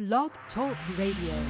Blog Talk Radio.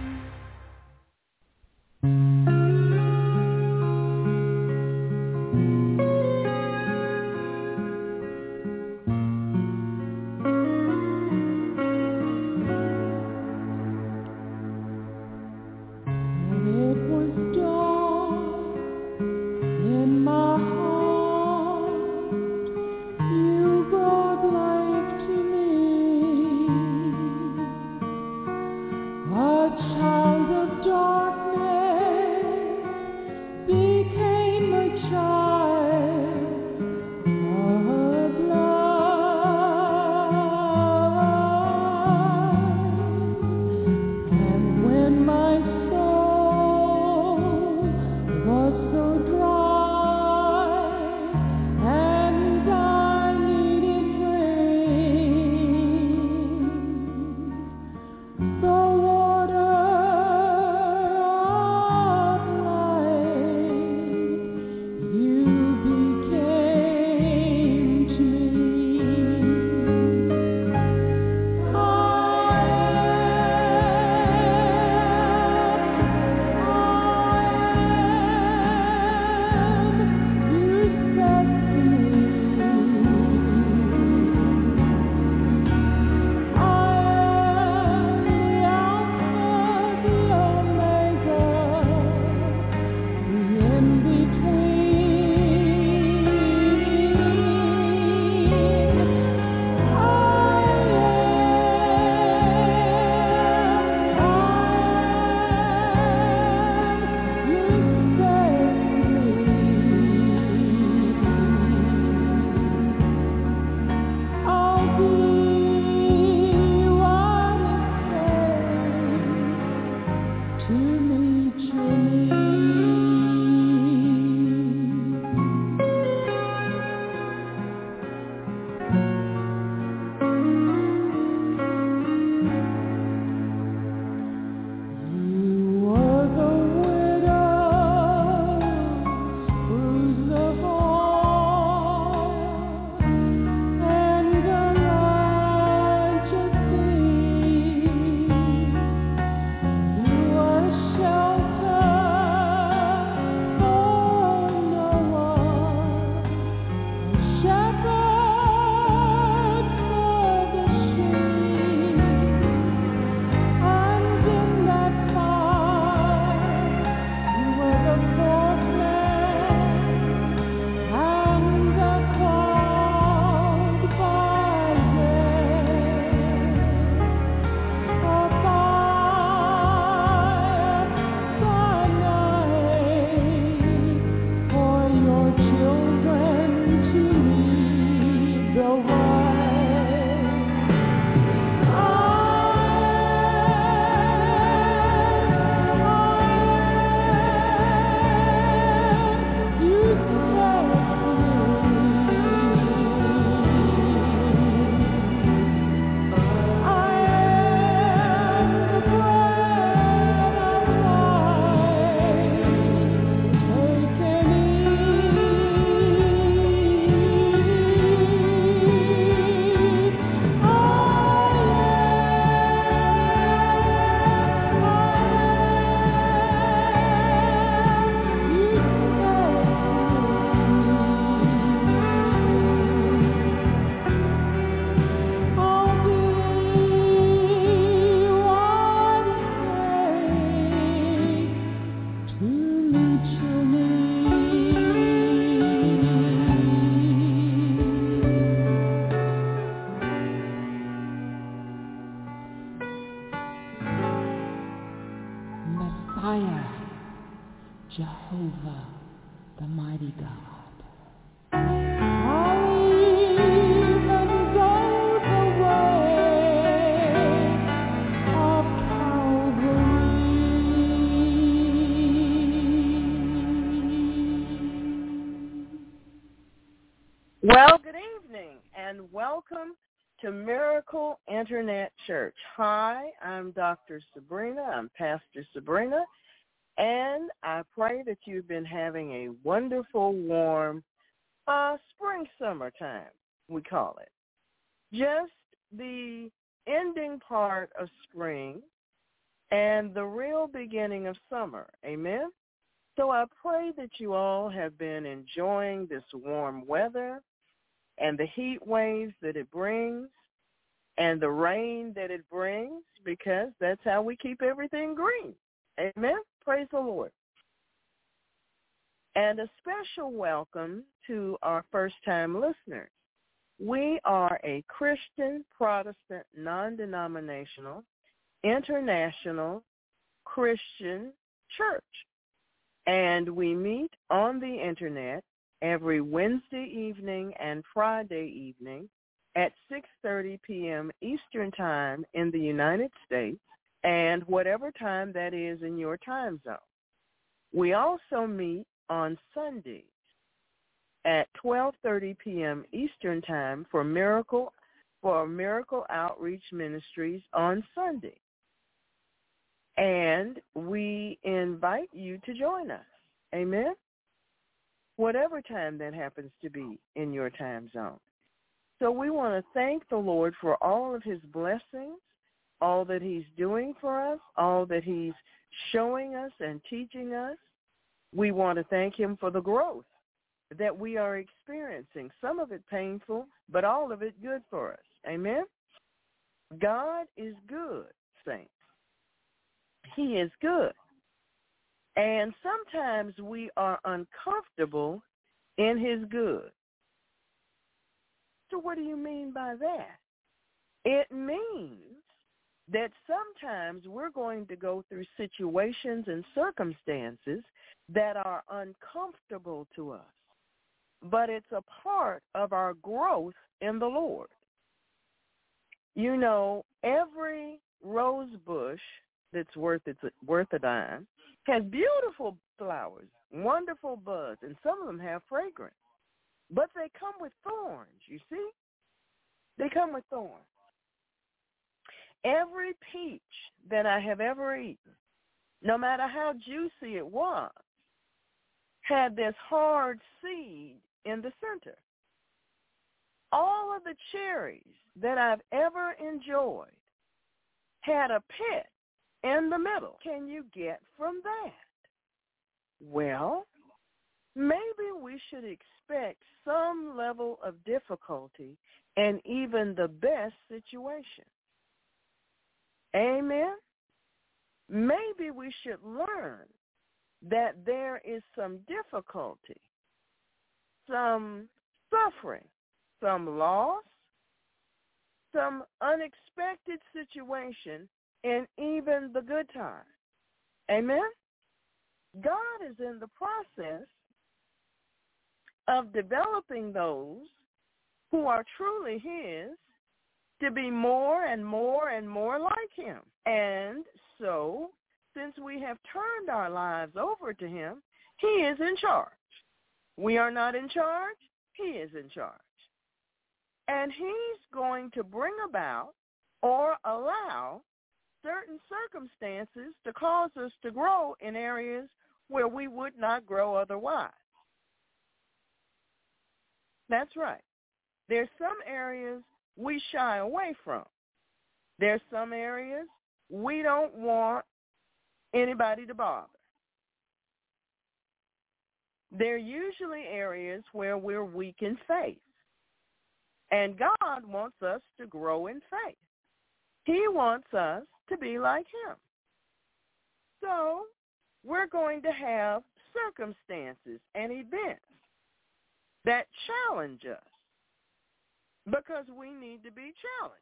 Jehovah, the mighty God. Well, good evening and welcome to Miracle Internet Church. Hi, I'm Dr. Sabrina. I'm Pastor Sabrina, and I pray that you've been having a wonderful, warm spring, summertime, we call it. Just the ending part of spring and the real beginning of summer. Amen? So I pray that you all have been enjoying this warm weather and the heat waves that it brings and the rain that it brings, because that's how we keep everything green. Amen? Praise the Lord. And a special welcome to our first-time listeners. We are a Christian, Protestant, non-denominational, international Christian church. And we meet on the Internet every Wednesday evening and Friday evening at 6:30 p.m. Eastern Time in the United States, and whatever time that is in your time zone. We also meet on Sundays at 12:30 p.m. Eastern Time for Miracle Outreach Ministries on Sunday. And we invite you to join us. Amen? Whatever time that happens to be in your time zone. So we want to thank the Lord for all of his blessings, all that he's doing for us, all that he's showing us and teaching us. We want to thank him for the growth that we are experiencing, some of it painful, but all of it good for us. Amen? God is good, saints. He is good. And sometimes we are uncomfortable in his good. So what do you mean by that? It means that sometimes we're going to go through situations and circumstances that are uncomfortable to us. But it's a part of our growth in the Lord. You know, every rose bush that's worth a dime has beautiful flowers, wonderful buds, and some of them have fragrance. But they come with thorns, you see? They come with thorns. Every peach that I have ever eaten, no matter how juicy it was, had this hard seed in the center. All of the cherries that I've ever enjoyed had a pit in the middle. Can you get from that? Well, maybe we should expect some level of difficulty in even the best situation. Amen? Maybe we should learn that there is some difficulty, some suffering, some loss, some unexpected situation in even the good times. Amen? God is in the process of developing those who are truly his to be more and more and more like him. And so, since we have turned our lives over to him, he is in charge. We are not in charge. He is in charge. And he's going to bring about or allow certain circumstances to cause us to grow in areas where we would not grow otherwise. That's right. There's some areas we shy away from. There's some areas we don't want anybody to bother. They're usually areas where we're weak in faith. And God wants us to grow in faith. He wants us to be like him. So we're going to have circumstances and events that challenge us because we need to be challenged.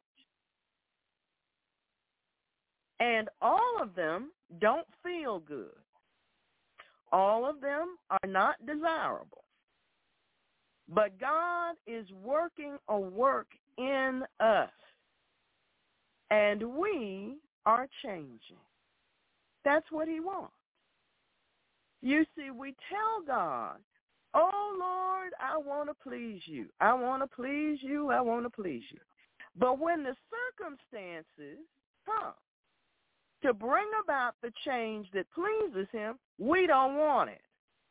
And all of them don't feel good. All of them are not desirable. But God is working a work in us, and we are changing. That's what he wants. You see, we tell God, oh, Lord, I want to please you. I want to please you. I want to please you. But when the circumstances come to bring about the change that pleases him, we don't want it.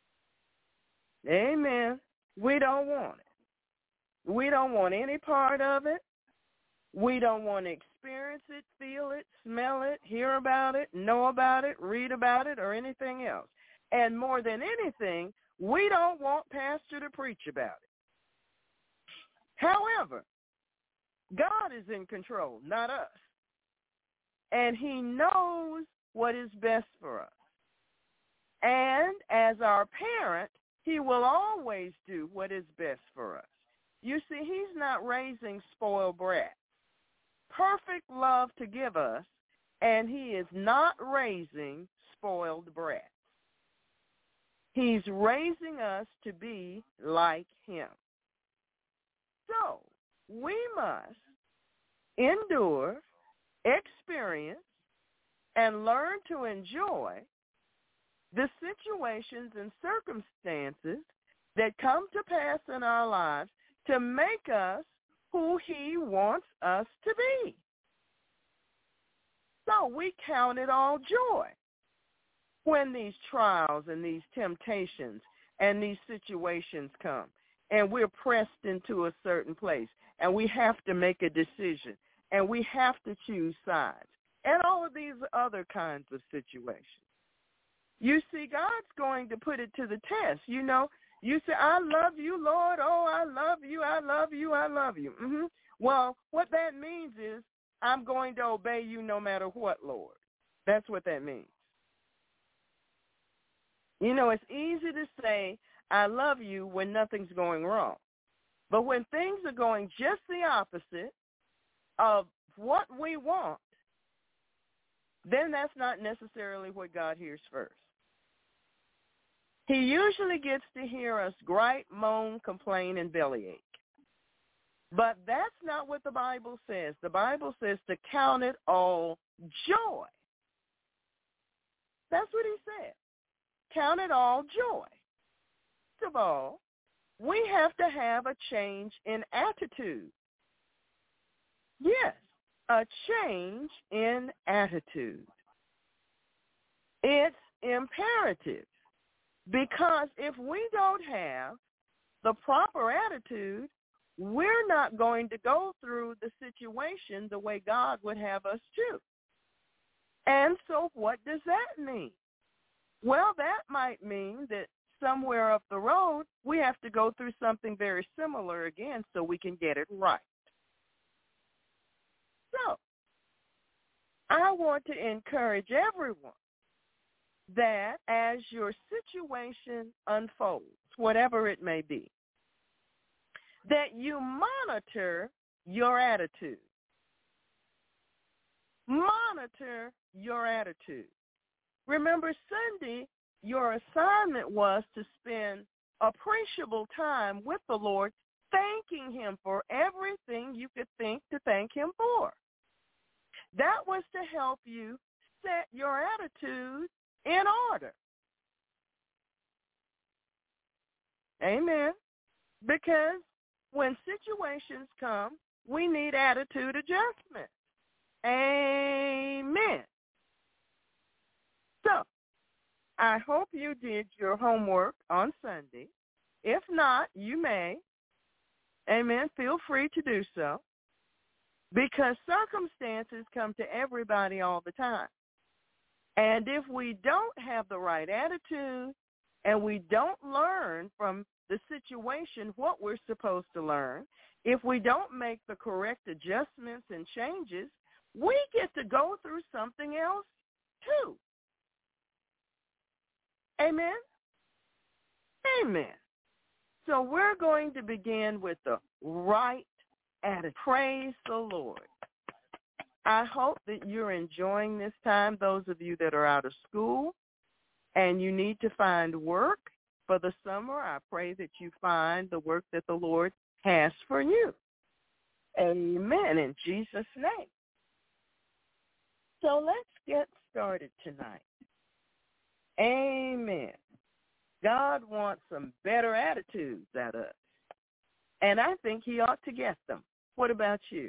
Amen. We don't want it. We don't want any part of it. We don't want to experience it, feel it, smell it, hear about it, know about it, read about it, or anything else. And more than anything, we don't want pastor to preach about it. However, God is in control, not us. And he knows what is best for us. And as our parent, he will always do what is best for us. You see, he's not raising spoiled brats. Perfect love to give us, and he is not raising spoiled brats. He's raising us to be like him. So we must endure, experience, and learn to enjoy the situations and circumstances that come to pass in our lives to make us who he wants us to be. So we count it all joy when these trials and these temptations and these situations come, and we're pressed into a certain place, and we have to make a decision, and we have to choose sides, and all of these other kinds of situations. You see, God's going to put it to the test. You know, you say, I love you, Lord. Oh, I love you, I love you, I love you. Well, what that means is I'm going to obey you no matter what, Lord. That's what that means. You know, it's easy to say, I love you when nothing's going wrong. But when things are going just the opposite of what we want, then that's not necessarily what God hears first. He usually gets to hear us gripe, moan, complain, and bellyache. But that's not what the Bible says. The Bible says to count it all joy. That's what he said. Count it all joy. First of all, we have to have a change in attitude. Yes, a change in attitude. It's imperative, because if we don't have the proper attitude, we're not going to go through the situation the way God would have us to. And so what does that mean? Well, that might mean that somewhere up the road, we have to go through something very similar again so we can get it right. So, I want to encourage everyone that as your situation unfolds, whatever it may be, that you monitor your attitude. Monitor your attitude. Remember, Sunday, your assignment was to spend appreciable time with the Lord, thanking him for everything you could think to thank him for. That was to help you set your attitude in order. Amen. Because when situations come, we need attitude adjustment. Amen. So, I hope you did your homework on Sunday. If not, you may. Amen. Feel free to do so. Because circumstances come to everybody all the time. And if we don't have the right attitude and we don't learn from the situation what we're supposed to learn, if we don't make the correct adjustments and changes, we get to go through something else too. Amen? Amen. So we're going to begin with the right attitude. Praise the Lord. I hope that you're enjoying this time, those of you that are out of school and you need to find work for the summer. I pray that you find the work that the Lord has for you. Amen, in Jesus' name. So let's get started tonight. Amen. God wants some better attitudes out of us, and I think he ought to get them. What about you?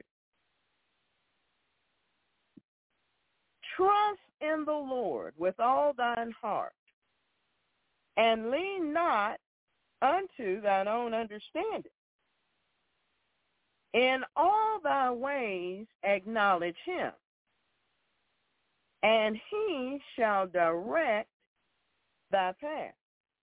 Trust in the Lord with all thine heart, and lean not unto thine own understanding. In all thy ways acknowledge him, and he shall direct thy path.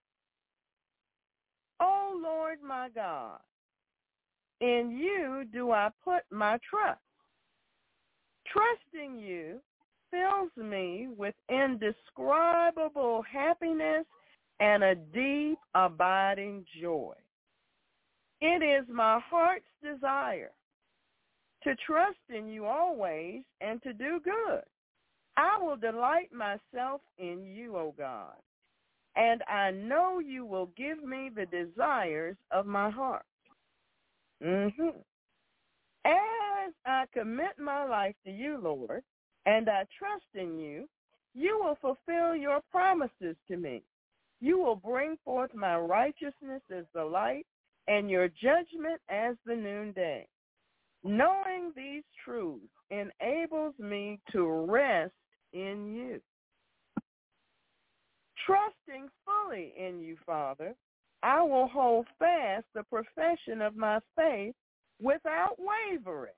O Lord my God, in you do I put my trust. Trusting you fills me with indescribable happiness and a deep, abiding joy. It is my heart's desire to trust in you always and to do good. I will delight myself in you, O God, and I know you will give me the desires of my heart. As I commit my life to you, Lord, and I trust in you, you will fulfill your promises to me. You will bring forth my righteousness as the light and your judgment as the noonday. Knowing these truths enables me to rest in you. Trusting fully in you, Father, I will hold fast the profession of my faith without wavering.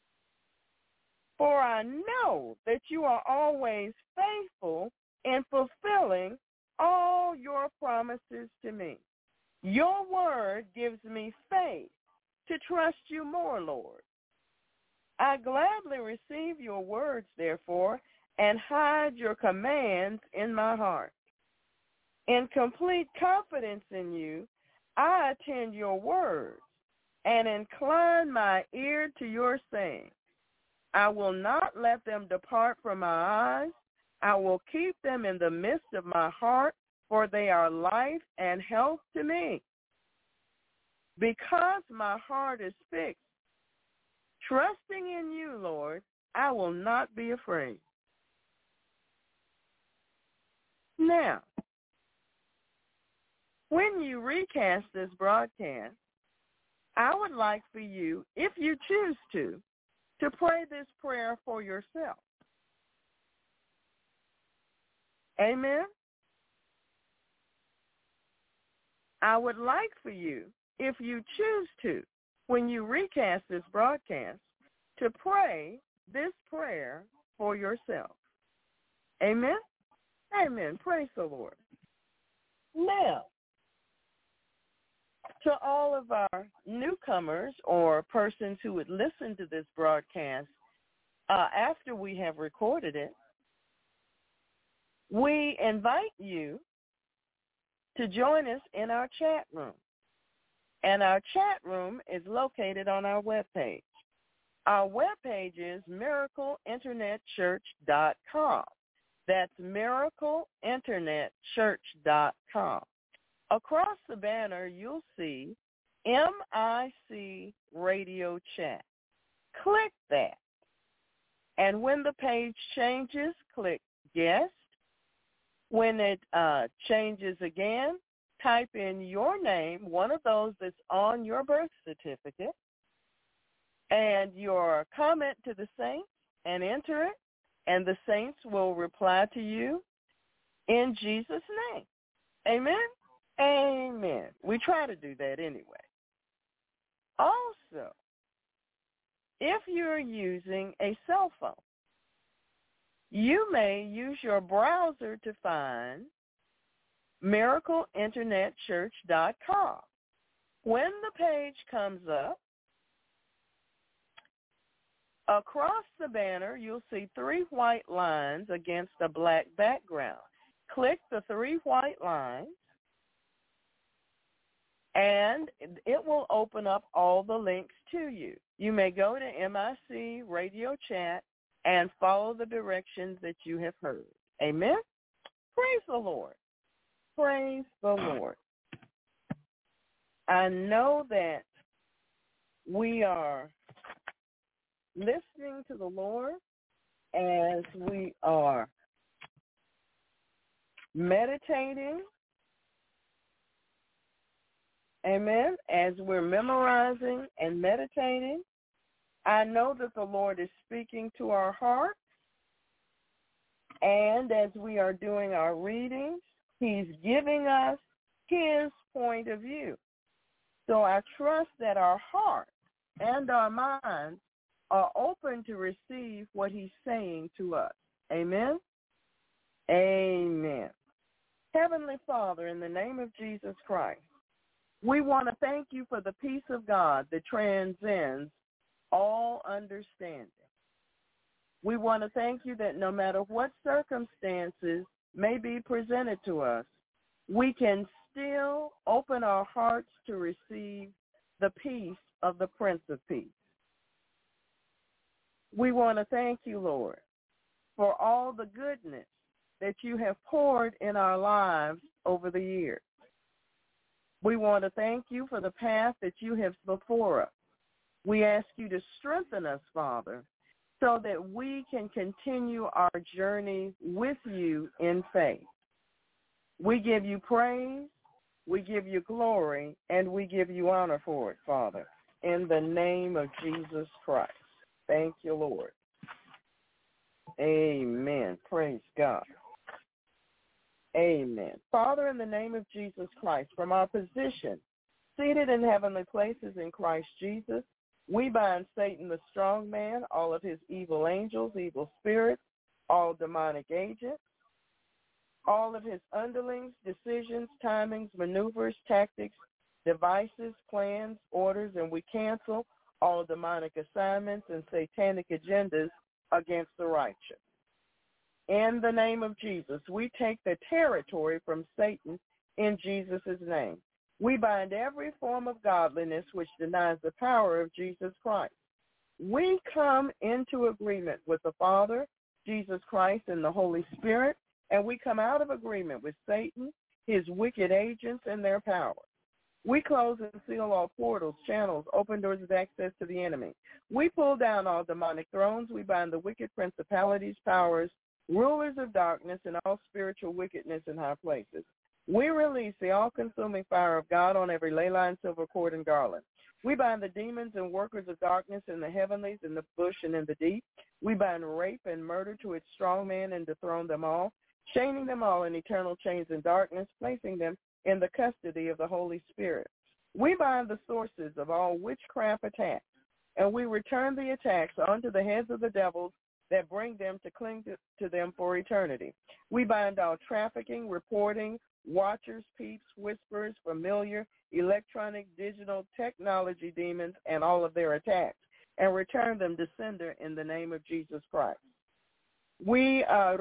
For I know that you are always faithful in fulfilling all your promises to me. Your word gives me faith to trust you more, Lord. I gladly receive your words, therefore, and hide your commands in my heart. In complete confidence in you, I attend your words and incline my ear to your saying. I will not let them depart from my eyes. I will keep them in the midst of my heart, for they are life and health to me. Because my heart is fixed, trusting in you, Lord, I will not be afraid. Now, when you recast this broadcast, I would like for you, if you choose to pray this prayer for yourself. Amen? I would like for you, if you choose to, when you recast this broadcast, to pray this prayer for yourself. Amen? Amen. Praise the Lord. Now, to all of our newcomers or persons who would listen to this broadcast after we have recorded it, we invite you to join us in our chat room. And our chat room is located on our webpage. Our webpage is miracleinternetchurch.com. That's miracleinternetchurch.com. Across the banner, you'll see MIC Radio Chat. Click that. And when the page changes, click Guest. When it changes again, type in your name, one of those that's on your birth certificate, and your comment to the saints, and enter it, and the saints will reply to you in Jesus' name. Amen? Amen. We try to do that anyway. Also, if you're using a cell phone, you may use your browser to find miracleinternetchurch.com. When the page comes up, across the banner, you'll see 3 white lines against a black background. Click the 3 white lines, and it will open up all the links to you. You may go to MIC Radio Chat and follow the directions that you have heard. Amen? Praise the Lord. Praise the Lord. I know that we are listening to the Lord as we are meditating. Amen. As we're memorizing and meditating, I know that the Lord is speaking to our hearts. And as we are doing our readings, he's giving us his point of view. So I trust that our hearts and our minds are open to receive what he's saying to us. Amen? Amen. Heavenly Father, in the name of Jesus Christ, we want to thank you for the peace of God that transcends all understanding. We want to thank you that no matter what circumstances may be presented to us, we can still open our hearts to receive the peace of the Prince of Peace. We want to thank you, Lord, for all the goodness that you have poured in our lives over the years. We want to thank you for the path that you have before us. We ask you to strengthen us, Father, so that we can continue our journey with you in faith. We give you praise, we give you glory, and we give you honor for it, Father, in the name of Jesus Christ. Thank you, Lord. Amen. Praise God. Amen. Father, in the name of Jesus Christ, from our position, seated in heavenly places in Christ Jesus, we bind Satan, the strong man, all of his evil angels, evil spirits, all demonic agents, all of his underlings, decisions, timings, maneuvers, tactics, devices, plans, orders, and we cancel all demonic assignments and satanic agendas against the righteous. In the name of Jesus, we take the territory from Satan in Jesus' name. We bind every form of godliness which denies the power of Jesus Christ. We come into agreement with the Father, Jesus Christ, and the Holy Spirit, and we come out of agreement with Satan, his wicked agents, and their power. We close and seal all portals, channels, open doors of access to the enemy. We pull down all demonic thrones. We bind the wicked principalities, powers, rulers of darkness, and all spiritual wickedness in high places. We release the all-consuming fire of God on every ley line, silver cord, and garland. We bind the demons and workers of darkness in the heavenlies, in the bush, and in the deep. We bind rape and murder to its strong man and dethrone them all, chaining them all in eternal chains in darkness, placing them in the custody of the Holy Spirit. We bind the sources of all witchcraft attacks, and we return the attacks onto the heads of the devils that bring them to cling to them for eternity. We bind all trafficking, reporting, watchers, peeps, whisperers, familiar, electronic, digital, technology demons, and all of their attacks, and return them to sender in the name of Jesus Christ. We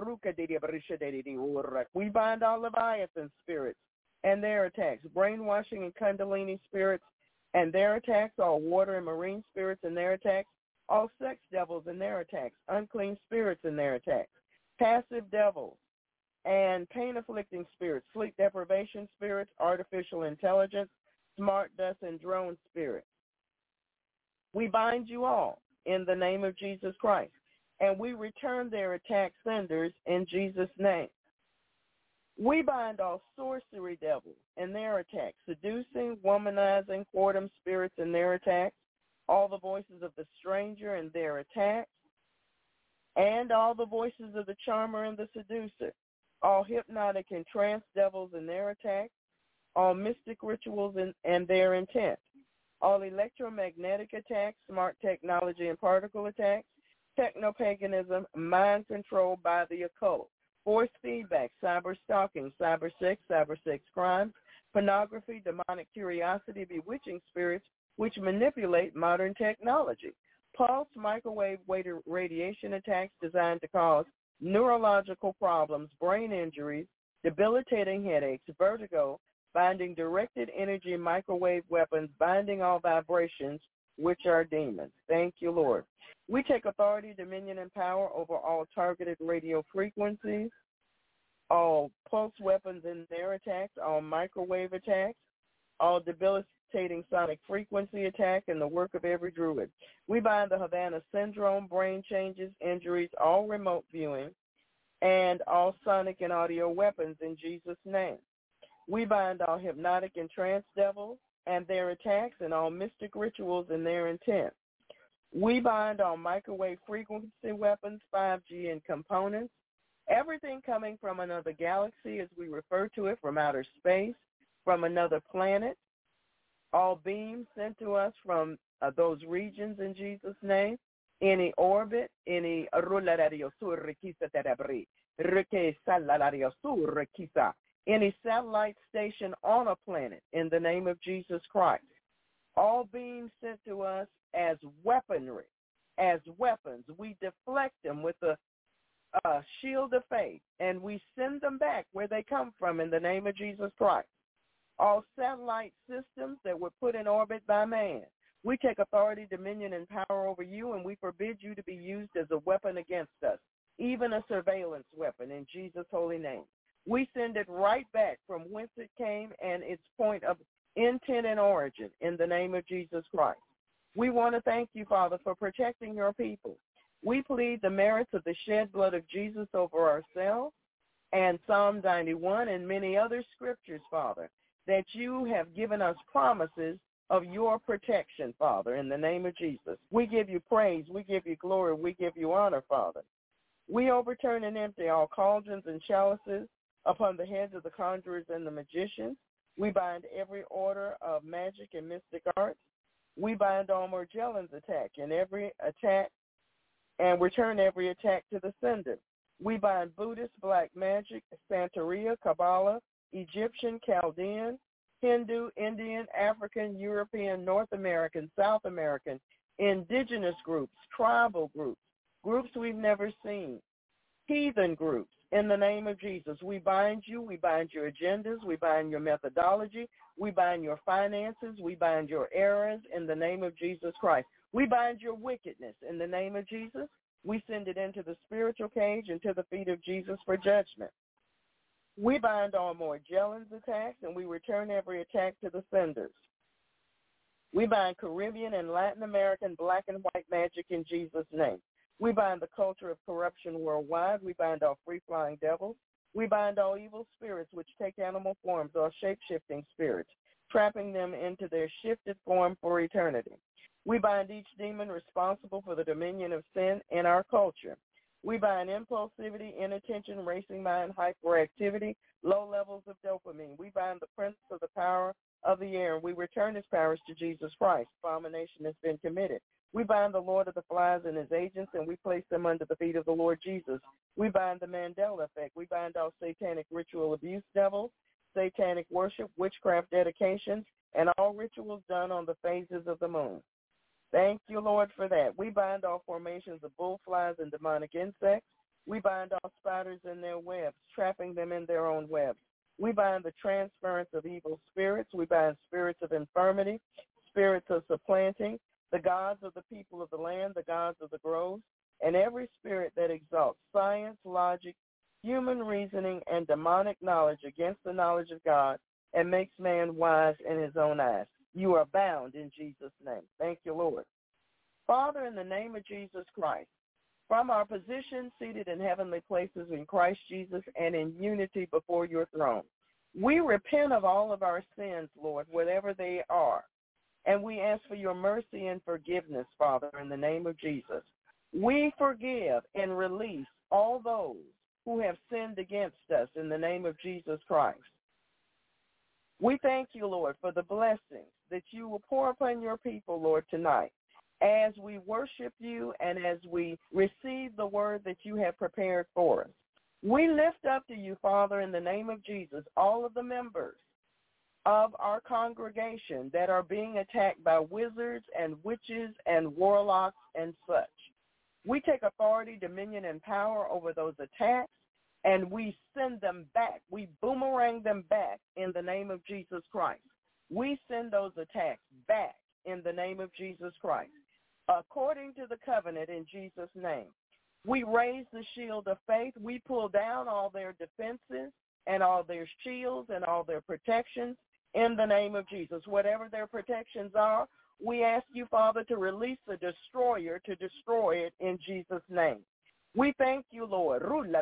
bind all Leviathan spirits and their attacks, brainwashing and Kundalini spirits and their attacks, all water and marine spirits and their attacks, all sex devils and their attacks, unclean spirits and their attacks, passive devils, and pain-afflicting spirits, sleep deprivation spirits, artificial intelligence, smart dust, and drone spirits. We bind you all in the name of Jesus Christ, and we return their attack senders in Jesus' name. We bind all sorcery devils and their attacks, seducing, womanizing, whoredom spirits and their attacks, all the voices of the stranger and their attacks, and all the voices of the charmer and the seducer, all hypnotic and trance devils and their attacks, all mystic rituals and their intent, all electromagnetic attacks, smart technology and particle attacks, techno-paganism, mind control by the occult, force feedback, cyber stalking, cyber sex crimes, pornography, demonic curiosity, bewitching spirits, which manipulate modern technology, pulse microwave radiation attacks designed to cause neurological problems, brain injuries, debilitating headaches, vertigo, binding directed energy microwave weapons, binding all vibrations, which are demons. Thank you, Lord. We take authority, dominion, and power over all targeted radio frequencies, all pulse weapons and their attacks, all microwave attacks, all debilitating sonic frequency attack, and the work of every druid. We bind the Havana syndrome, brain changes, injuries, all remote viewing, and all sonic and audio weapons in Jesus' name. We bind all hypnotic and trance devils and their attacks and all mystic rituals and their intent. We bind all microwave frequency weapons, 5G and components, everything coming from another galaxy as we refer to it, from outer space, from another planet, all beams sent to us from those regions in Jesus' name, any orbit, any any satellite station on a planet in the name of Jesus Christ, all being sent to us as weaponry, as weapons. We deflect them with a shield of faith, and we send them back where they come from in the name of Jesus Christ. All satellite systems that were put in orbit by man, we take authority, dominion, and power over you, and we forbid you to be used as a weapon against us, even a surveillance weapon in Jesus' holy name. We send it right back from whence it came and its point of intent and origin in the name of Jesus Christ. We want to thank you, Father, for protecting your people. We plead the merits of the shed blood of Jesus over ourselves and Psalm 91 and many other scriptures, Father, that you have given us promises of your protection, Father, in the name of Jesus. We give you praise, we give you glory, we give you honor, Father. We overturn and empty all cauldrons and chalices upon the heads of the conjurers and the magicians. We bind every order of magic and mystic arts. We bind all Morgellons attack and every attack and return every attack to the sender. We bind Buddhist, black magic, Santeria, Kabbalah, Egyptian, Chaldean, Hindu, Indian, African, European, North American, South American, indigenous groups, tribal groups, groups we've never seen, heathen groups. In the name of Jesus, we bind you, we bind your agendas, we bind your methodology, we bind your finances, we bind your errors in the name of Jesus Christ. We bind your wickedness in the name of Jesus. We send it into the spiritual cage and to the feet of Jesus for judgment. We bind all Morgellons attacks, and we return every attack to the senders. We bind Caribbean and Latin American black and white magic in Jesus' name. We bind the culture of corruption worldwide. We bind all free-flying devils. We bind all evil spirits which take animal forms, all shape-shifting spirits, trapping them into their shifted form for eternity. We bind each demon responsible for the dominion of sin in our culture. We bind impulsivity, inattention, racing mind, hyperactivity, low levels of dopamine. We bind the prince of the power of the air, and we return his powers to Jesus Christ. Abomination has been committed. We bind the Lord of the Flies and his agents, and we place them under the feet of the Lord Jesus. We bind the Mandela effect. We bind all satanic ritual abuse devils, satanic worship, witchcraft dedications, and all rituals done on the phases of the moon. Thank you, Lord, for that. We bind all formations of bullflies and demonic insects. We bind all spiders in their webs, trapping them in their own webs. We bind the transference of evil spirits. We bind spirits of infirmity, spirits of supplanting, the gods of the people of the land, the gods of the groves, and every spirit that exalts science, logic, human reasoning, and demonic knowledge against the knowledge of God and makes man wise in his own eyes. You are bound in Jesus' name. Thank you, Lord. Father, in the name of Jesus Christ, from our position seated in heavenly places in Christ Jesus and in unity before your throne, we repent of all of our sins, Lord, whatever they are, and we ask for your mercy and forgiveness, Father, in the name of Jesus. We forgive and release all those who have sinned against us in the name of Jesus Christ. We thank you, Lord, for the blessings that you will pour upon your people, Lord, tonight as we worship you and as we receive the word that you have prepared for us. We lift up to you, Father, in the name of Jesus, all of the members of our congregation that are being attacked by wizards and witches and warlocks and such. We take authority, dominion, and power over those attacks, and we send them back. We boomerang them back in the name of Jesus Christ. We send those attacks back in the name of Jesus Christ. According to the covenant in Jesus' name, we raise the shield of faith. We pull down all their defenses and all their shields and all their protections in the name of Jesus. Whatever their protections are, we ask you, Father, to release the destroyer to destroy it in Jesus' name. We thank you, Lord.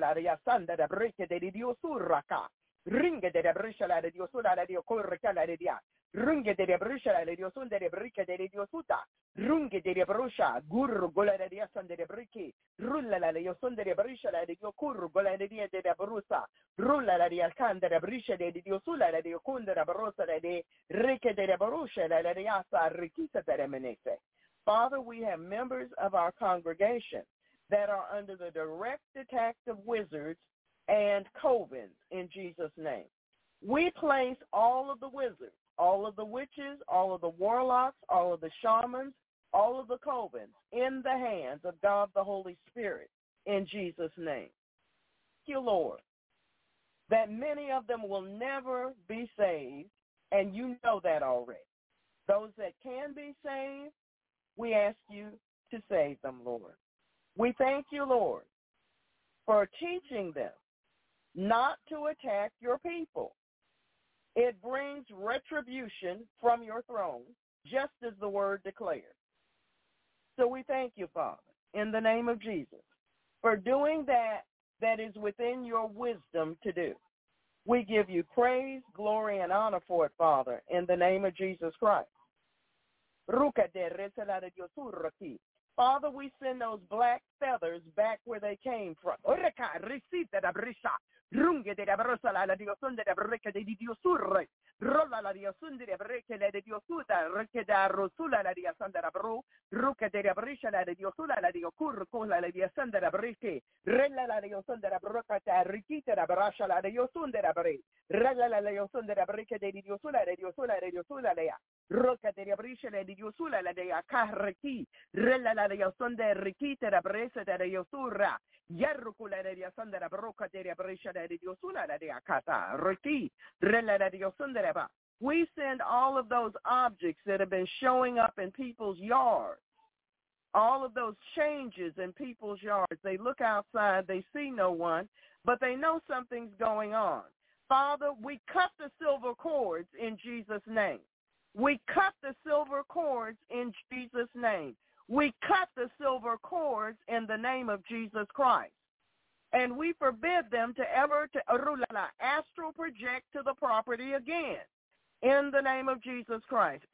Ringe de brisha la de Diosura la de correca la de dia. Ringe de brisha la de Diosun de brica de Diosuta. Ringe de brusha, guru gola de dia san de brique. Rulla la de Diosun de brisha la de Yokur gola de dia de brusa. Rula la dia candere brisce de diosula la dio kundera barosa de rike de barusha la diasa rikita de menese. Father, we have members of our congregation that are under the direct attack of wizards and covens in Jesus' name. We place all of the wizards, all of the witches, all of the warlocks, all of the shamans, all of the covens in the hands of God the Holy Spirit in Jesus' name. Thank you, Lord, that many of them will never be saved, and you know that already. Those that can be saved, we ask you to save them, Lord. We thank you, Lord, for teaching them not to attack your people. It brings retribution from your throne, just as the word declares. So we thank you, Father, in the name of Jesus, for doing that is within your wisdom to do. We give you praise, glory, and honor for it, Father, in the name of Jesus Christ. Father, we send those black feathers back where they came from. Runge de abrosa la diosunde de breca de diosurre, rolla la diosunde de breca de diosuta, reke da rosula la diasandra bru, ruke de abrisha la diosula la diocur con la diasandra breke, rella la diosandra broca ta rikita da brasha la diosunde da bre, rella la diosunde da breca de diosula lea. Roca de abrisha la diosula la de akarki, rella la diosonde rikita da bresa da diosurra. Yarukula de Sandra Broca de Abrisha de Diosula de Akata, Riki, Rela de Diosundereba. We send all of those objects that have been showing up in people's yards, all of those changes in people's yards. They look outside, they see no one, but they know something's going on. Father, we cut the silver cords in Jesus' name. We cut the silver cords in Jesus' name. We cut the silver cords in the name of Jesus Christ. And we forbid them to ever astral project to the property again. In the name of Jesus Christ.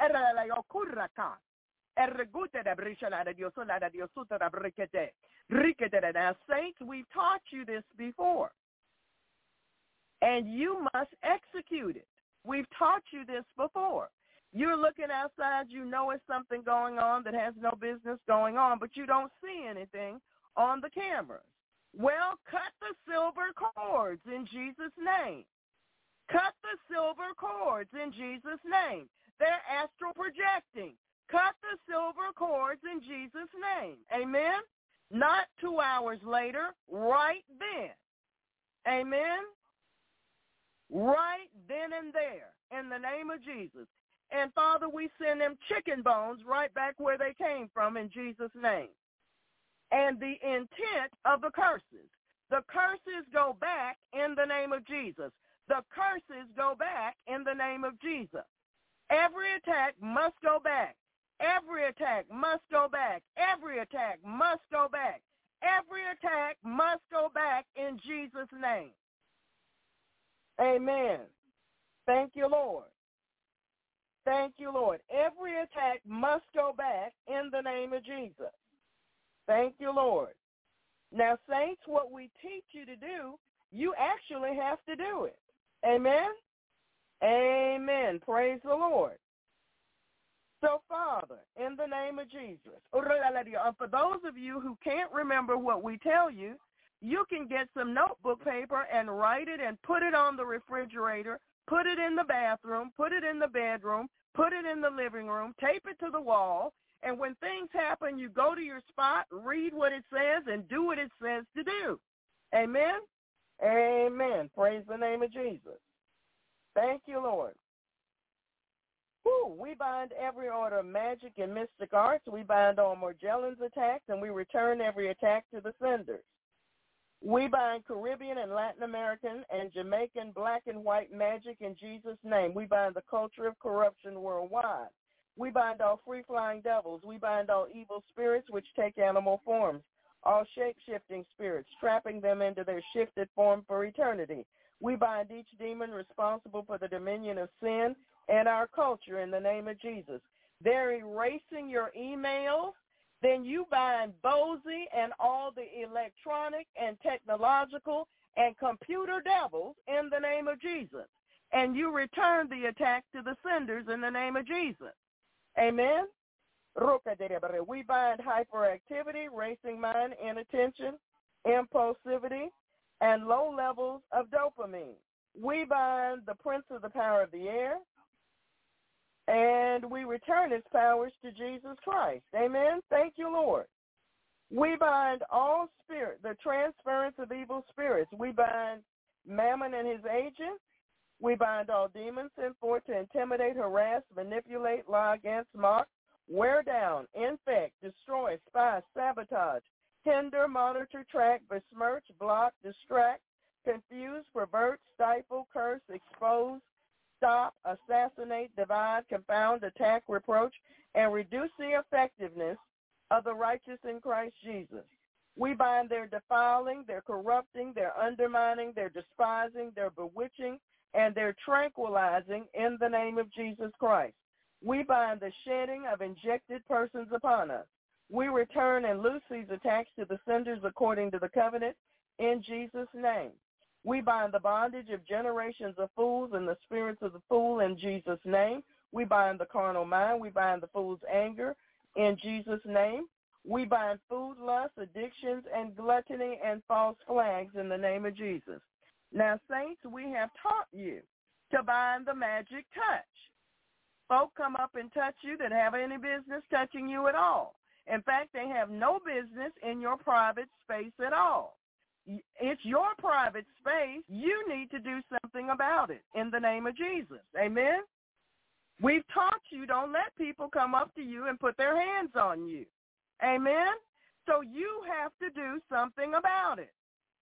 Now, saints, we've taught you this before. And you must execute it. We've taught you this before. You're looking outside, you know it's something going on that has no business going on, but you don't see anything on the cameras. Well, cut the silver cords in Jesus' name. Cut the silver cords in Jesus' name. They're astral projecting. Cut the silver cords in Jesus' name. Amen? Not 2 hours later, right then. Amen? Right then and there, in the name of Jesus. And, Father, we send them chicken bones right back where they came from in Jesus' name. And the intent of the curses go back in the name of Jesus. The curses go back in the name of Jesus. Every attack must go back. Every attack must go back. Every attack must go back. Every attack must go back in Jesus' name. Amen. Thank you, Lord. Thank you, Lord. Every attack must go back in the name of Jesus. Thank you, Lord. Now, saints, what we teach you to do, you actually have to do it. Amen? Amen. Praise the Lord. So, Father, in the name of Jesus, for those of you who can't remember what we tell you, you can get some notebook paper and write it and put it on the refrigerator, put it in the bathroom, put it in the bedroom, put it in the living room, tape it to the wall, and when things happen, you go to your spot, read what it says, and do what it says to do. Amen? Amen. Praise the name of Jesus. Thank you, Lord. We bind every order of magic and mystic arts. We bind all Morgellons attacks, and we return every attack to the senders. We bind Caribbean and Latin American and Jamaican black and white magic in Jesus' name. We bind the culture of corruption worldwide. We bind all free-flying devils. We bind all evil spirits which take animal forms, all shape-shifting spirits, trapping them into their shifted form for eternity. We bind each demon responsible for the dominion of sin and our culture in the name of Jesus. They're erasing your emails. Then you bind Bozy and all the electronic and technological and computer devils in the name of Jesus. And you return the attack to the senders in the name of Jesus. Amen. We bind hyperactivity, racing mind, inattention, impulsivity, and low levels of dopamine. We bind the prince of the power of the air, and we return its powers to Jesus Christ. Amen. Thank you, Lord. We bind all spirit, the transference of evil spirits. We bind Mammon and his agents. We bind all demons sent forth to intimidate, harass, manipulate, lie against, mock, wear down, infect, destroy, spy, sabotage, hinder, monitor, track, besmirch, block, distract, confuse, pervert, stifle, curse, expose, stop, assassinate, divide, confound, attack, reproach, and reduce the effectiveness of the righteous in Christ Jesus. We bind their defiling, their corrupting, their undermining, their despising, their bewitching, and their tranquilizing in the name of Jesus Christ. We bind the shedding of injected persons upon us. We return and loose these attacks to the senders according to the covenant in Jesus' name. We bind the bondage of generations of fools and the spirits of the fool in Jesus' name. We bind the carnal mind. We bind the fool's anger in Jesus' name. We bind food lust, addictions, and gluttony and false flags in the name of Jesus. Now, saints, we have taught you to bind the magic touch. Folk come up and touch you that have any business touching you at all. In fact, they have no business in your private space at all. It's your private space. You need to do something about it in the name of Jesus. Amen? We've taught you don't let people come up to you and put their hands on you. Amen? So you have to do something about it.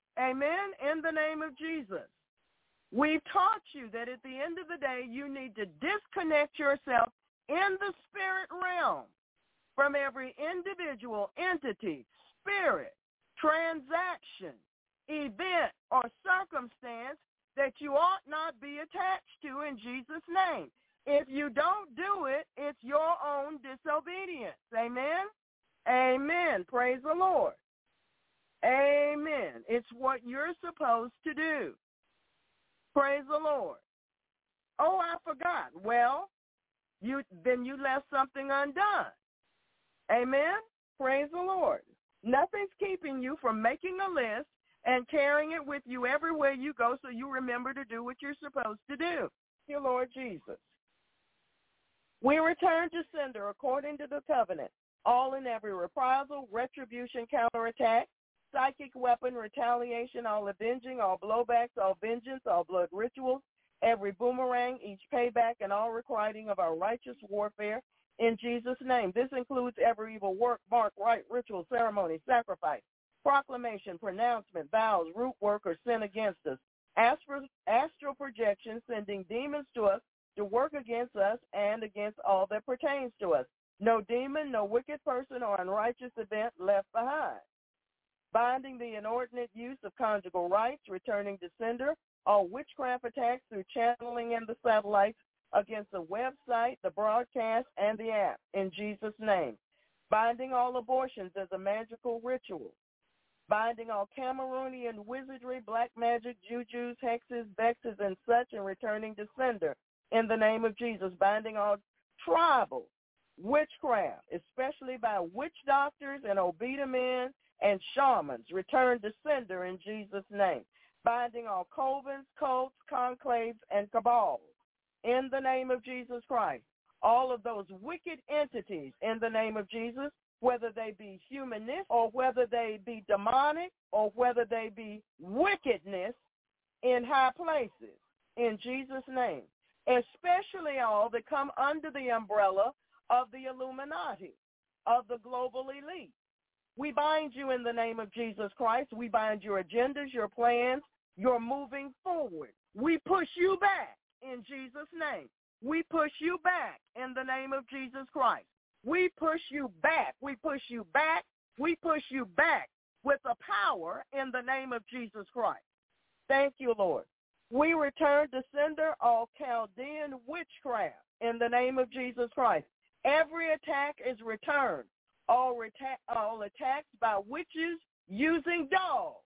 Amen? In the name of Jesus. We've taught you that at the end of the day, you need to disconnect yourself in the spirit realm from every individual, entity, spirit, transaction, event, or circumstance that you ought not be attached to in Jesus' name. If you don't do it, it's your own disobedience. Amen? Amen. Praise the Lord. Amen. It's what you're supposed to do. Praise the Lord. Oh, I forgot. Well, then you left something undone. Amen? Praise the Lord. Nothing's keeping you from making a list and carrying it with you everywhere you go so you remember to do what you're supposed to do. Thank you, Lord Jesus. We return to sender according to the covenant, all and every reprisal, retribution, counterattack, psychic weapon, retaliation, all avenging, all blowbacks, all vengeance, all blood rituals, every boomerang, each payback, and all requiting of our righteous warfare in Jesus' name. This includes every evil work, mark, rite, ritual, ceremony, sacrifice, proclamation, pronouncement, vows, root work, or sin against us, astral projection, sending demons to us to work against us and against all that pertains to us. No demon, no wicked person, or unrighteous event left behind. Binding the inordinate use of conjugal rights, returning to sender, all witchcraft attacks through channeling in the satellites against the website, the broadcast, and the app, in Jesus' name. Binding all abortions as a magical ritual. Binding all Cameroonian wizardry, black magic, jujus, hexes, vexes, and such, and returning to sender in the name of Jesus. Binding all tribal witchcraft, especially by witch doctors and obedient men and shamans, return to sender in Jesus' name. Binding all covens, cults, conclaves, and cabals in the name of Jesus Christ. All of those wicked entities in the name of Jesus, whether they be humanistic or whether they be demonic or whether they be wickedness in high places, in Jesus' name. Especially all that come under the umbrella of the Illuminati, of the global elite. We bind you in the name of Jesus Christ. We bind your agendas, your plans, your moving forward. We push you back in Jesus' name. We push you back in the name of Jesus Christ. We push you back. We push you back. We push you back with the power in the name of Jesus Christ. Thank you, Lord. We return to sender all Chaldean witchcraft in the name of Jesus Christ. Every attack is returned. All attacks by witches using dogs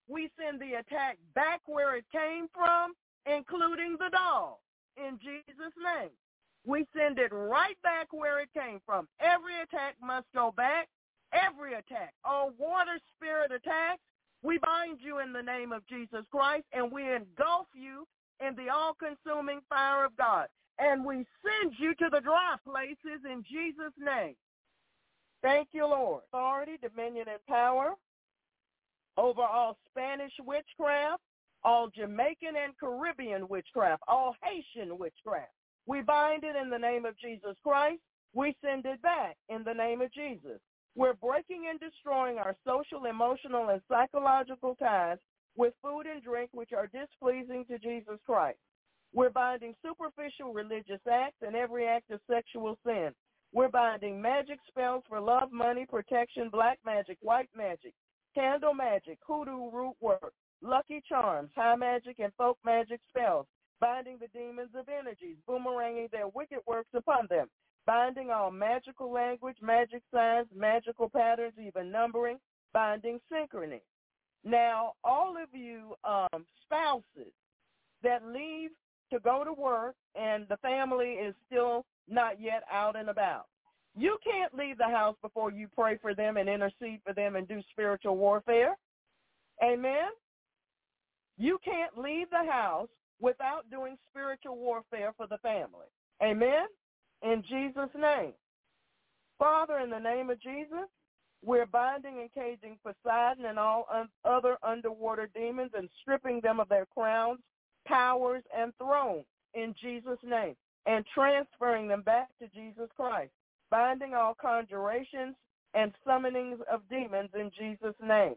we send the attack back where it came from, including the dog, in Jesus' name. We send it right back where it came from. Every attack must go back. Every attack. All water spirit attacks, we bind you in the name of Jesus Christ, and we engulf you in the all-consuming fire of God. And we send you to the dry places in Jesus' name. Thank you, Lord. Authority, dominion, and power over all Spanish witchcraft, all Jamaican and Caribbean witchcraft, all Haitian witchcraft. We bind it in the name of Jesus Christ. We send it back in the name of Jesus. We're breaking and destroying our social, emotional, and psychological ties with food and drink which are displeasing to Jesus Christ. We're binding superficial religious acts and every act of sexual sin. We're binding magic spells for love, money, protection, black magic, white magic, candle magic, hoodoo root work, lucky charms, high magic, and folk magic spells, binding the demons of energies, boomeranging their wicked works upon them, binding all magical language, magic signs, magical patterns, even numbering, binding synchrony. Now, all of you spouses that leave to go to work and the family is still not yet out and about, you can't leave the house before you pray for them and intercede for them and do spiritual warfare. Amen? You can't leave the house without doing spiritual warfare for the family. Amen? In Jesus' name. Father, in the name of Jesus, we're binding and caging Poseidon and all other underwater demons and stripping them of their crowns, powers, and thrones in Jesus' name, and transferring them back to Jesus Christ, binding all conjurations and summonings of demons in Jesus' name,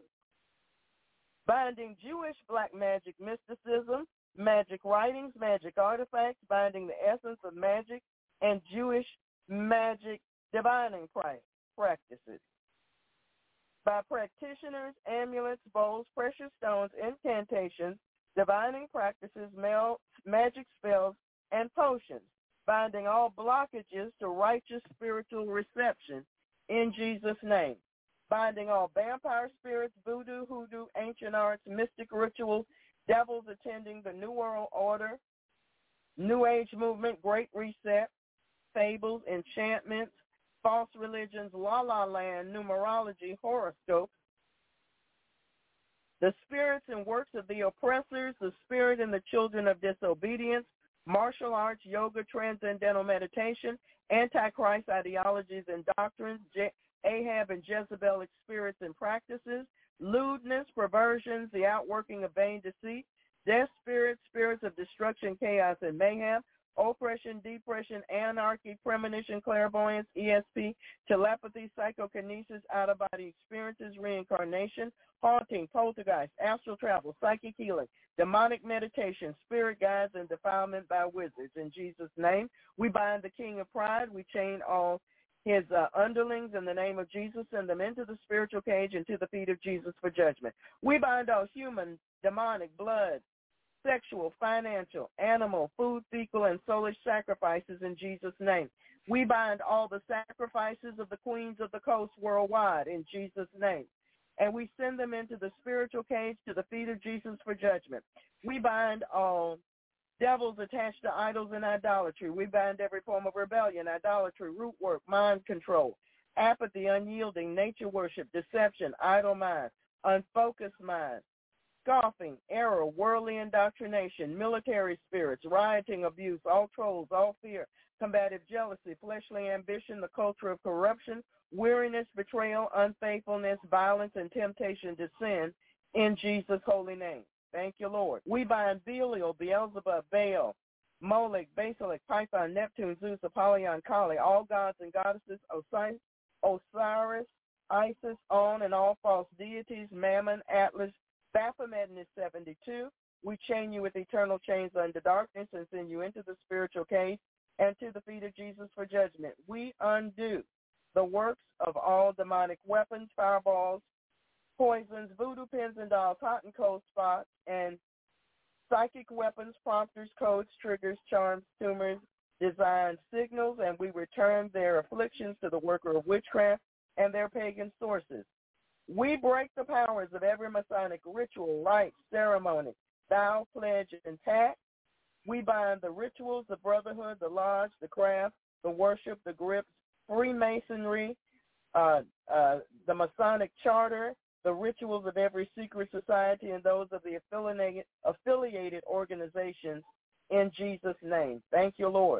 binding Jewish black magic mysticism, magic writings, magic artifacts, binding the essence of magic and Jewish magic divining practices. By practitioners, amulets, bowls, precious stones, incantations, divining practices, magic spells, and potions, binding all blockages to righteous spiritual reception in Jesus' name, binding all vampire spirits, voodoo, hoodoo, ancient arts, mystic rituals, devils attending the New World Order, New Age movement, Great Reset, fables, enchantments, false religions, la-la land, numerology, horoscopes, the spirits and works of the oppressors, the spirit and the children of disobedience, martial arts, yoga, transcendental meditation, antichrist ideologies and doctrines, Ahab and Jezebelic spirits and practices, lewdness, perversions, the outworking of vain deceit, death spirits, spirits of destruction, chaos, and mayhem, oppression, depression, anarchy, premonition, clairvoyance, ESP, telepathy, psychokinesis, out-of-body experiences, reincarnation, haunting, poltergeist, astral travel, psychic healing, demonic meditation, spirit guides, and defilement by wizards. In Jesus' name, we bind the king of pride. We chain all his underlings in the name of Jesus, send them into the spiritual cage and to the feet of Jesus for judgment. We bind all human, demonic, blood, sexual, financial, animal, food, fecal, and soulish sacrifices in Jesus' name. We bind all the sacrifices of the queens of the coast worldwide in Jesus' name. And we send them into the spiritual cage to the feet of Jesus for judgment. We bind all devils attached to idols and idolatry. We bind every form of rebellion, idolatry, root work, mind control, apathy, unyielding, nature worship, deception, idle mind, unfocused mind, scoffing, error, worldly indoctrination, military spirits, rioting, abuse, all trolls, all fear, combative jealousy, fleshly ambition, the culture of corruption, weariness, betrayal, unfaithfulness, violence, and temptation to sin in Jesus' holy name. Thank you, Lord. We bind Belial, Beelzebub, Baal, Molech, Basilic, Python, Neptune, Zeus, Apollyon, Kali, all gods and goddesses, Osiris, Isis, On, and all false deities, Mammon, Atlas, Baphomet and his 72. We chain you with eternal chains under darkness and send you into the spiritual cage and to the feet of Jesus for judgment. We undo the works of all demonic weapons, fireballs, poisons, voodoo pins and dolls, hot and cold spots, and psychic weapons, prompters, codes, triggers, charms, tumors, designs, signals, and we return their afflictions to the worker of witchcraft and their pagan sources. We break the powers of every Masonic ritual, rite, ceremony, vow, pledge, and pact. We bind the rituals, the brotherhood, the lodge, the craft, the worship, the grips, Freemasonry, the Masonic charter, the rituals of every secret society, and those of the affiliated organizations in Jesus' name. Thank you, Lord.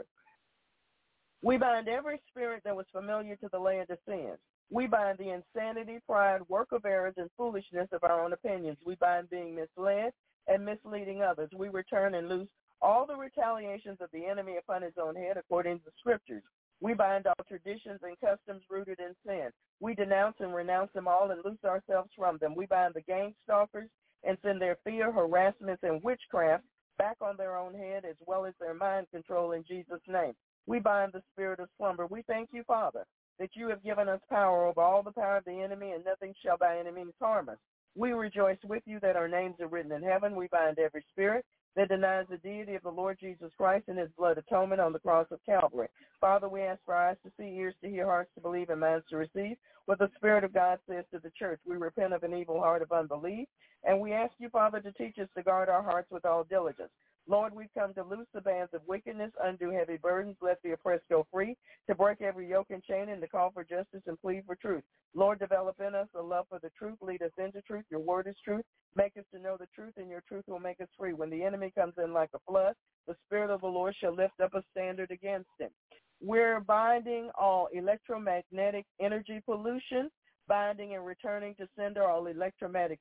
We bind every spirit that was familiar to the Laodiceans. We bind the insanity, pride, work of errors, and foolishness of our own opinions. We bind being misled and misleading others. We return and loose all the retaliations of the enemy upon his own head according to the scriptures. We bind all traditions and customs rooted in sin. We denounce and renounce them all and loose ourselves from them. We bind the gang stalkers and send their fear, harassments, and witchcraft back on their own head as well as their mind control in Jesus' name. We bind the spirit of slumber. We thank you, Father, that you have given us power over all the power of the enemy, and nothing shall by any means harm us. We rejoice with you that our names are written in heaven. We bind every spirit that denies the deity of the Lord Jesus Christ and his blood atonement on the cross of Calvary. Father, we ask for eyes to see, ears to hear, hearts to believe, and minds to receive what the Spirit of God says to the church. We repent of an evil heart of unbelief, and we ask you, Father, to teach us to guard our hearts with all diligence. Lord, we've come to loose the bands of wickedness, undo heavy burdens, let the oppressed go free, to break every yoke and chain, and to call for justice and plead for truth. Lord, develop in us a love for the truth. Lead us into truth. Your word is truth. Make us to know the truth, and your truth will make us free. When the enemy comes in like a flood, the Spirit of the Lord shall lift up a standard against him. We're binding all electromagnetic energy pollution, binding and returning to sender all electromagnetic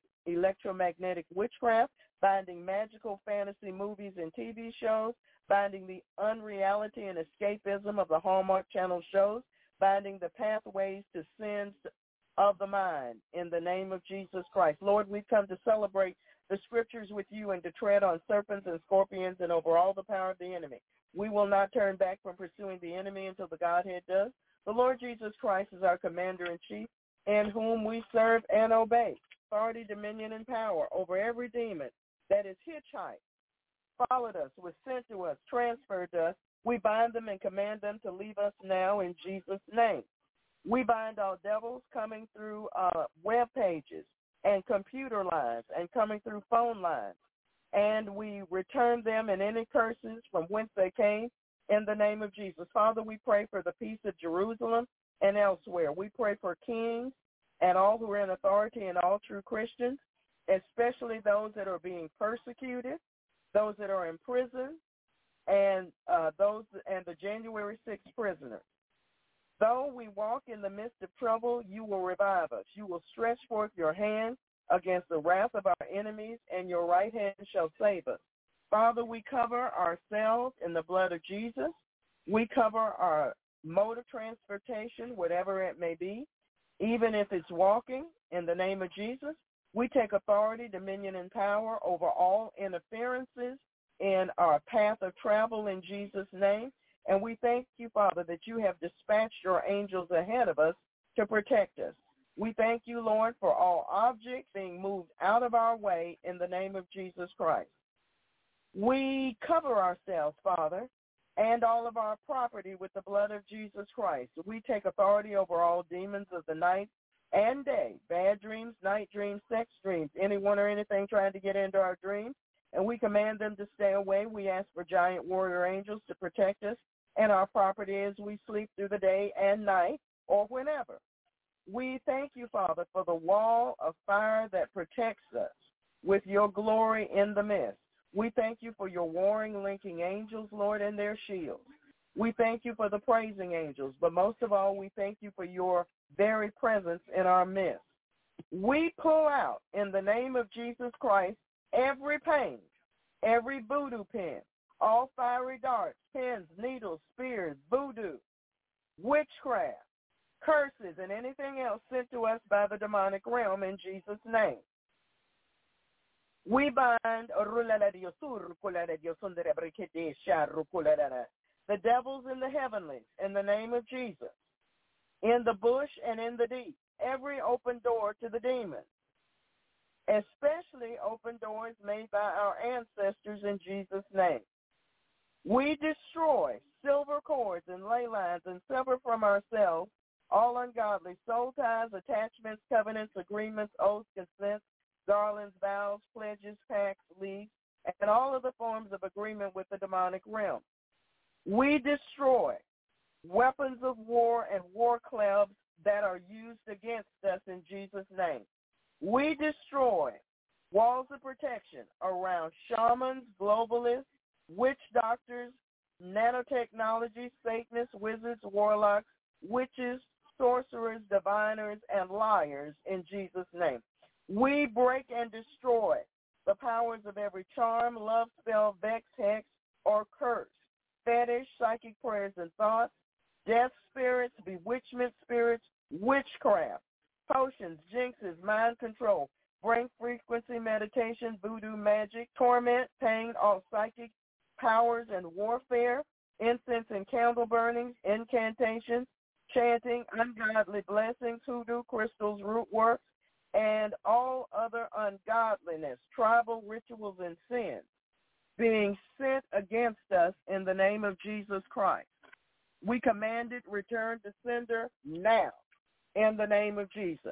witchcraft, binding magical fantasy movies and TV shows, binding the unreality and escapism of the Hallmark Channel shows, binding the pathways to sins of the mind in the name of Jesus Christ. Lord, we've come to celebrate the scriptures with you and to tread on serpents and scorpions and over all the power of the enemy. We will not turn back from pursuing the enemy until the Godhead does. The Lord Jesus Christ is our commander-in-chief, in whom we serve and obey. Authority, dominion, and power over every demon that is hitchhiked, followed us, was sent to us, transferred to us. We bind them and command them to leave us now in Jesus' name. We bind all devils coming through web pages and computer lines and coming through phone lines. And we return them and any curses from whence they came in the name of Jesus. Father, we pray for the peace of Jerusalem and elsewhere. We pray for kings and all who are in authority and all true Christians, especially those that are being persecuted, those that are in prison, and the January 6th prisoners. Though we walk in the midst of trouble, you will revive us. You will stretch forth your hand against the wrath of our enemies, and your right hand shall save us. Father, we cover ourselves in the blood of Jesus. We cover our mode of transportation, whatever it may be, even if it's walking, in the name of Jesus. We take authority, dominion, and power over all interferences in our path of travel in Jesus' name. And we thank you, Father, that you have dispatched your angels ahead of us to protect us. We thank you, Lord, for all objects being moved out of our way in the name of Jesus Christ. We cover ourselves, Father, and all of our property with the blood of Jesus Christ. We take authority over all demons of the night and day, bad dreams, night dreams, sex dreams, anyone or anything trying to get into our dreams, and we command them to stay away. We ask for giant warrior angels to protect us and our property as we sleep through the day and night or whenever. We thank you, Father, for the wall of fire that protects us with your glory in the midst. We thank you for your warring, linking angels, Lord, and their shields. We thank you for the praising angels, but most of all, we thank you for your very presence in our midst. We pull out, in the name of Jesus Christ, every pain, every voodoo pin, all fiery darts, pins, needles, spears, voodoo, witchcraft, curses, and anything else sent to us by the demonic realm in Jesus' name. We bind the devils in the heavenlies in the name of Jesus, in the bush and in the deep, every open door to the demons, especially open doors made by our ancestors in Jesus' name. We destroy silver cords and ley lines and sever from ourselves all ungodly soul ties, attachments, covenants, agreements, oaths, consents, garlands, vows, pledges, pacts, leagues, and all other forms of agreement with the demonic realm. We destroy weapons of war and war clubs that are used against us in Jesus' name. We destroy walls of protection around shamans, globalists, witch doctors, nanotechnology, Satanists, wizards, warlocks, witches, sorcerers, diviners, and liars in Jesus' name. We break and destroy the powers of every charm, love spell, vex, hex, or curse, fetish, psychic prayers and thoughts, death spirits, bewitchment spirits, witchcraft, potions, jinxes, mind control, brain frequency meditation, voodoo magic, torment, pain, all psychic powers and warfare, incense and candle burnings, incantations, chanting, ungodly blessings, hoodoo, crystals, root works, and all other ungodliness, tribal rituals and sins being sent against us in the name of Jesus Christ. We command it return to sender now in the name of Jesus.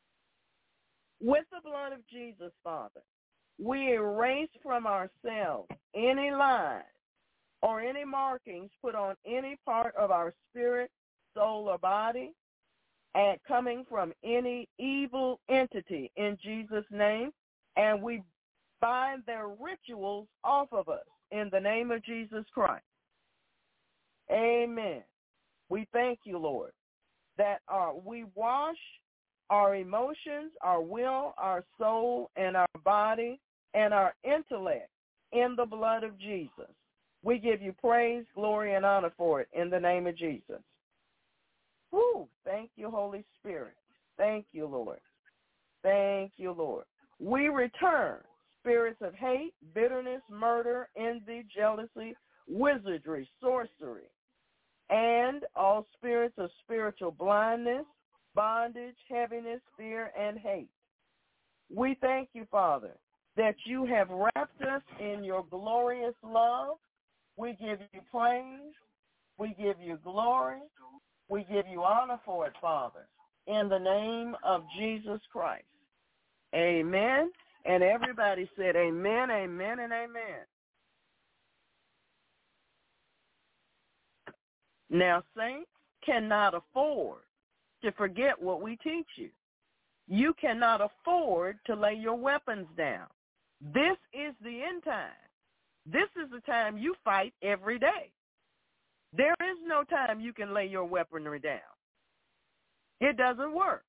With the blood of Jesus, Father, we erase from ourselves any lies or any markings put on any part of our spirit, soul, or body, and coming from any evil entity in Jesus' name, and we bind their rituals off of us in the name of Jesus Christ. Amen. We thank you, Lord, that we wash our emotions, our will, our soul, and our body, and our intellect in the blood of Jesus. We give you praise, glory, and honor for it in the name of Jesus. Woo! Thank you, Holy Spirit. Thank you, Lord. Thank you, Lord. We return spirits of hate, bitterness, murder, envy, jealousy, wizardry, sorcery, and all spirits of spiritual blindness, bondage, heaviness, fear, and hate. We thank you, Father, that you have wrapped us in your glorious love. We give you praise. We give you glory. We give you honor for it, Father, in the name of Jesus Christ. Amen. And everybody said amen, amen, and amen. Now, saints cannot afford to forget what we teach you. You cannot afford to lay your weapons down. This is the end time. This is the time you fight every day. There is no time you can lay your weaponry down. It doesn't work.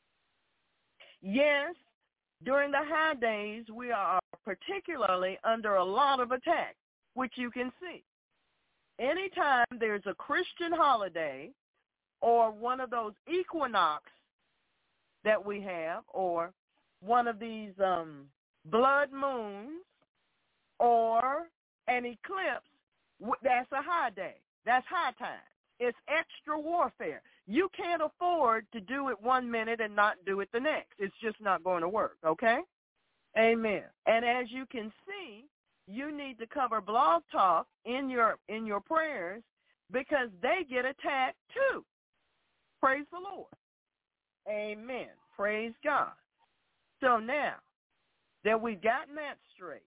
Yes, during the high days, we are particularly under a lot of attack, which you can see. Anytime there's a Christian holiday or one of those equinox that we have, or one of these blood moons or an eclipse, that's a high day. That's high time. It's extra warfare. You can't afford to do it 1 minute and not do it the next. It's just not going to work, okay? Amen. And as you can see, you need to cover Blog Talk in your prayers because they get attacked too. Praise the Lord. Amen. Praise God. So now that we've gotten that straight,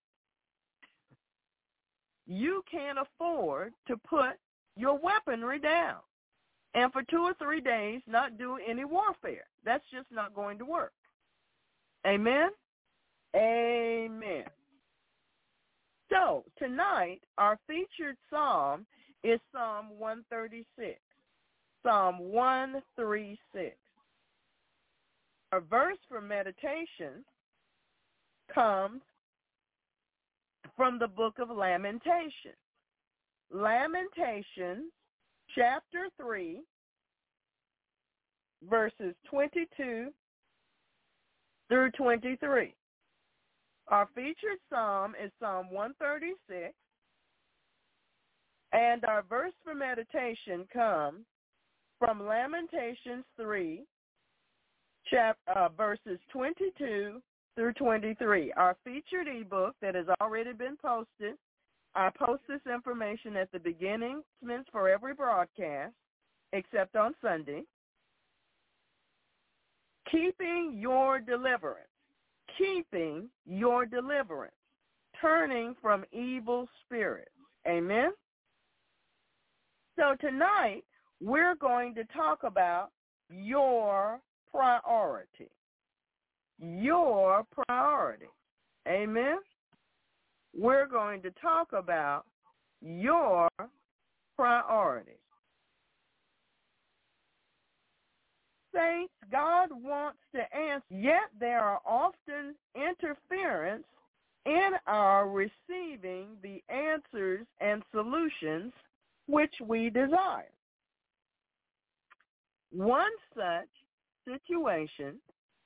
you can't afford to put your weaponry down and for 2 or 3 days not do any warfare. That's just not going to work. Amen? Amen. So tonight, our featured psalm is Psalm 136. Psalm 136. Our verse for meditation comes from the book of Lamentations. Lamentations, chapter 3, verses 22 through 23. Our featured psalm is Psalm 136, and our verse for meditation comes from Lamentations 3, verses 22 through 23. Our featured ebook that has already been posted. I post this information at the beginning for every broadcast, except on Sunday. keeping your deliverance, turning from evil spirits. Amen? So tonight, we're going to talk about your priority. Your priority. Amen? We're going to talk about your priority. Saints, God wants to answer, yet there are often interference in our receiving the answers and solutions which we desire. One such situation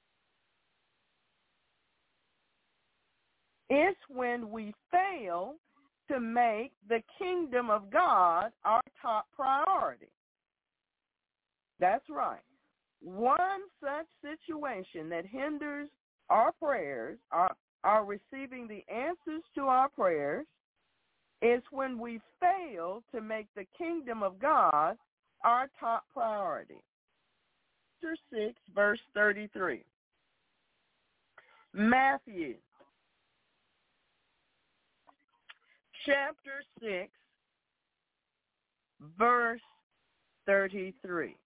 is when we fail to make the kingdom of God our top priority. That's right. One such situation that hinders our prayers, our receiving the answers to our prayers, is when we fail to make the kingdom of God our top priority. Chapter 6, verse 33. Matthew, chapter 6, verse 33.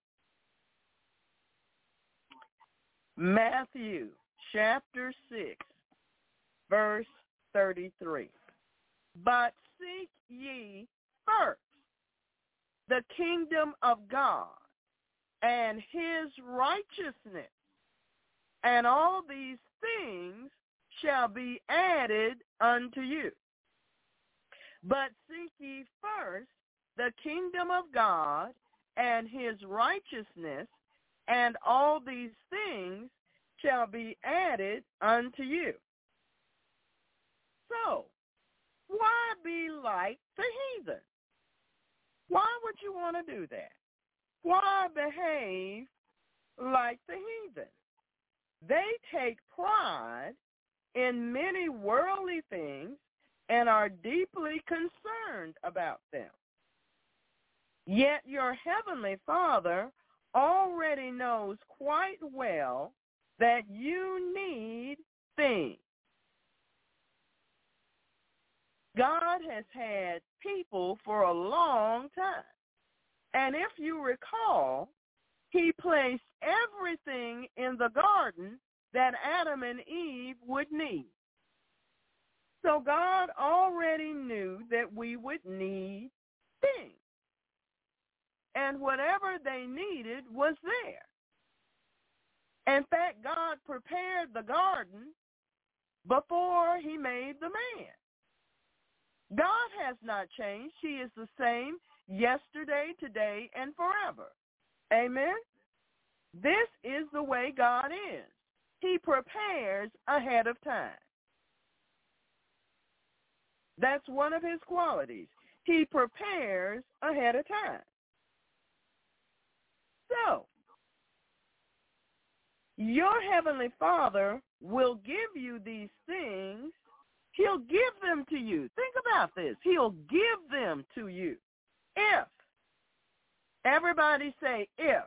Matthew, chapter 6, verse 33. But seek ye first the kingdom of God and his righteousness, and all these things shall be added unto you. But seek ye first the kingdom of God and his righteousness, and all these things shall be added unto you. So, why be like the heathen? Why would you want to do that? Why behave like the heathen? They take pride in many worldly things and are deeply concerned about them. Yet your heavenly Father already knows quite well that you need things. God has had people for a long time. And if you recall, he placed everything in the garden that Adam and Eve would need. So God already knew that we would need things. And whatever they needed was there. In fact, God prepared the garden before he made the man. God has not changed. He is the same yesterday, today, and forever. Amen? This is the way God is. He prepares ahead of time. That's one of his qualities. He prepares ahead of time. So, your heavenly Father will give you these things. He'll give them to you. Think about this. He'll give them to you. If. Everybody say if.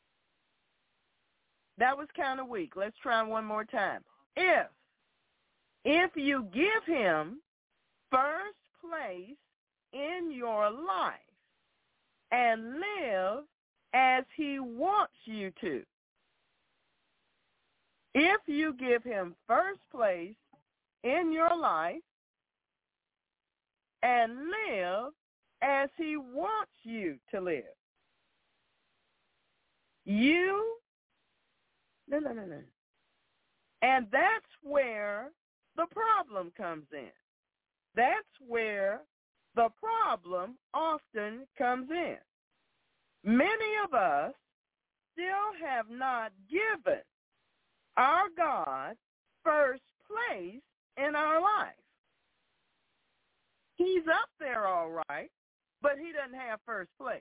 That was kind of weak. Let's try one more time. If you give him first place in your life and live as he wants you to. If you give him first place in your life and live as he wants you to live. No. And that's where the problem comes in. That's where the problem often comes in. Many of us still have not given our God first place in our life. He's up there all right, but he doesn't have first place.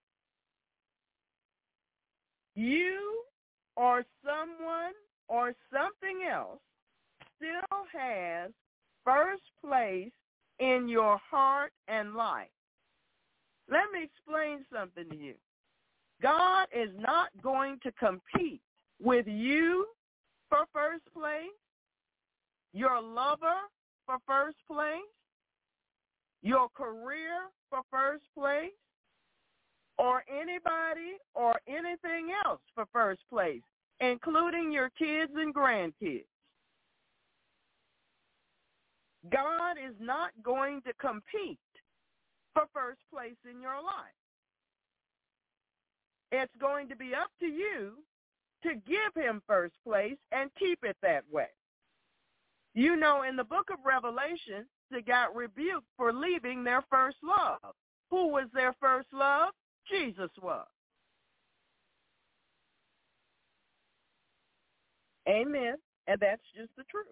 You or someone or something else still has first place in your heart and life. Let me explain something to you. God is not going to compete with you for first place, your lover for first place, your career for first place, or anybody or anything else for first place, including your kids and grandkids. God is not going to compete for first place in your life. It's going to be up to you to give him first place and keep it that way. You know, in the book of Revelation, they got rebuked for leaving their first love. Who was their first love? Jesus was. Amen. And that's just the truth.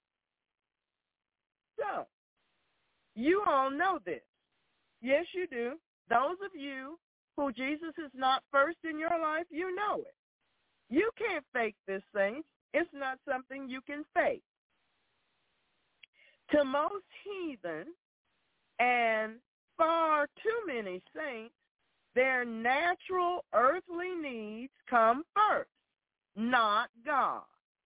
So, you all know this. Yes, you do. Those of you who Jesus is not first in your life, you know it. You can't fake this thing. It's not something you can fake. To most heathen and far too many saints, their natural earthly needs come first, not God.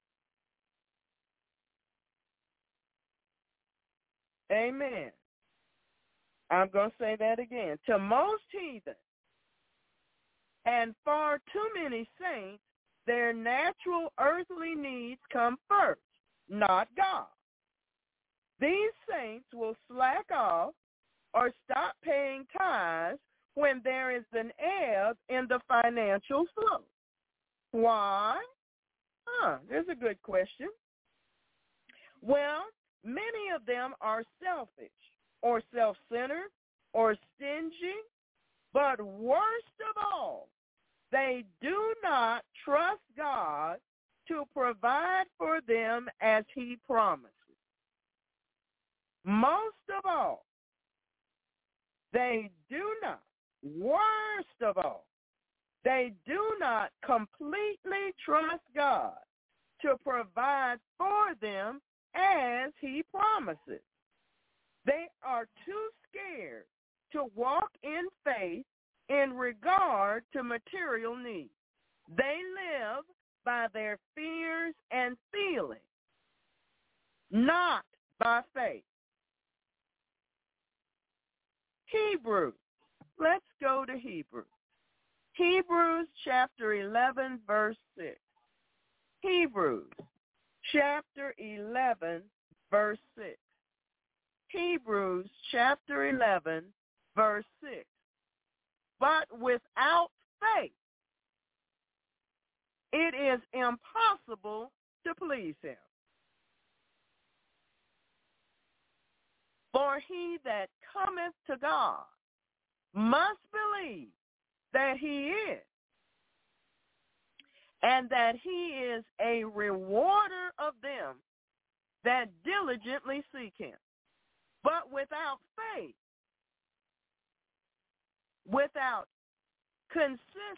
Amen. I'm going to say that again. To most heathen and far too many saints, their natural earthly needs come first, not God. These saints will slack off or stop paying tithes when there is an ebb in the financial flow. Why? There's a good question. Well, many of them are selfish or self-centered or stingy, but worst of all, they do not trust God to provide for them as he promises. Most of all, they do not, worst of all, they do not completely trust God to provide for them as he promises. They are too scared to walk in faith in regard to material needs. They live by their fears and feelings, not by faith. Hebrews. Let's go to Hebrews. Hebrews chapter 11, verse 6. Hebrews chapter 11, verse 6. Hebrews chapter 11, verse 6. But without faith, it is impossible to please him. For he that cometh to God must believe that he is, and that he is a rewarder of them that diligently seek him. But without faith, without consistent,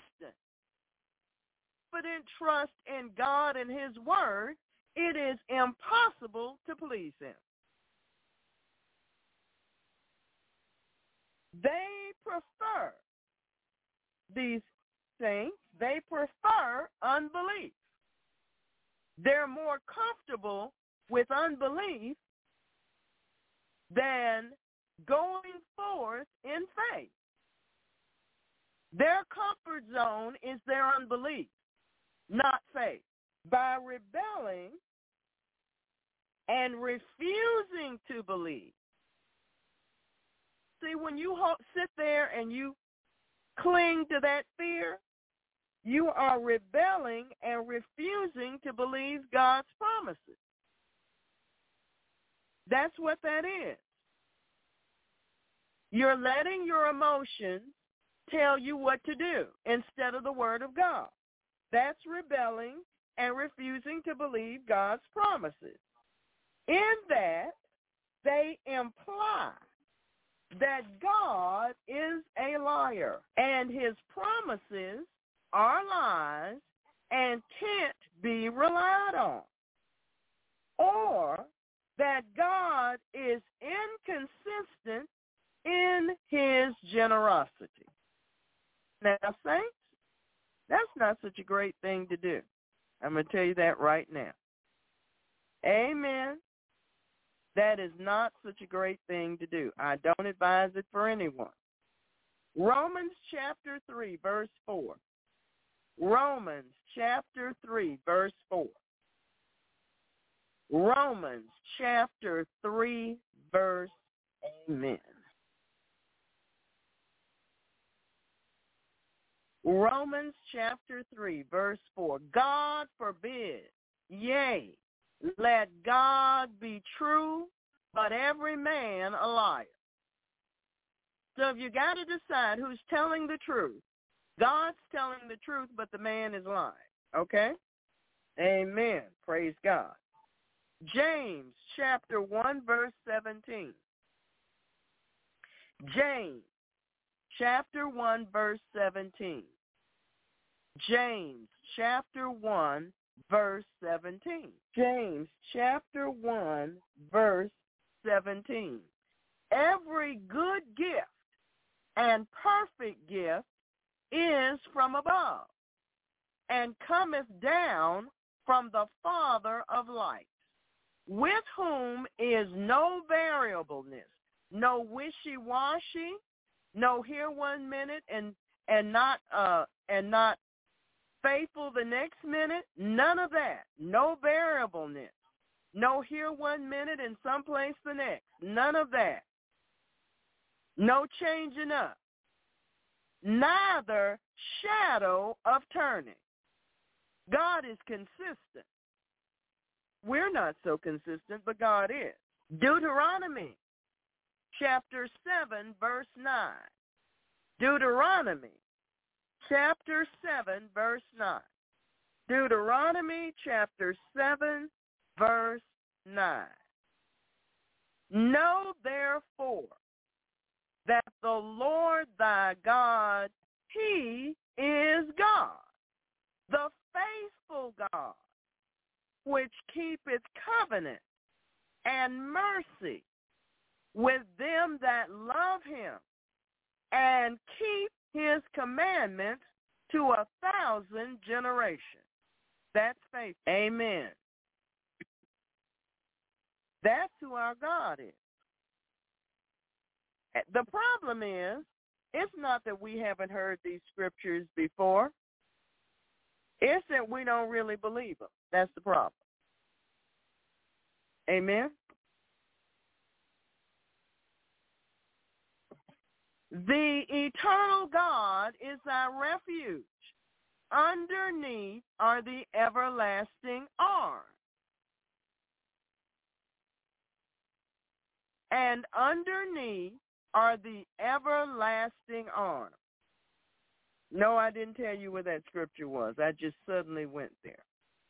confident trust in God and his word, it is impossible to please him. They prefer, these saints, they prefer unbelief. They're more comfortable with unbelief than going forth in faith. Their comfort zone is their unbelief, not faith. By rebelling and refusing to believe. See, when you sit there and you cling to that fear, you are rebelling and refusing to believe God's promises. That's what that is. You're letting your emotions tell you what to do instead of the word of God. That's rebelling and refusing to believe God's promises. In that, they imply that God is a liar and his promises are lies and can't be relied on. Or that God is inconsistent in his generosity. Now, saints, that's not such a great thing to do. I'm going to tell you that right now. Amen. That is not such a great thing to do. I don't advise it for anyone. Romans chapter 3, verse 4. Romans chapter 3, verse 4. Romans chapter 3, verse, amen. Romans chapter 3, verse 4. God forbid, yea, let God be true, but every man a liar. So if you got to decide who's telling the truth, God's telling the truth, but the man is lying. Okay? Amen. Praise God. James chapter 1, verse 17. James chapter 1, verse 17. James chapter 1, verse 17. James chapter 1, verse 17. Every good gift and perfect gift is from above, and cometh down from the Father of lights, with whom is no variableness, no wishy-washy, no here one minute and not faithful the next minute, none of that. No variableness, no here one minute and someplace the next, none of that. No changing up, neither shadow of turning. God is consistent. We're not so consistent, but God is. Deuteronomy chapter 7, verse 9. Deuteronomy chapter 7, verse 9. Deuteronomy chapter 7, verse 9. Know therefore that the Lord thy God, he is God, the faithful God, which keepeth covenant and mercy with them that love him, and keep his commandments to 1,000 generations. That's faith. Amen. That's who our God is. The problem is, it's not that we haven't heard these scriptures before. It's that we don't really believe them. That's the problem. Amen? The eternal God is our refuge. Underneath are the everlasting arms. And underneath are the everlasting arms. No, I didn't tell you where that scripture was. I just suddenly went there.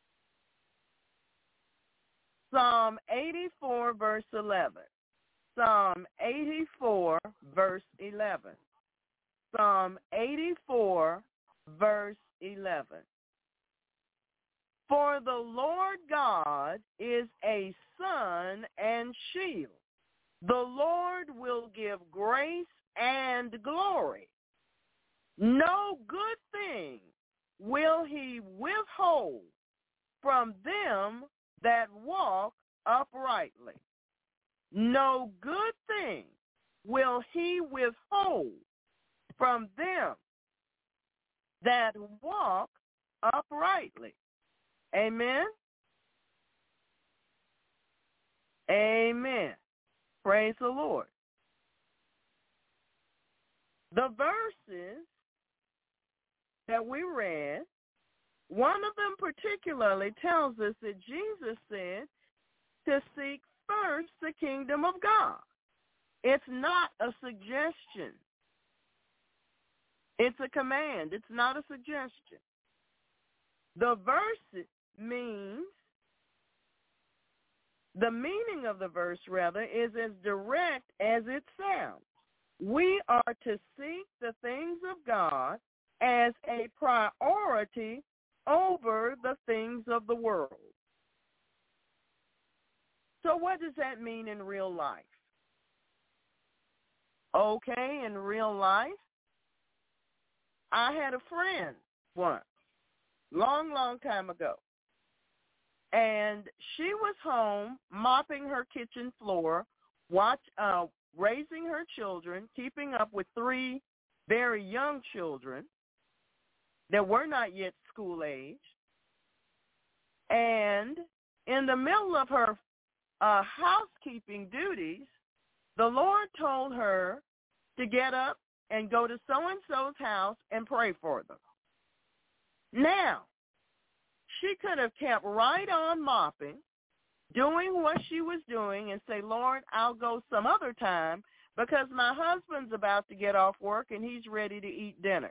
Psalm 84, verse 11. Psalm 84, verse 11. Psalm 84, verse 11. For the Lord God is a sun and shield. The Lord will give grace and glory. No good thing will he withhold from them that walk uprightly. No good thing will he withhold from them that walk uprightly. Amen? Amen. Praise the Lord. The verses that we read, one of them particularly tells us that Jesus said to seek first the kingdom of God. It's not a suggestion. It's a command. It's not a suggestion. The verse means, the meaning of the verse, rather, is as direct as it sounds. We are to seek the things of God as a priority over the things of the world. So what does that mean in real life? Okay, in real life, I had a friend once, long time ago. And she was home mopping her kitchen floor, raising her children, keeping up with 3 very young children that were not yet school age. And in the middle of her housekeeping duties, the Lord told her to get up and go to so-and-so's house and pray for them. Now, she could have kept right on mopping, doing what she was doing, and say, Lord, I'll go some other time because my husband's about to get off work and he's ready to eat dinner.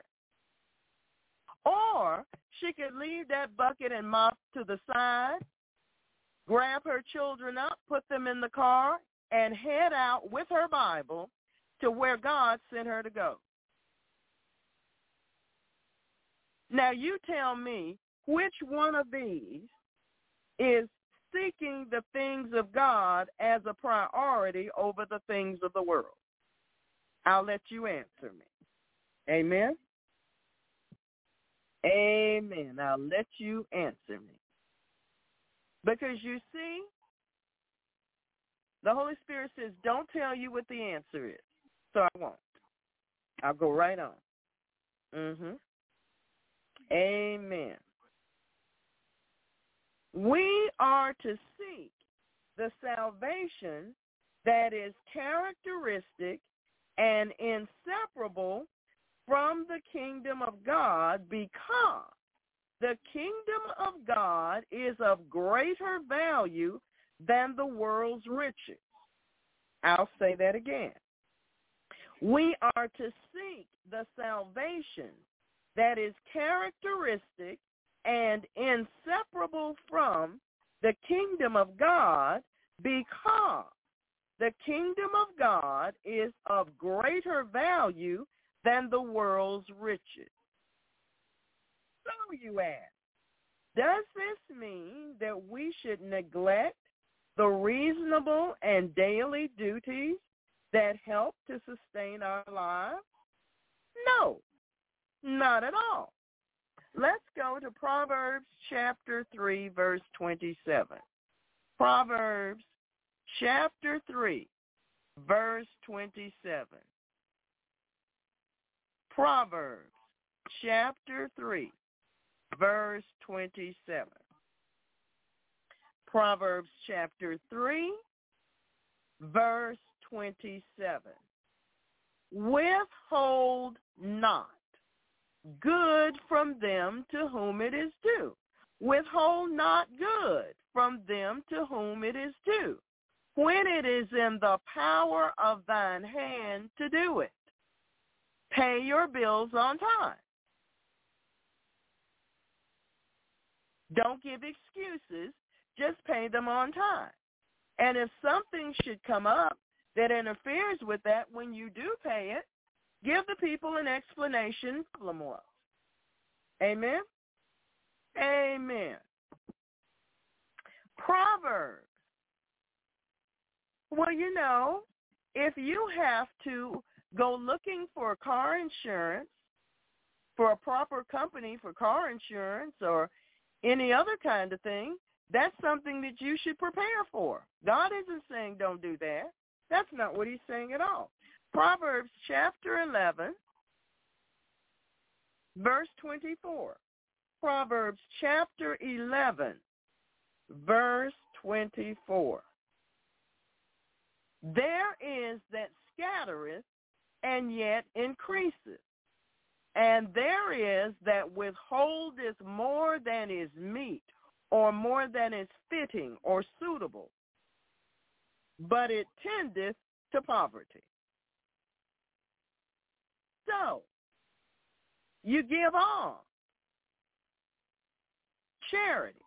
Or she could leave that bucket and mop to the side, grab her children up, put them in the car, and head out with her Bible to where God sent her to go. Now you tell me, which one of these is seeking the things of God as a priority over the things of the world? I'll let you answer me. Amen? Amen. I'll let you answer me. Because you see, the Holy Spirit says, don't tell you what the answer is. So I won't. I'll go right on. Amen. We are to seek the salvation that is characteristic and inseparable from the kingdom of God, because the kingdom of God is of greater value than the world's riches. I'll say that again. We are to seek the salvation that is characteristic and inseparable from the kingdom of God, because the kingdom of God is of greater value than the world's riches. So you ask, does this mean that we should neglect the reasonable and daily duties that help to sustain our lives? No, not at all. Let's go to Proverbs chapter 3, verse 27. Proverbs chapter 3, verse 27. Proverbs chapter 3, verse 27. Proverbs chapter 3, verse 27. Withhold not good from them to whom it is due. Withhold not good from them to whom it is due, when it is in the power of thine hand to do it. Pay your bills on time. Don't give excuses. Just pay them on time. And if something should come up that interferes with that when you do pay it, give the people an explanation. Amen? Amen. Proverbs. Well, you know, if you have to go looking for car insurance, for a proper company for car insurance or any other kind of thing, that's something that you should prepare for. God isn't saying don't do that. That's not what he's saying at all. Proverbs chapter 11, verse 24. Proverbs chapter 11, verse 24. There is that scattereth and yet increaseth, and there is that withholdeth more than is meet, or more than is fitting or suitable, but it tendeth to poverty. So, you give alms, charity.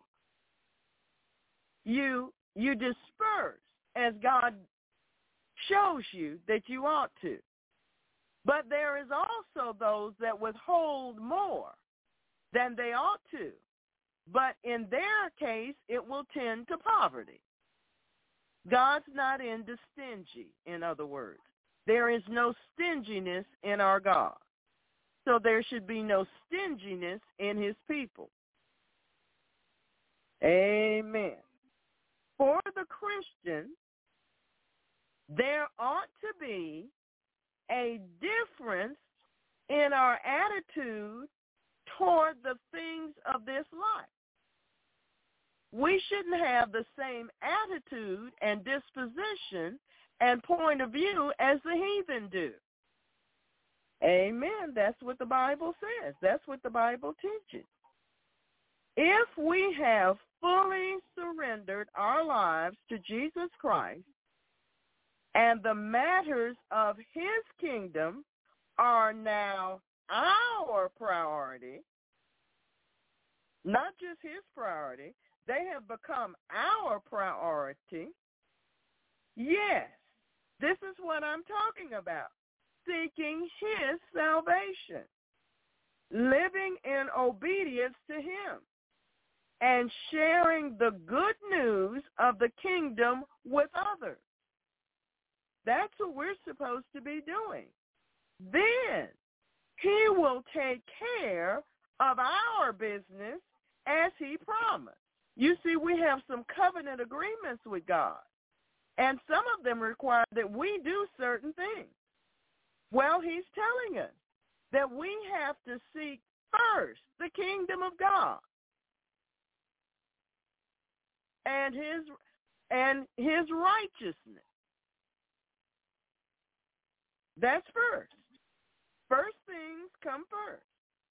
You disperse as God shows you that you ought to. But there is also those that withhold more than they ought to. But in their case, it will tend to poverty. God's not into stingy, in other words. There is no stinginess in our God. So there should be no stinginess in his people. Amen. For the Christian, there ought to be a difference in our attitude toward the things of this life. We shouldn't have the same attitude and disposition and point of view as the heathen do. Amen. That's what the Bible says. That's what the Bible teaches. If we have fully surrendered our lives to Jesus Christ and the matters of his kingdom are now our priority, not just his priority, they have become our priority, yes, this is what I'm talking about. Seeking his salvation, living in obedience to him, and sharing the good news of the kingdom with others. That's what we're supposed to be doing. Then he will take care of our business as he promised. You see, we have some covenant agreements with God, and some of them require that we do certain things. Well, he's telling us that we have to seek first the kingdom of God and his righteousness. That's first. First things come first.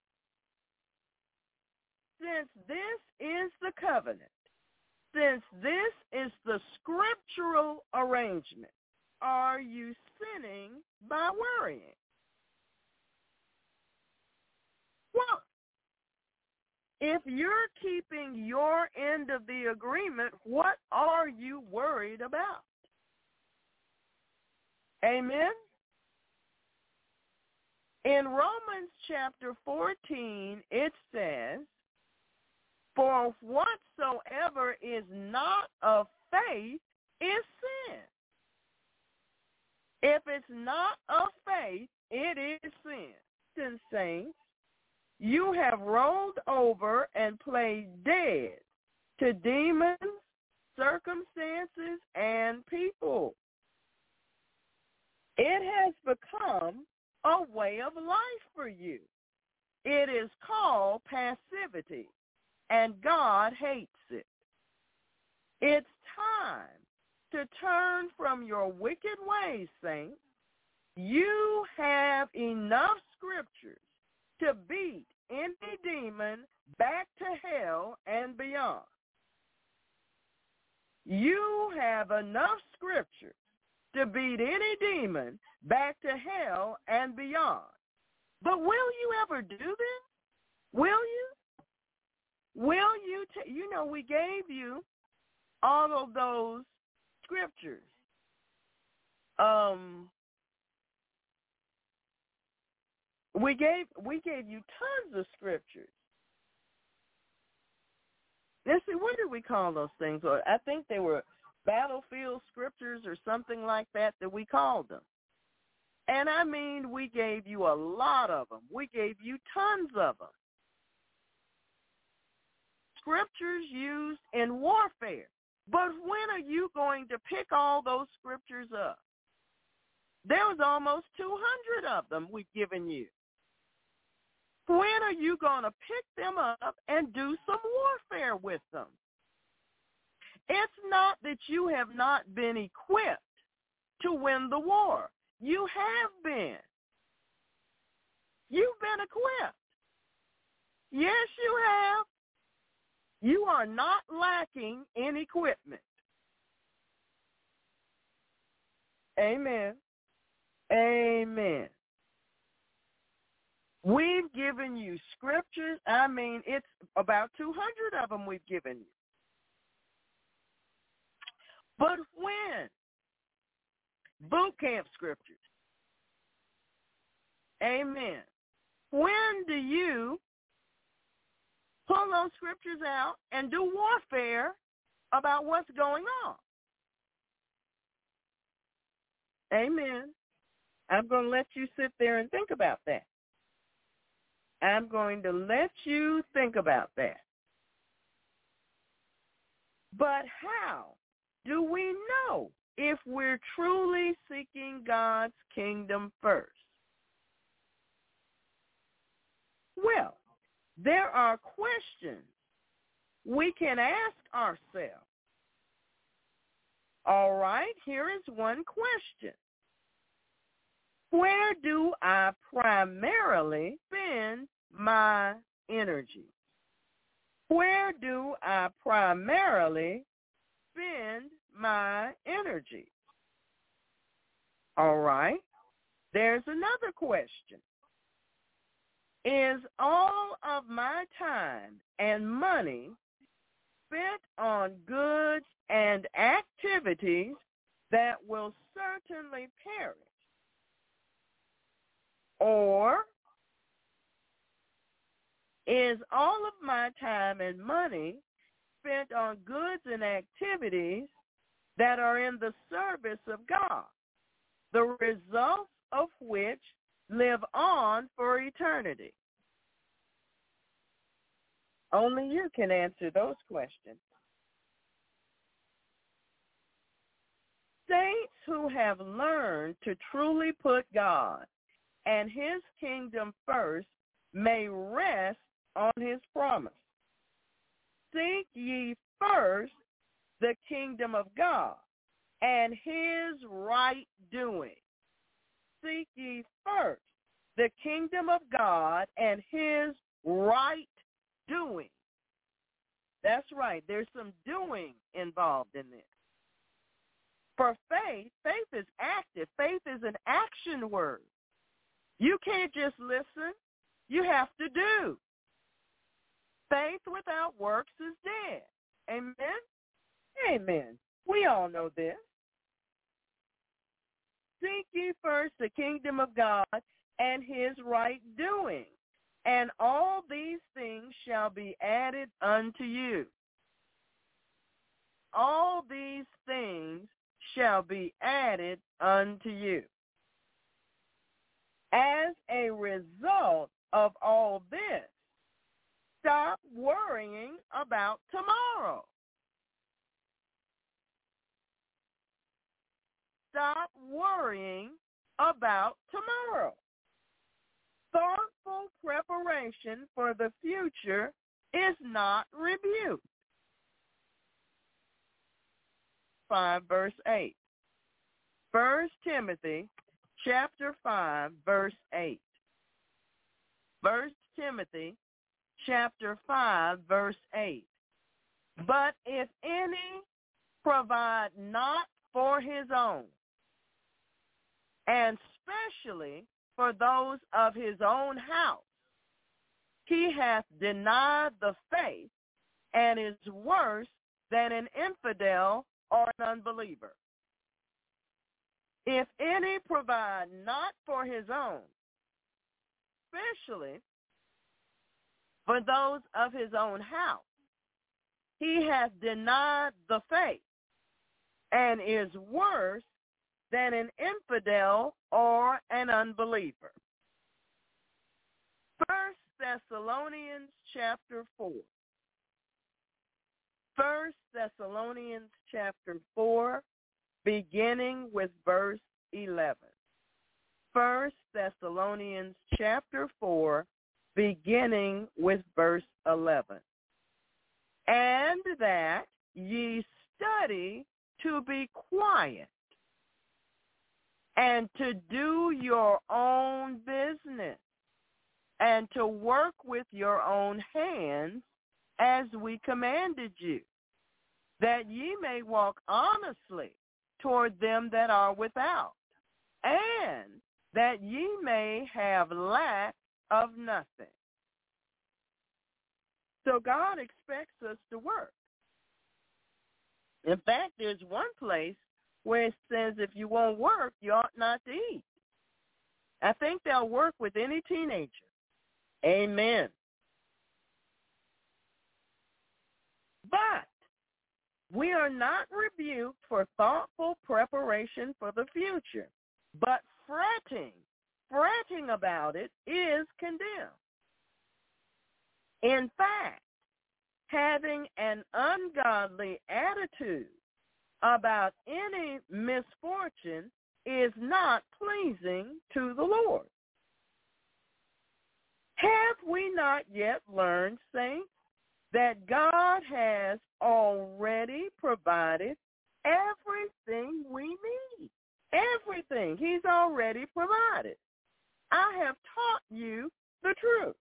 Since this is the covenant, since this is the scriptural arrangement, are you sinning by worrying? Well, if you're keeping your end of the agreement, what are you worried about? Amen? In Romans chapter 14, it says, for whatsoever is not of faith is sin. If it's not of faith, it is sin. Sin, saints, you have rolled over and played dead to demons, circumstances, and people. It has become a way of life for you. It is called passivity, and God hates it. It's time to turn from your wicked ways, saints. You have enough scriptures to beat any demon back to hell and beyond. You have enough scriptures to beat any demon back to hell and beyond. But will you ever do this? Will you? Will you? We gave you all of those scriptures. We gave you tons of scriptures. Let's see, what did we call those things? Or I think they were battlefield scriptures or something like that we called them. And I mean, we gave you a lot of them. We gave you tons of them. Scriptures used in warfare. But when are you going to pick all those scriptures up? There was almost 200 of them we've given you. When are you going to pick them up and do some warfare with them? It's not that you have not been equipped to win the war. You have been. You've been equipped. Yes, you have. You are not lacking in equipment. Amen. Amen. We've given you scriptures. I mean, it's about 200 of them we've given you. But when? Boot camp scriptures. Amen. When do you pull those scriptures out and do warfare about what's going on? Amen. I'm going to let you sit there and think about that. I'm going to let you think about that. But how do we know if we're truly seeking God's kingdom first? Well, there are questions we can ask ourselves. All right, here is one question. Where do I primarily spend my energy? Where do I primarily spend my energy? All right, there's another question. Is all of my time and money spent on goods and activities that will certainly perish? Or is all of my time and money spent on goods and activities that are in the service of God, the results of which live on for eternity? Only you can answer those questions. Saints who have learned to truly put God and his kingdom first may rest on his promise. Seek ye first the kingdom of God and his right doing. Seek ye first the kingdom of God and his right doing. That's right. There's some doing involved in this. For faith is active. Faith is an action word. You can't just listen. You have to do. Faith without works is dead. Amen? Amen. We all know this. Seek ye first the kingdom of God and his right doing, and all these things shall be added unto you. All these things shall be added unto you. As a result of all this, stop worrying about tomorrow. Stop worrying about tomorrow. Thoughtful preparation for the future is not rebuke. 5 verse 8. 1 Timothy chapter 5 verse 8. 1 Timothy chapter 5 verse 8. But if any provide not for his own, and especially for those of his own house, he hath denied the faith and is worse than an infidel or an unbeliever. If any provide not for his own, especially for those of his own house, he hath denied the faith and is worse than an infidel or an unbeliever. 1 Thessalonians chapter 4. 1 Thessalonians chapter 4, beginning with verse 11. 1 Thessalonians chapter 4, beginning with verse 11. And that ye study to be quiet and to do your own business and to work with your own hands as we commanded you, that ye may walk honestly toward them that are without, and that ye may have lack of nothing. So God expects us to work. In fact, there's one place where it says if you won't work, you ought not to eat. I think they'll work with any teenager. Amen. But we are not rebuked for thoughtful preparation for the future, but fretting about it is condemned. In fact, having an ungodly attitude about any misfortune is not pleasing to the Lord. Have we not yet learned, saints, that God has already provided everything we need? Everything He's already provided. I have taught you the truth.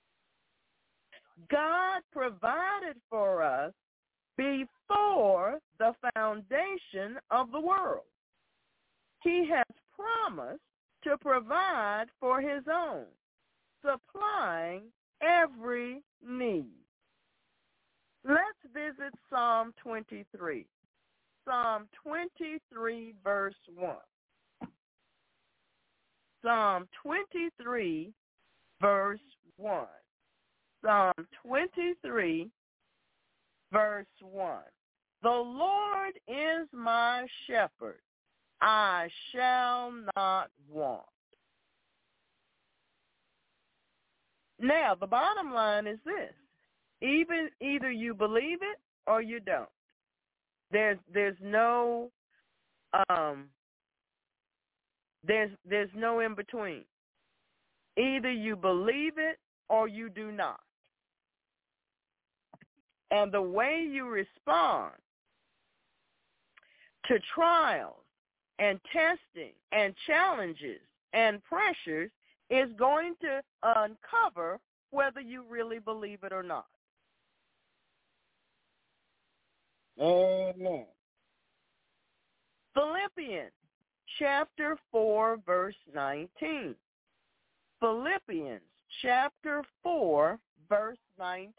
God provided for us before the foundation of the world. He has promised to provide for His own, supplying every need. Let's visit Psalm 23. Psalm 23, verse 1. Psalm 23, verse 1. Psalm 23, verse 1. The Lord is my shepherd. I shall not want. Now, the bottom line is this. Either you believe it or you don't. There's no there's no in between. Either you believe it or you do not. And the way you respond to trials and testing and challenges and pressures is going to uncover whether you really believe it or not. Amen. Philippians chapter 4, verse 19. Philippians chapter 4, verse 19.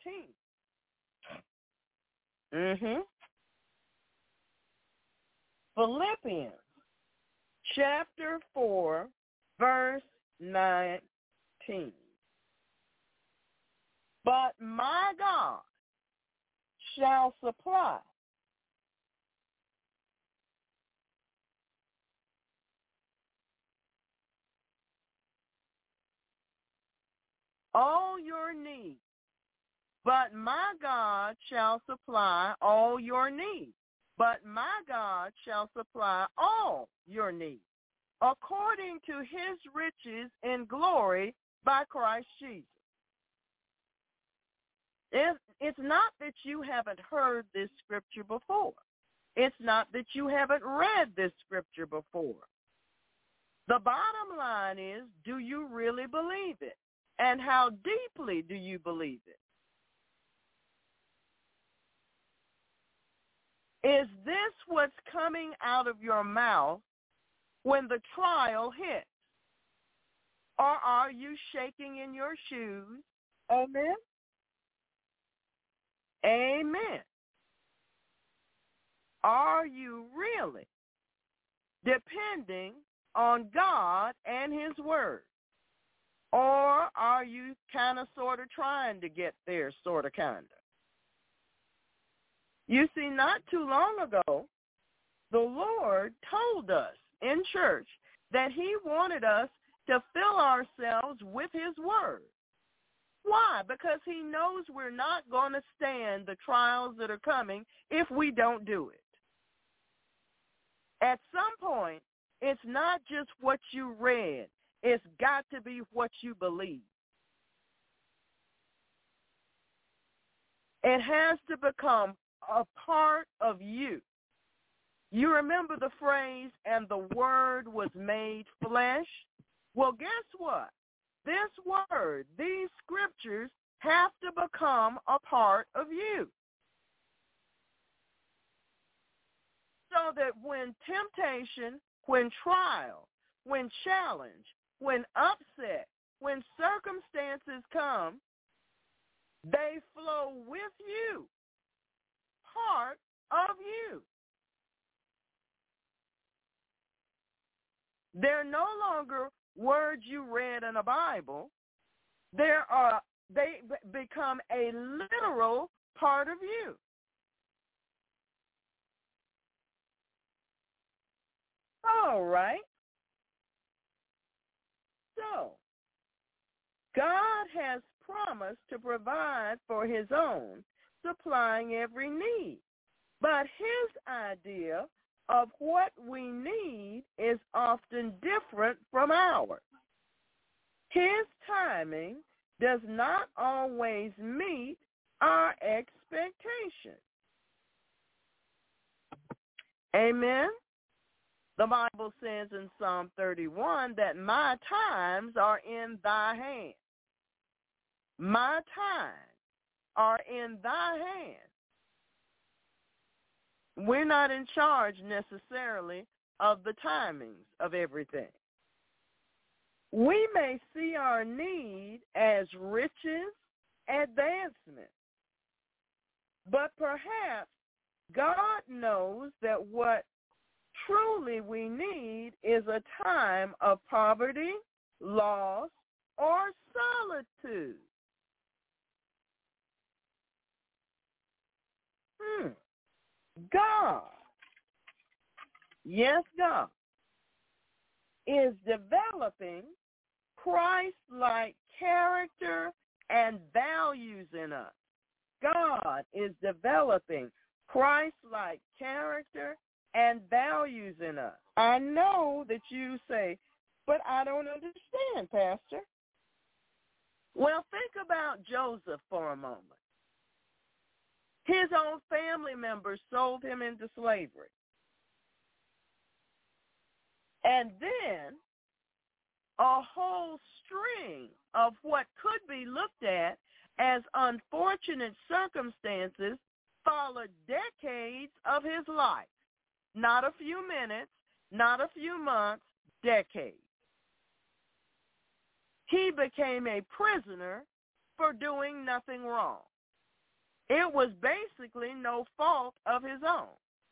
Philippians chapter 4, verse 19. But my God shall supply all your needs. But my God shall supply all your needs. But my God shall supply all your needs, according to His riches in glory by Christ Jesus. It's not that you haven't heard this scripture before. It's not that you haven't read this scripture before. The bottom line is, do you really believe it? And how deeply do you believe it? Is this what's coming out of your mouth when the trial hits? Or are you shaking in your shoes? Amen? Amen. Are you really depending on God and His Word? Or are you kind of sort of trying to get there, sort of kind of? You see, not too long ago, the Lord told us in church that He wanted us to fill ourselves with His Word. Why? Because He knows we're not going to stand the trials that are coming if we don't do it. At some point, it's not just what you read. It's got to be what you believe. It has to become a part of you. You remember the phrase, and the Word was made flesh? Well, guess what? This Word, these scriptures, have to become a part of you. So that when temptation, when trial, when challenge, when upset, when circumstances come, they flow with you, part of you. They're no longer words you read in a Bible. They become a literal part of you. All right. So, God has promised to provide for His own, supplying every need. But his idea of what we need is often different from ours. His timing does not always meet our expectations. Amen? The Bible says in Psalm 31 that my times are in thy hand. My times are in thy hand. We're not in charge necessarily of the timings of everything. We may see our need as riches, advancement, but perhaps God knows that what truly we need is a time of poverty, loss, or solitude. God, yes, God, is developing Christ-like character and values in us. God is developing Christ-like character and values in us. I know that you say, but I don't understand, Pastor. Well, think about Joseph for a moment. His own family members sold him into slavery. And then a whole string of what could be looked at as unfortunate circumstances followed decades of his life. Not a few minutes, not a few months, decades. He became a prisoner for doing nothing wrong. It was basically no fault of his own.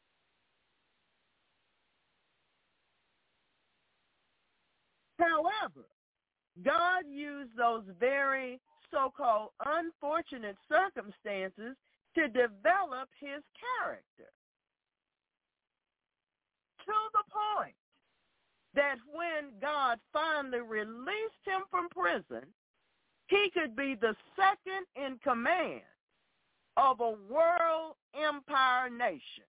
However, God used those very so-called unfortunate circumstances to develop his character to the point that when God finally released him from prison, he could be the second in command of a world empire nation.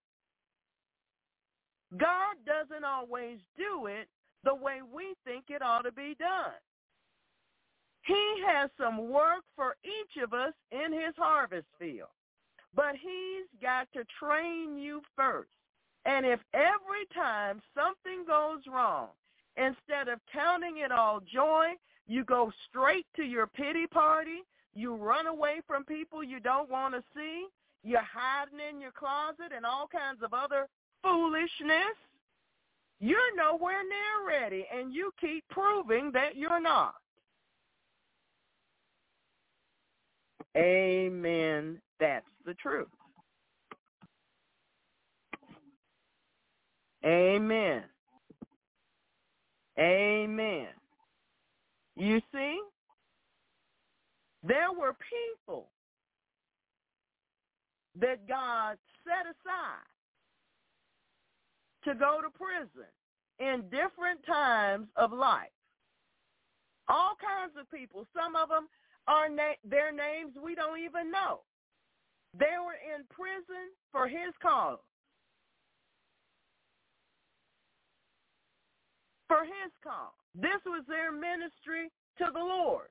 God doesn't always do it the way we think it ought to be done. He has some work for each of us in his harvest field, but he's got to train you first. And if every time something goes wrong, instead of counting it all joy, you go straight to your pity party, you run away from people you don't want to see, you're hiding in your closet and all kinds of other foolishness, you're nowhere near ready, and you keep proving that you're not. Amen. That's the truth. Amen. Amen. You see, there were people that God set aside to go to prison in different times of life. All kinds of people. Some of them are their names we don't even know. They were in prison for his cause. For his cause. This was their ministry to the Lord.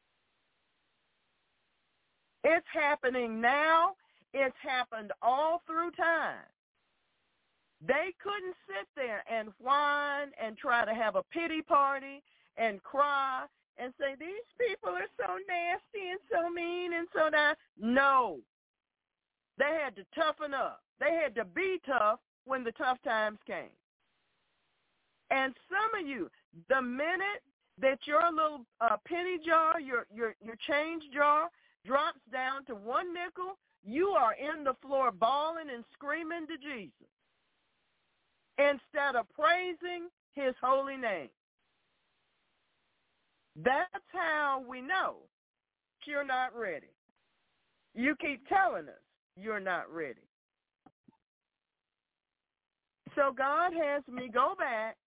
It's happening now. It's happened all through time. They couldn't sit there and whine and try to have a pity party and cry and say, these people are so nasty and so mean and so that. No. They had to toughen up. They had to be tough when the tough times came. And some of you, the minute that your little penny jar, your change jar drops down to 1 nickel, you are in the floor bawling and screaming to Jesus instead of praising his holy name. That's how we know you're not ready. You keep telling us you're not ready. So God has me go back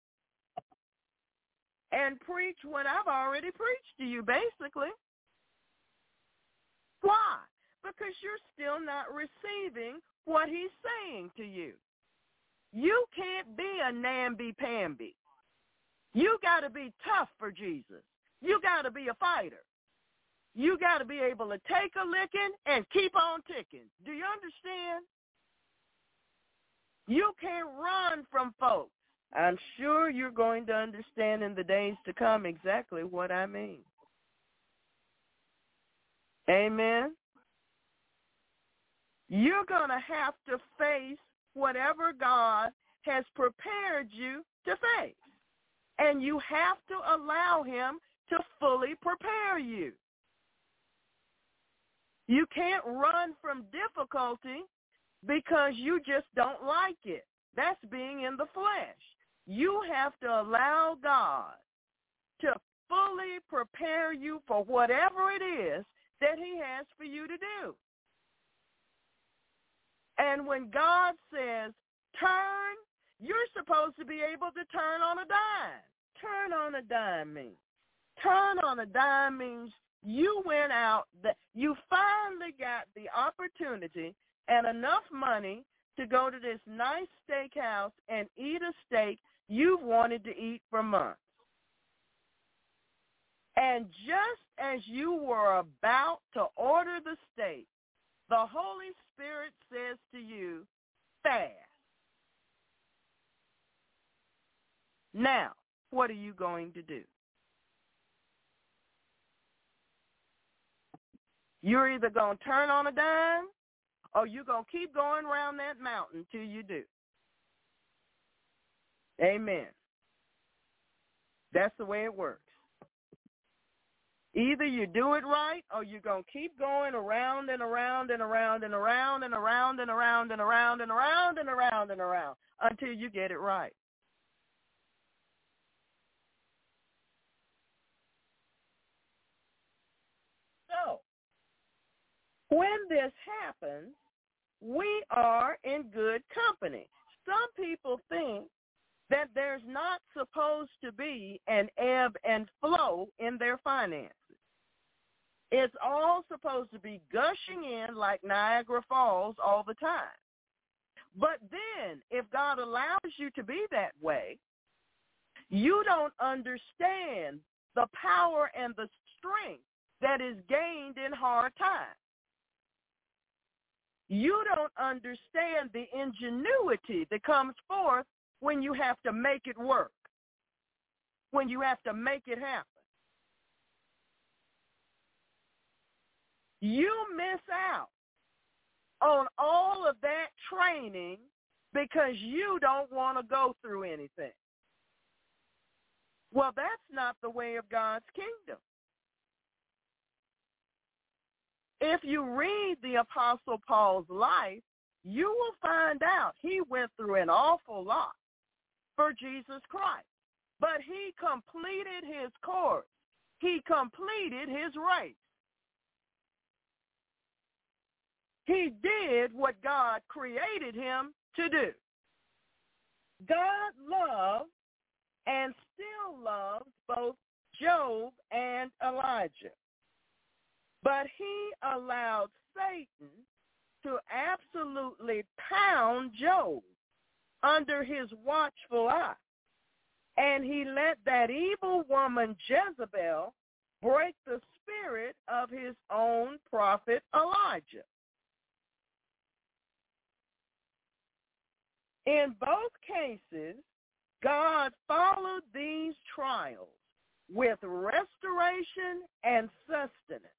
and preach what I've already preached to you, basically. Why? Because you're still not receiving what he's saying to you. You can't be a namby-pamby. You got to be tough for Jesus. You got to be a fighter. You got to be able to take a licking and keep on ticking. Do you understand? You can't run from folks. I'm sure you're going to understand in the days to come exactly what I mean. Amen? You're going to have to face whatever God has prepared you to face. And you have to allow him to fully prepare you. You can't run from difficulty because you just don't like it. That's being in the flesh. You have to allow God to fully prepare you for whatever it is that he has for you to do. And when God says, turn, you're supposed to be able to turn on a dime. Turn on a dime means. Turn on a dime means you went out, you finally got the opportunity and enough money to go to this nice steakhouse and eat a steak you've wanted to eat for months. And just as you were about to order the steak, the Holy Spirit says to you, fast. Now, what are you going to do? You're either going to turn on a dime or you're going to keep going around that mountain till you do. Amen. That's the way it works. Either you do it right or you're going to keep going around and around and around and around and around and around and around and around and around and around until you get it right. So, when this happens, we are in good company. Some people think that there's not supposed to be an ebb and flow in their finances. It's all supposed to be gushing in like Niagara Falls all the time. But then, if God allows you to be that way, you don't understand the power and the strength that is gained in hard times. You don't understand the ingenuity that comes forth when you have to make it work, when you have to make it happen. You miss out on all of that training because you don't want to go through anything. Well, that's not the way of God's kingdom. If you read the Apostle Paul's life, you will find out he went through an awful lot for Jesus Christ. But he completed his course. He completed his race. He did what God created him to do. God loved and still loves both Job and Elijah. But he allowed Satan to absolutely pound Job under his watchful eye. And he let that evil woman Jezebel break the spirit of his own prophet Elijah. In both cases, God followed these trials with restoration and sustenance.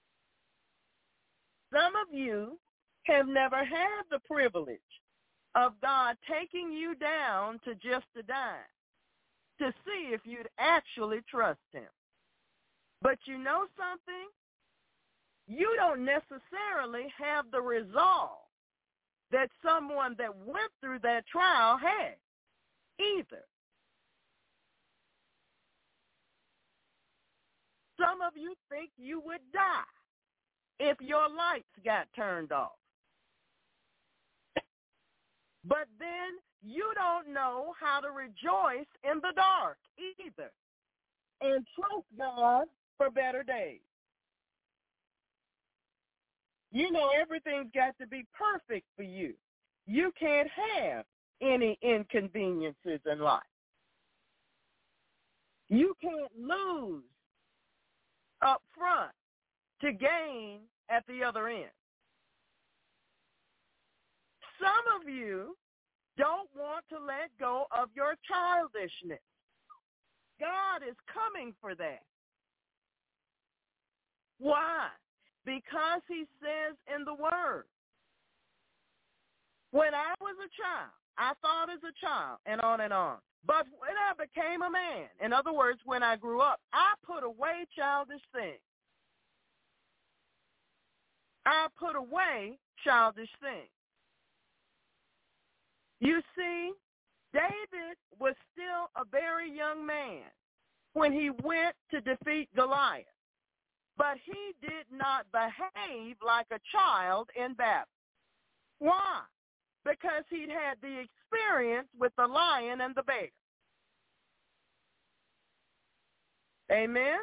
Some of you have never had the privilege of God taking you down to just a dime to see if you'd actually trust him. But you know something? You don't necessarily have the resolve that someone that went through that trial had either. Some of you think you would die if your lights got turned off. But then you don't know how to rejoice in the dark either and trust God for better days. You know everything's got to be perfect for you. You can't have any inconveniences in life. You can't lose up front to gain at the other end. Some of you don't want to let go of your childishness. God is coming for that. Why? Because he says in the Word, when I was a child, I thought as a child, and on and on. But when I became a man, in other words, when I grew up, I put away childish things. I put away childish things. You see, David was still a very young man when he went to defeat Goliath. But he did not behave like a child in battle. Why? Because he'd had the experience with the lion and the bear. Amen?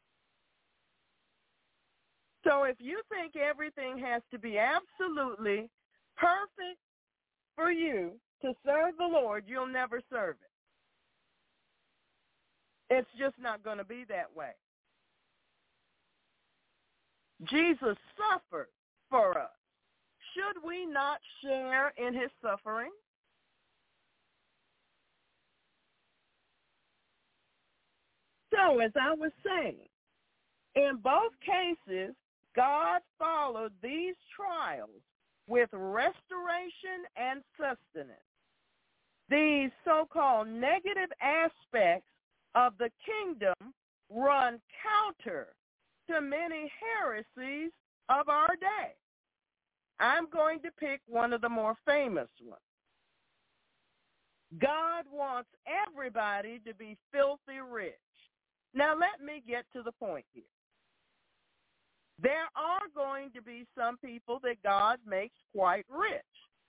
So if you think everything has to be absolutely perfect for you to serve the Lord, you'll never serve it. It's just not going to be that way. Jesus suffered for us. Should we not share in his suffering? So, as I was saying, in both cases, God followed these trials with restoration and sustenance. These so-called negative aspects of the kingdom run counter to many heresies of our day. I'm going to pick one of the more famous ones. God wants everybody to be filthy rich. Now let me get to the point here. There are going to be some people that God makes quite rich,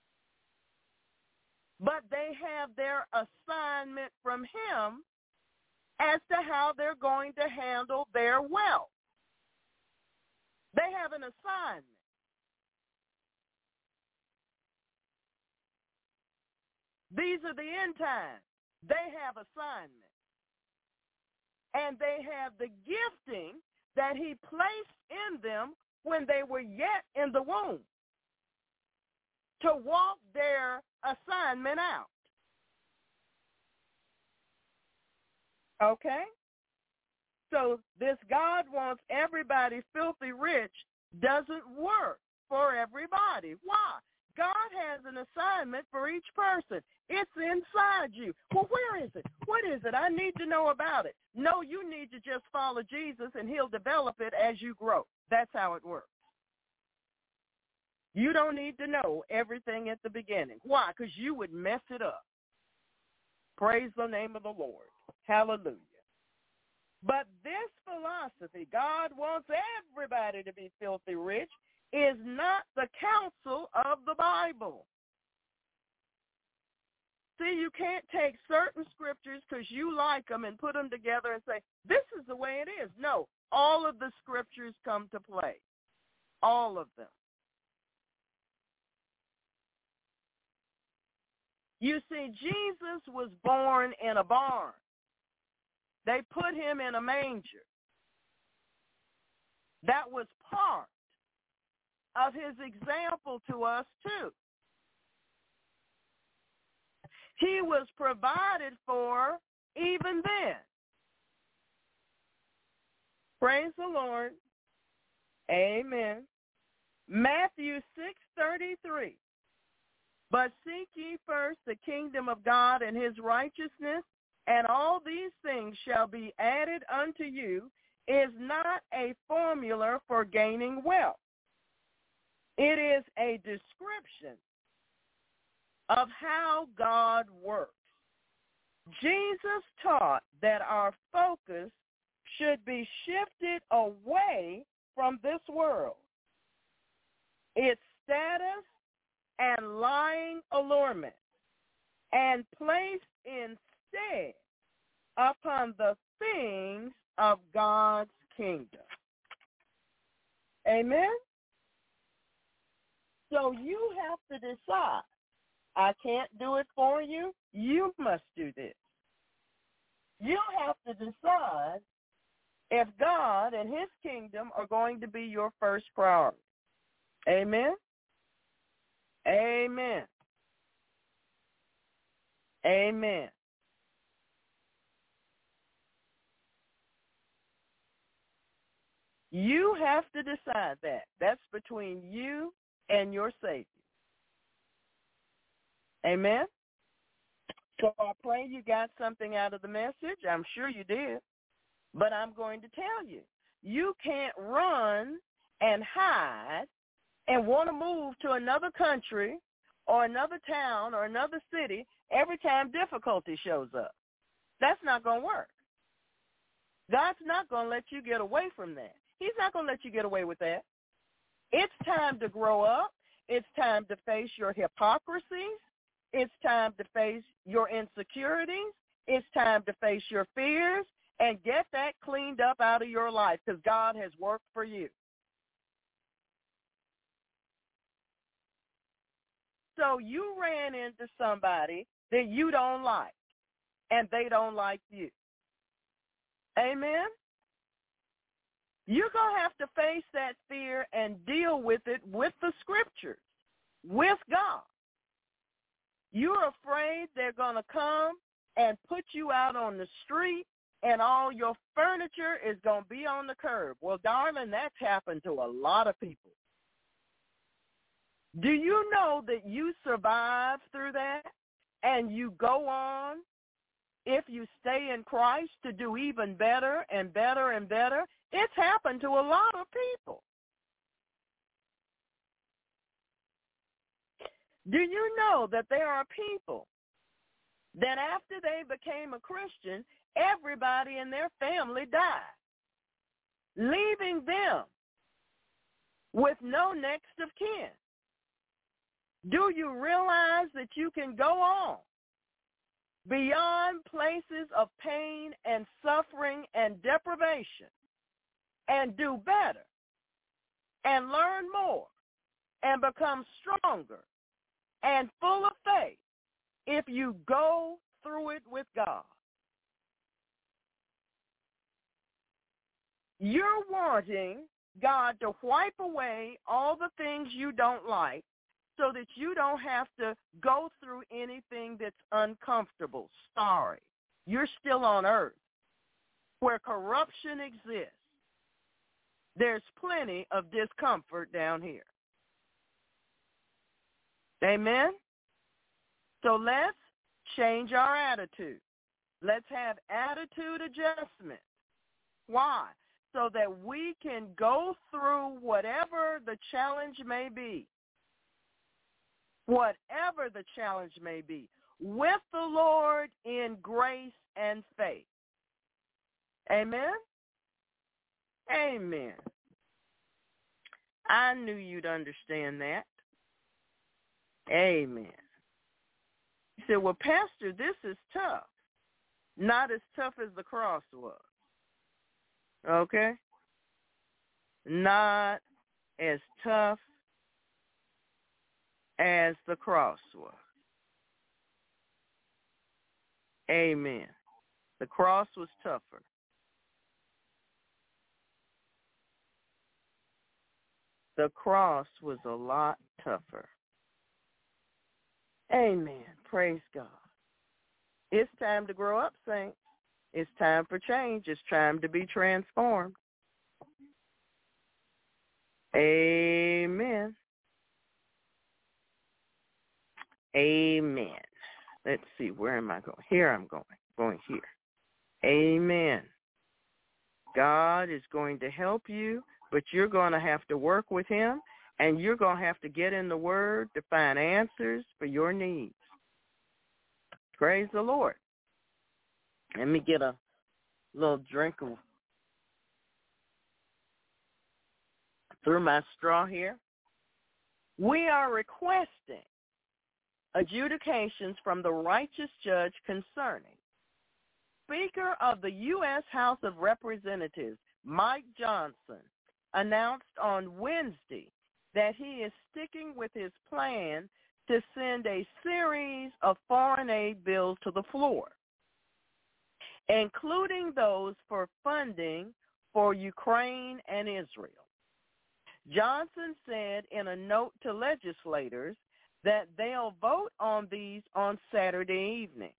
but they have their assignment from him as to how they're going to handle their wealth. They have an assignment. These are the end times. They have assignment. And they have the gifting that he placed in them when they were yet in the womb to walk their assignment out. Okay? So this God wants everybody filthy rich doesn't work for everybody. Why? God has an assignment for each person. It's inside you. Well, where is it? What is it? I need to know about it. No, you need to just follow Jesus and he'll develop it as you grow. That's how it works. You don't need to know everything at the beginning. Why? Because you would mess it up. Praise the name of the Lord. Hallelujah. But this philosophy, God wants everybody to be filthy rich, is not the counsel of the Bible. See, you can't take certain scriptures because you like them and put them together and say, this is the way it is. No, all of the scriptures come to play. All of them. You see, Jesus was born in a barn. They put him in a manger. That was part of his example to us too. He was provided for even then. Praise the Lord. Amen. Matthew 6:33. But seek ye first the kingdom of God and his righteousness, and all these things shall be added unto you, is not a formula for gaining wealth. It is a description of how God works. Jesus taught that our focus should be shifted away from this world, its status and lying allurement, and placed instead upon the things of God's kingdom. Amen? So you have to decide. I can't do it for you. You must do this. You have to decide if God and his kingdom are going to be your first priority. Amen? Amen. Amen. You have to decide that. That's between you and your Savior. Amen? So I pray you got something out of the message. I'm sure you did. But I'm going to tell you, you can't run and hide and want to move to another country or another town or another city every time difficulty shows up. That's not going to work. God's not going to let you get away from that. He's not going to let you get away with that. It's time to grow up. It's time to face your hypocrisies. It's time to face your insecurities. It's time to face your fears and get that cleaned up out of your life because God has worked for you. So you ran into somebody that you don't like, and they don't like you. Amen? You're going to have to face that fear and deal with it with the scriptures, with God. You're afraid they're going to come and put you out on the street and all your furniture is going to be on the curb. Well, darling, that's happened to a lot of people. Do you know that you survive through that and you go on, if you stay in Christ, to do even better and better and better? It's happened to a lot of people. Do you know that there are people that after they became a Christian, everybody in their family died, leaving them with no next of kin? Do you realize that you can go on beyond places of pain and suffering and deprivation and do better and learn more and become stronger and full of faith if you go through it with God? You're wanting God to wipe away all the things you don't like so that you don't have to go through anything that's uncomfortable. Sorry. You're still on earth where corruption exists. There's plenty of discomfort down here. Amen? So let's change our attitude. Let's have attitude adjustment. Why? So that we can go through whatever the challenge may be. Whatever the challenge may be, with the Lord in grace and faith. Amen? Amen. I knew you'd understand that. Amen. You said, well, Pastor, this is tough. Not as tough as the cross was. Okay? Not as tough as the cross was. Amen. The cross was tougher. The cross was a lot tougher. Amen. Praise God. It's time to grow up, saints. It's time for change. It's time to be transformed. Amen. Amen. Let's see, where am I going? Here I'm going here. Amen. God is going to help you, but you're going to have to work with him, and you're going to have to get in the Word to find answers for your needs. Praise the Lord. Let me get a little drink through my straw here. We are requesting adjudications from the righteous judge concerning Speaker of the U.S. House of Representatives, Mike Johnson, announced on Wednesday that he is sticking with his plan to send a series of foreign aid bills to the floor, including those for funding for Ukraine and Israel. Johnson said in a note to legislators that they'll vote on these on Saturday evening.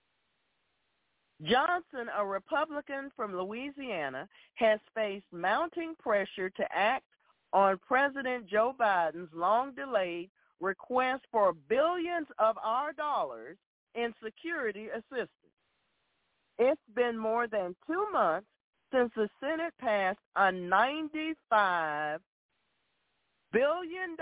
Johnson, a Republican from Louisiana, has faced mounting pressure to act on President Joe Biden's long-delayed request for billions of our dollars in security assistance. It's been more than 2 months since the Senate passed a $95 billion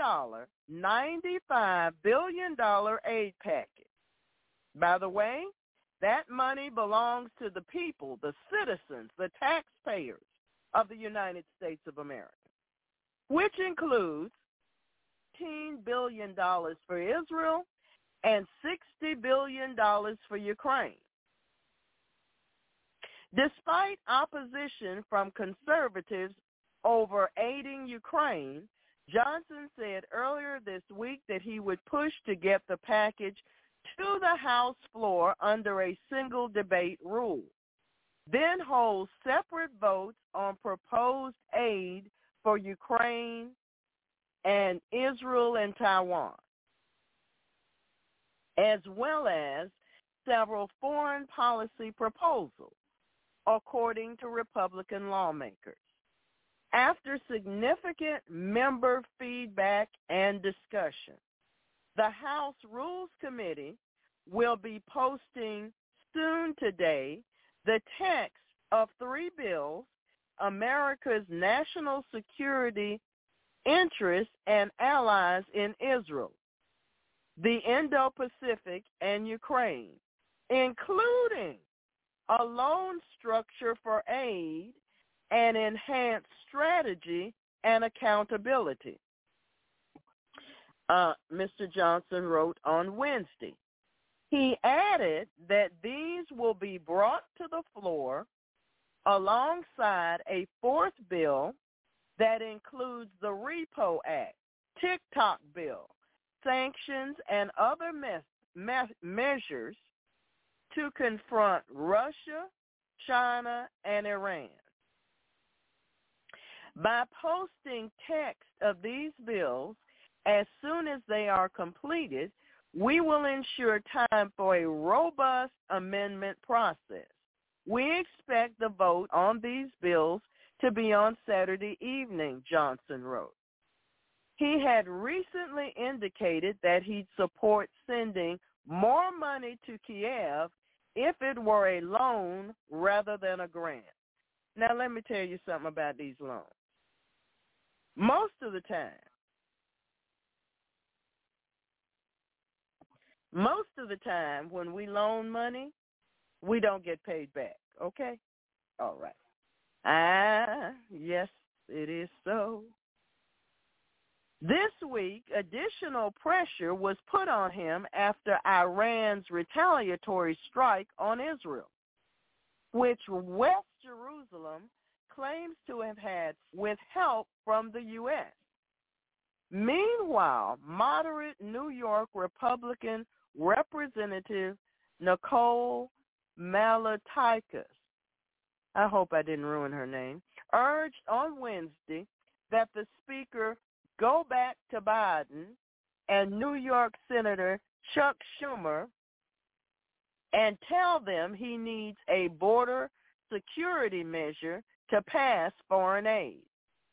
aid package. By the way, that money belongs to the people, the citizens, the taxpayers of the United States of America, which includes $10 billion for Israel and $60 billion for Ukraine. Despite opposition from conservatives over aiding Ukraine, Johnson said earlier this week that he would push to get the package to the House floor under a single debate rule, then hold separate votes on proposed aid for Ukraine and Israel and Taiwan, as well as several foreign policy proposals, according to Republican lawmakers. After significant member feedback and discussion, the House Rules Committee will be posting soon today the text of 3 bills, America's national security interests and allies in Israel, the Indo-Pacific, and Ukraine, including a loan structure for aid and enhanced strategy and accountability. Mr. Johnson wrote on Wednesday. He added that these will be brought to the floor alongside a 4th bill that includes the Repo Act, TikTok bill, sanctions, and other measures to confront Russia, China, and Iran. By posting text of these bills as soon as they are completed, we will ensure time for a robust amendment process. We expect the vote on these bills to be on Saturday evening, Johnson wrote. He had recently indicated that he'd support sending more money to Kiev if it were a loan rather than a grant. Now, let me tell you something about these loans. Most of the time when we loan money, we don't get paid back, okay? All right. Yes, it is so. This week, additional pressure was put on him after Iran's retaliatory strike on Israel, which West Jerusalem claims to have had with help from the U.S. Meanwhile, moderate New York Republican Representative Nicole Malatikas, I hope I didn't ruin her name, urged on Wednesday that the Speaker go back to Biden and New York Senator Chuck Schumer and tell them he needs a border security measure to pass foreign aid.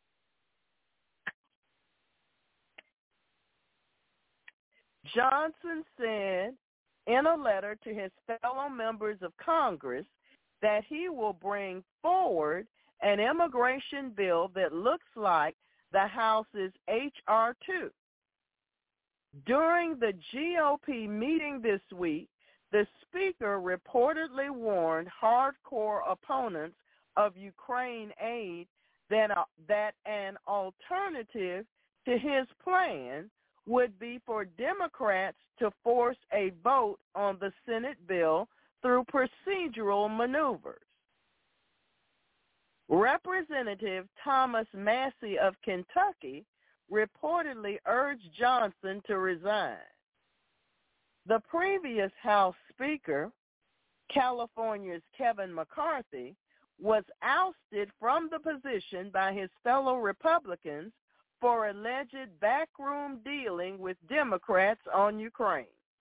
Johnson said in a letter to his fellow members of Congress that he will bring forward an immigration bill that looks like the House's H.R. 2. During the GOP meeting this week, the Speaker reportedly warned hardcore opponents of Ukraine aid that an alternative to his plan would be for Democrats to force a vote on the Senate bill through procedural maneuvers. Representative Thomas Massie of Kentucky reportedly urged Johnson to resign. The previous House Speaker, California's Kevin McCarthy, was ousted from the position by his fellow Republicans for alleged backroom dealing with Democrats on Ukraine.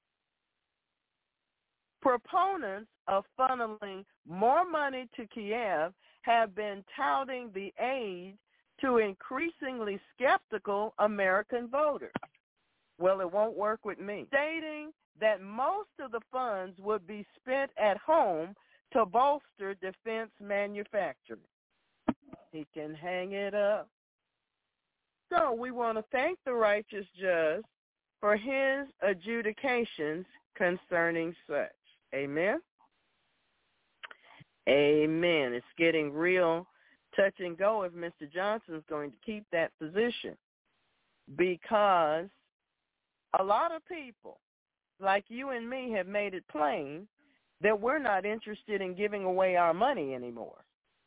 Proponents of funneling more money to Kiev have been touting the aid to increasingly skeptical American voters. Well, it won't work with me. Stating that most of the funds would be spent at home to bolster defense manufacturing. He can hang it up. So we want to thank the righteous judge for his adjudications concerning such. Amen? Amen. It's getting real touch and go if Mr. Johnson's going to keep that position, because a lot of people like you and me have made it plain that we're not interested in giving away our money anymore.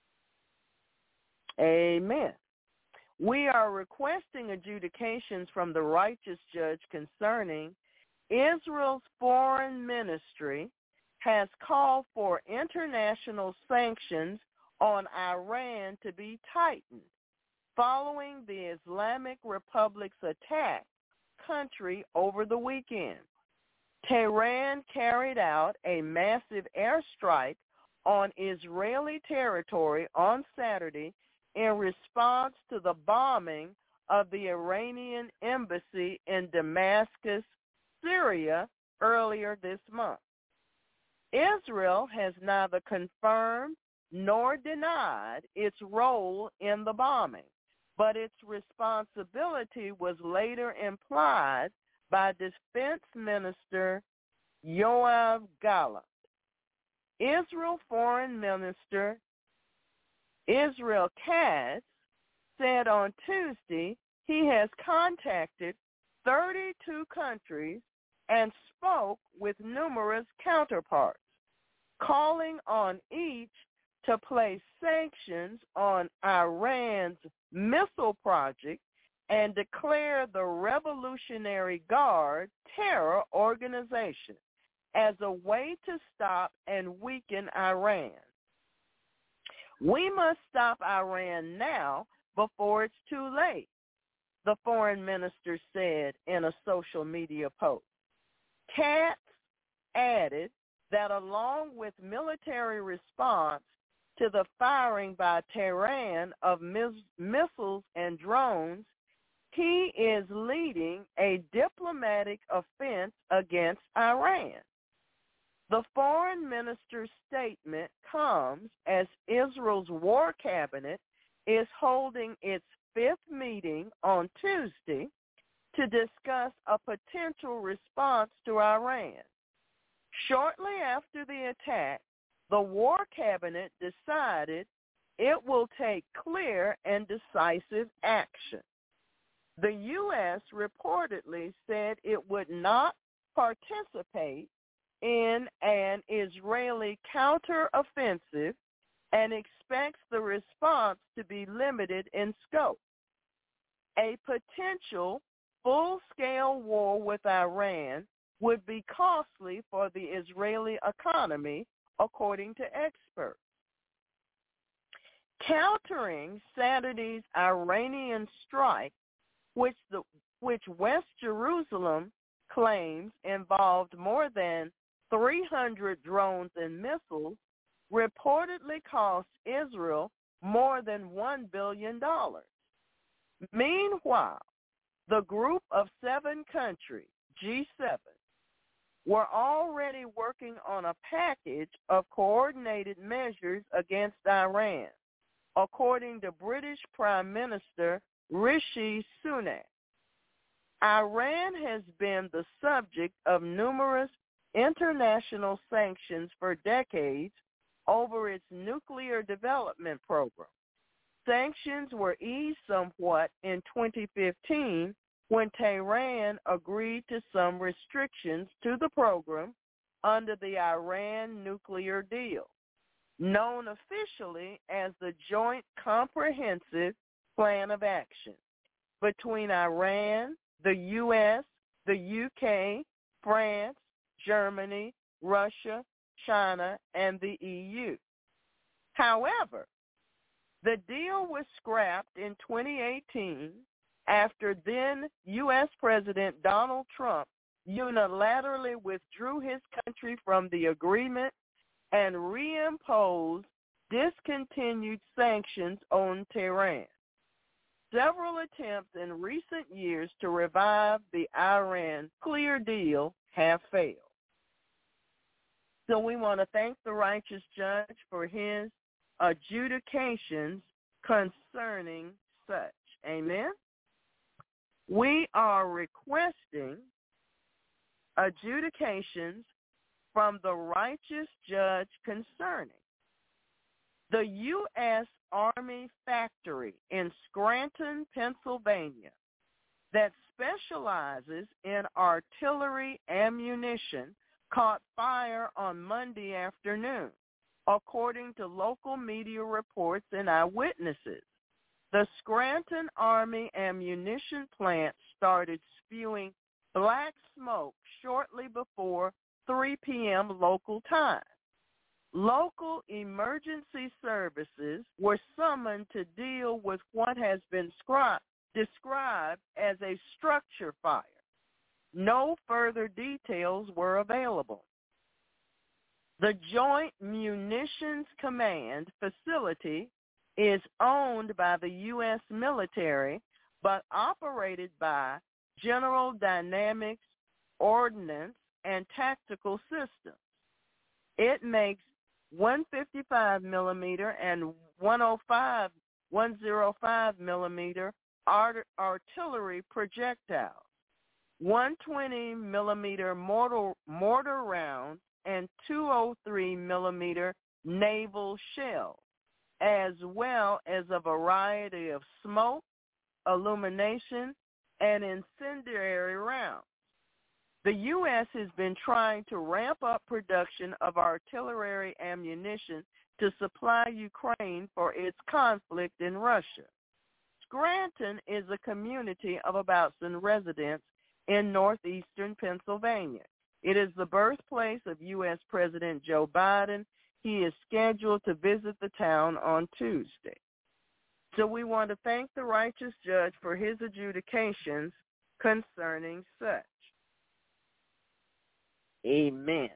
Amen. We are requesting adjudications from the righteous judge concerning Israel's foreign ministry has called for international sanctions on Iran to be tightened following the Islamic Republic's attack country over the weekend. Tehran carried out a massive airstrike on Israeli territory on Saturday in response to the bombing of the Iranian embassy in Damascus, Syria, earlier this month. Israel has neither confirmed nor denied its role in the bombing, but its responsibility was later implied by Defense Minister Yoav Gallant. Israel Foreign Minister Israel Katz said on Tuesday he has contacted 32 countries and spoke with numerous counterparts, calling on each to place sanctions on Iran's missile project and declare the Revolutionary Guard terror organization as a way to stop and weaken Iran. We must stop Iran now before it's too late, the foreign minister said in a social media post. Katz added that along with military response to the firing by Tehran of missiles and drones, he is leading a diplomatic offense against Iran. The foreign minister's statement comes as Israel's war cabinet is holding its fifth meeting on Tuesday to discuss a potential response to Iran. Shortly after the attack, the war cabinet decided it will take clear and decisive action. The U.S. reportedly said it would not participate in an Israeli counteroffensive and expects the response to be limited in scope. A potential full-scale war with Iran would be costly for the Israeli economy, according to experts. Countering Saturday's Iranian strike, which West Jerusalem claims involved more than 300 drones and missiles, reportedly cost Israel more than $1 billion. Meanwhile, the group of 7 countries, G7, were already working on a package of coordinated measures against Iran, according to British Prime Minister Rishi Sunak. Iran has been the subject of numerous international sanctions for decades over its nuclear development program. Sanctions were eased somewhat in 2015 when Tehran agreed to some restrictions to the program under the Iran nuclear deal, known officially as the Joint Comprehensive Plan of Action. between Iran, the U.S., the U.K., France, Germany, Russia, China, and the EU. However, the deal was scrapped in 2018 after then U.S. President Donald Trump unilaterally withdrew his country from the agreement and reimposed discontinued sanctions on Tehran. Several attempts in recent years to revive the Iran clear deal have failed. So we want to thank the righteous judge for his adjudications concerning such. Amen? We are requesting adjudications from the righteous judge concerning the U.S. Army factory in Scranton, Pennsylvania, that specializes in artillery ammunition caught fire on Monday afternoon, according to local media reports and eyewitnesses. The Scranton Army ammunition plant started spewing black smoke shortly before 3 p.m. local time. Local emergency services were summoned to deal with what has been described as a structure fire. No further details were available. The Joint Munitions Command facility is owned by the U.S. military but operated by General Dynamics Ordnance and Tactical Systems. It makes 155 millimeter and 105 millimeter artillery projectiles, 120 millimeter mortar rounds, and 203 millimeter naval shells, as well as a variety of smoke, illumination, and incendiary rounds. The U.S. has been trying to ramp up production of artillery ammunition to supply Ukraine for its conflict in Russia. Scranton is a community of about 1,000 residents in northeastern Pennsylvania. It is the birthplace of U.S. President Joe Biden. He is scheduled to visit the town on Tuesday. So we want to thank the righteous judge for his adjudications concerning such. Amen.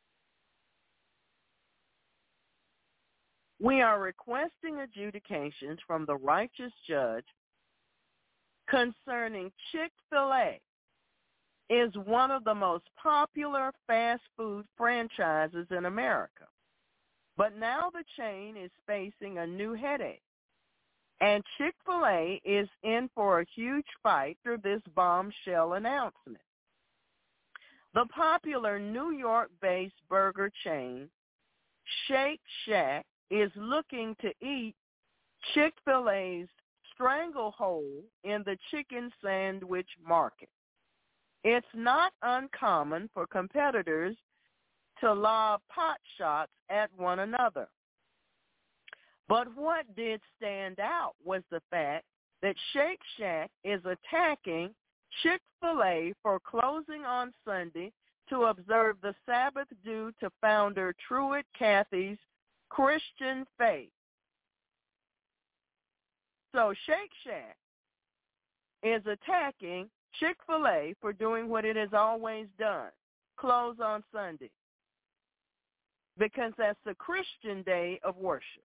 We are requesting adjudications from the righteous judge concerning Chick-fil-A. Is one of the most popular fast food franchises in America. But now the chain is facing a new headache. And Chick-fil-A is in for a huge fight through this bombshell announcement. The popular New York-based burger chain, Shake Shack, is looking to eat Chick-fil-A's stranglehold in the chicken sandwich market. It's not uncommon for competitors to lob pot shots at one another. But what did stand out was the fact that Shake Shack is attacking Chick-fil-A for closing on Sunday to observe the Sabbath due to founder Truett Cathy's Christian faith. So Shake Shack is attacking Chick-fil-A for doing what it has always done, close on Sunday, because that's the Christian day of worship.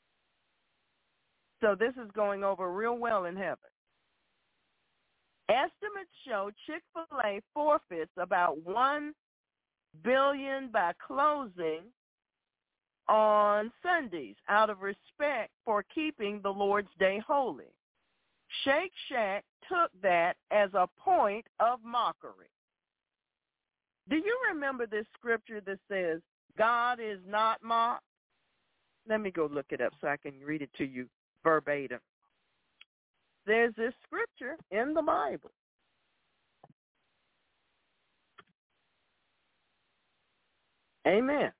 So this is going over real well in heaven. Estimates show Chick-fil-A forfeits about $1 billion by closing on Sundays out of respect for keeping the Lord's Day holy. Shake Shack took that as a point of mockery. Do you remember this scripture that says, God is not mocked? Let me go look it up so I can read it to you verbatim. There's this scripture in the Bible. Amen.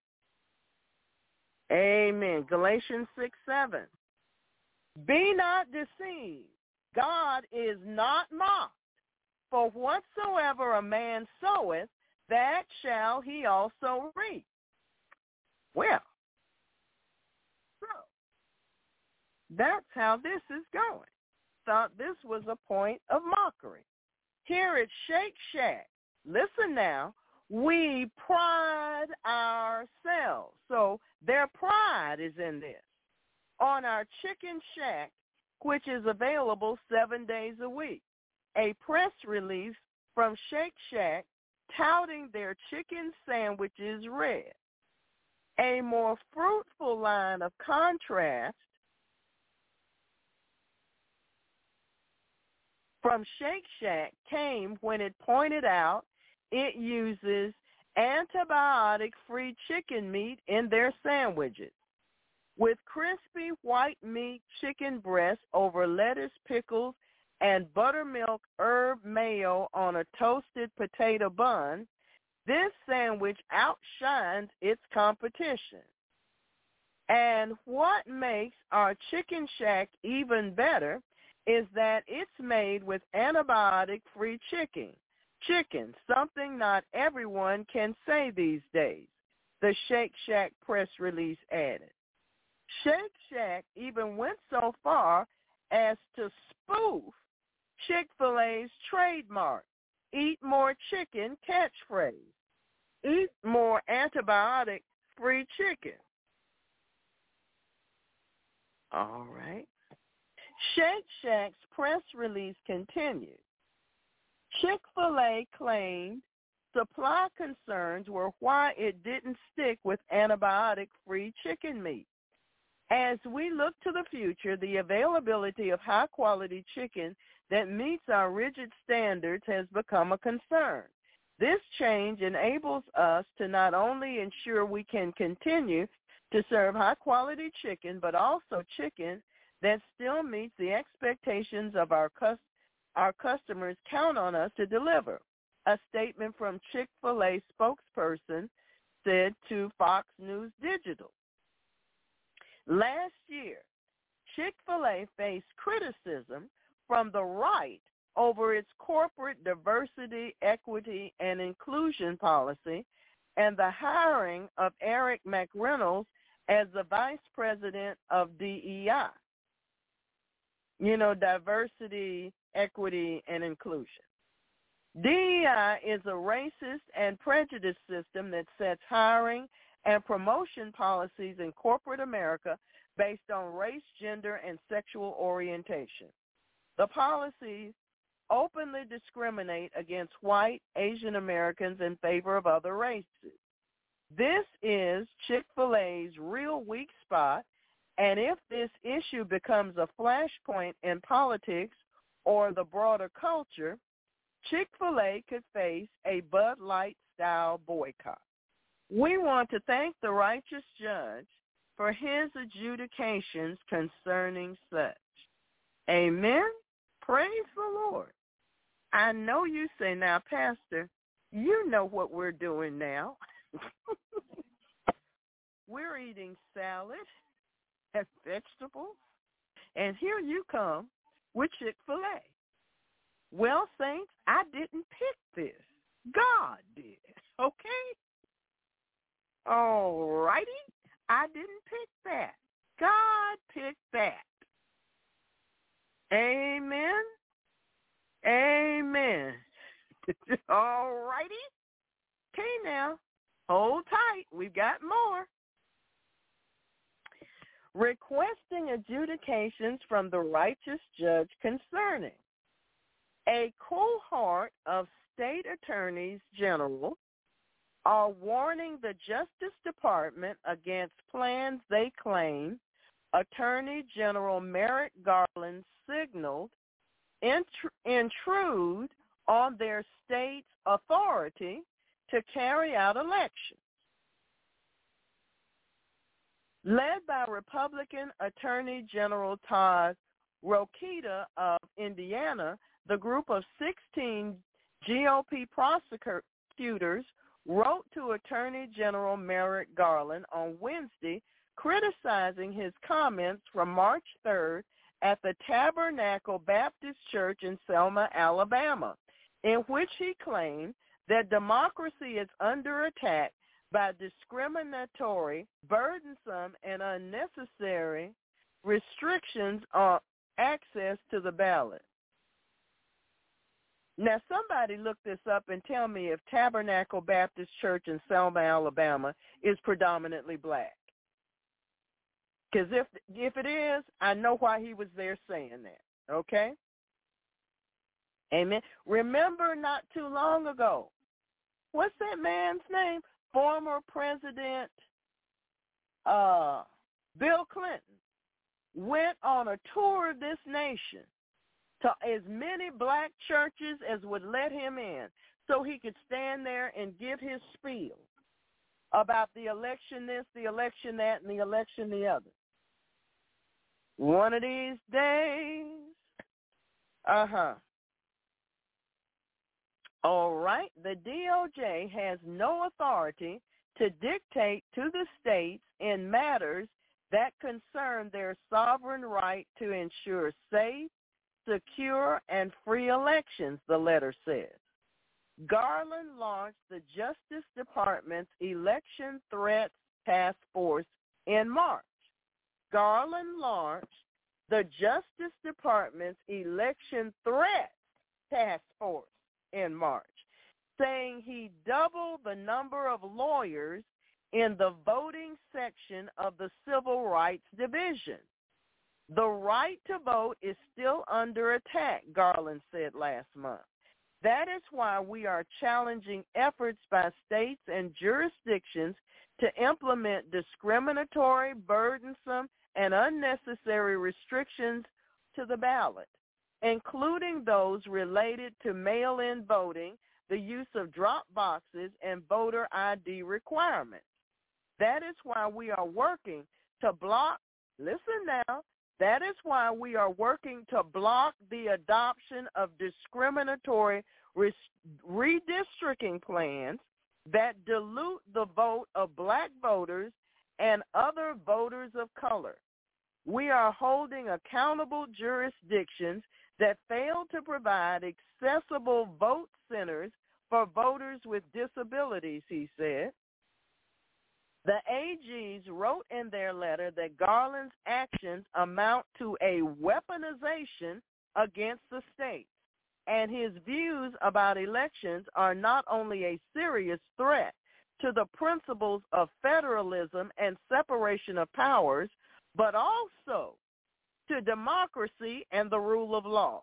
Amen. Galatians 6:7. Be not deceived. God is not mocked. For whatsoever a man soweth, that shall he also reap. Well, so that's how this is going. Thought this was a point of mockery. Here at Shake Shack, listen now, we pride ourselves. So their pride is in this. On our Chicken Shack, which is available 7 days a week, a press release from Shake Shack touting their chicken sandwiches read, a more fruitful line of contrast from Shake Shack came when it pointed out it uses antibiotic-free chicken meat in their sandwiches, with crispy white meat chicken breast over lettuce, pickles, and buttermilk herb mayo on a toasted potato bun. This sandwich outshines its competition. And what makes our Chicken Shack even better is that it's made with antibiotic-free chicken, something not everyone can say these days, the Shake Shack press release added. Shake Shack even went so far as to spoof Chick-fil-A's trademark, eat more chicken catchphrase, eat more antibiotic-free chicken. All right. Shake Shack's press release continued. Chick-fil-A claimed supply concerns were why it didn't stick with antibiotic-free chicken meat. As we look to the future, the availability of high-quality chicken that meets our rigid standards has become a concern. This change enables us to not only ensure we can continue to serve high-quality chicken, but also chicken that still meets the expectations of our customers count on us to deliver. A statement from Chick-fil-A spokesperson said to Fox News Digital. Last year, Chick-fil-A faced criticism from the right over its corporate diversity, equity, and inclusion policy and the hiring of Eric McReynolds as the vice president of DEI. You know, diversity, equity, and inclusion. DEI is a racist and prejudice system that sets hiring and promotion policies in corporate America based on race, gender, and sexual orientation. The policies openly discriminate against white, Asian Americans in favor of other races. This is Chick-fil-A's real weak spot, and if this issue becomes a flashpoint in politics or the broader culture, Chick-fil-A could face a Bud Light-style boycott. We want to thank the righteous judge for his adjudications concerning such. Amen. Praise the Lord. I know you say, now, Pastor, you know what we're doing now. We're eating salad and vegetables, and here you come with Chick-fil-A. Well, saints, I didn't pick this. God did, okay? All righty. I didn't pick that. God picked that. Amen. Amen. All righty. Okay, now, hold tight. We've got more. Requesting adjudications from the righteous judge concerning a cohort of state attorneys general are warning the Justice Department against plans they claim Attorney General Merrick Garland signaled intrude on their state's authority to carry out elections. Led by Republican Attorney General Todd Rokita of Indiana, the group of 16 GOP prosecutors wrote to Attorney General Merrick Garland on Wednesday criticizing his comments from March 3rd at the Tabernacle Baptist Church in Selma, Alabama, in which he claimed that democracy is under attack by discriminatory, burdensome, and unnecessary restrictions on access to the ballot. Now, somebody look this up and tell me if Tabernacle Baptist Church in Selma, Alabama is predominantly black. Because if it is, I know why he was there saying that, okay? Amen. Remember not too long ago, what's that man's name? Former President Bill Clinton went on a tour of this nation to as many black churches as would let him in so he could stand there and give his spiel about the election this, the election that, and the election the other. One of these days, all right, the DOJ has no authority to dictate to the states in matters that concern their sovereign right to ensure safe, secure, and free elections, the letter says. Garland launched the Justice Department's Election Threats Task Force in March. Garland launched the Justice Department's Election Threats Task Force in March, saying he doubled the number of lawyers in the voting section of the Civil Rights Division. The right to vote is still under attack, Garland said last month. That is why we are challenging efforts by states and jurisdictions to implement discriminatory, burdensome, and unnecessary restrictions to the ballot, including those related to mail-in voting, the use of drop boxes, and voter ID requirements. That is why we are working to block, listen now, that is why we are working to block the adoption of discriminatory redistricting plans that dilute the vote of black voters and other voters of color. We are holding accountable jurisdictions that fail to provide accessible vote centers for voters with disabilities, he said. The AGs wrote in their letter that Garland's actions amount to a weaponization against the states, and his views about elections are not only a serious threat to the principles of federalism and separation of powers, but also to democracy and the rule of law.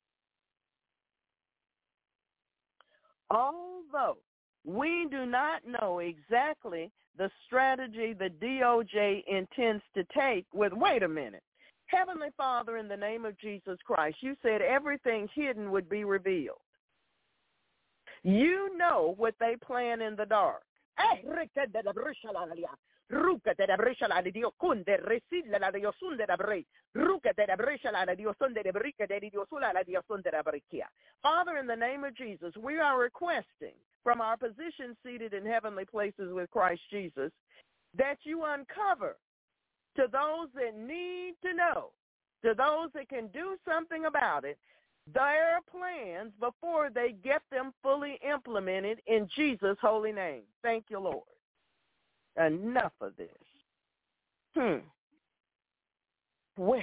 Although we do not know exactly the strategy the DOJ intends to take wait a minute. Heavenly Father, in the name of Jesus Christ, you said everything hidden would be revealed. You know what they plan in the dark. Ruka de la brecha la Dio kunde resilla la Dio sunde da bre ruka de la brecha la Dio sunde de brica de Dio sula la Dio sunde da bricia. Father, in the name of Jesus, we are requesting from our position seated in heavenly places with Christ Jesus that you uncover to those that need to know, to those that can do something about it, their plans before they get them fully implemented in Jesus' holy name. Thank you, Lord. Enough of this. Well,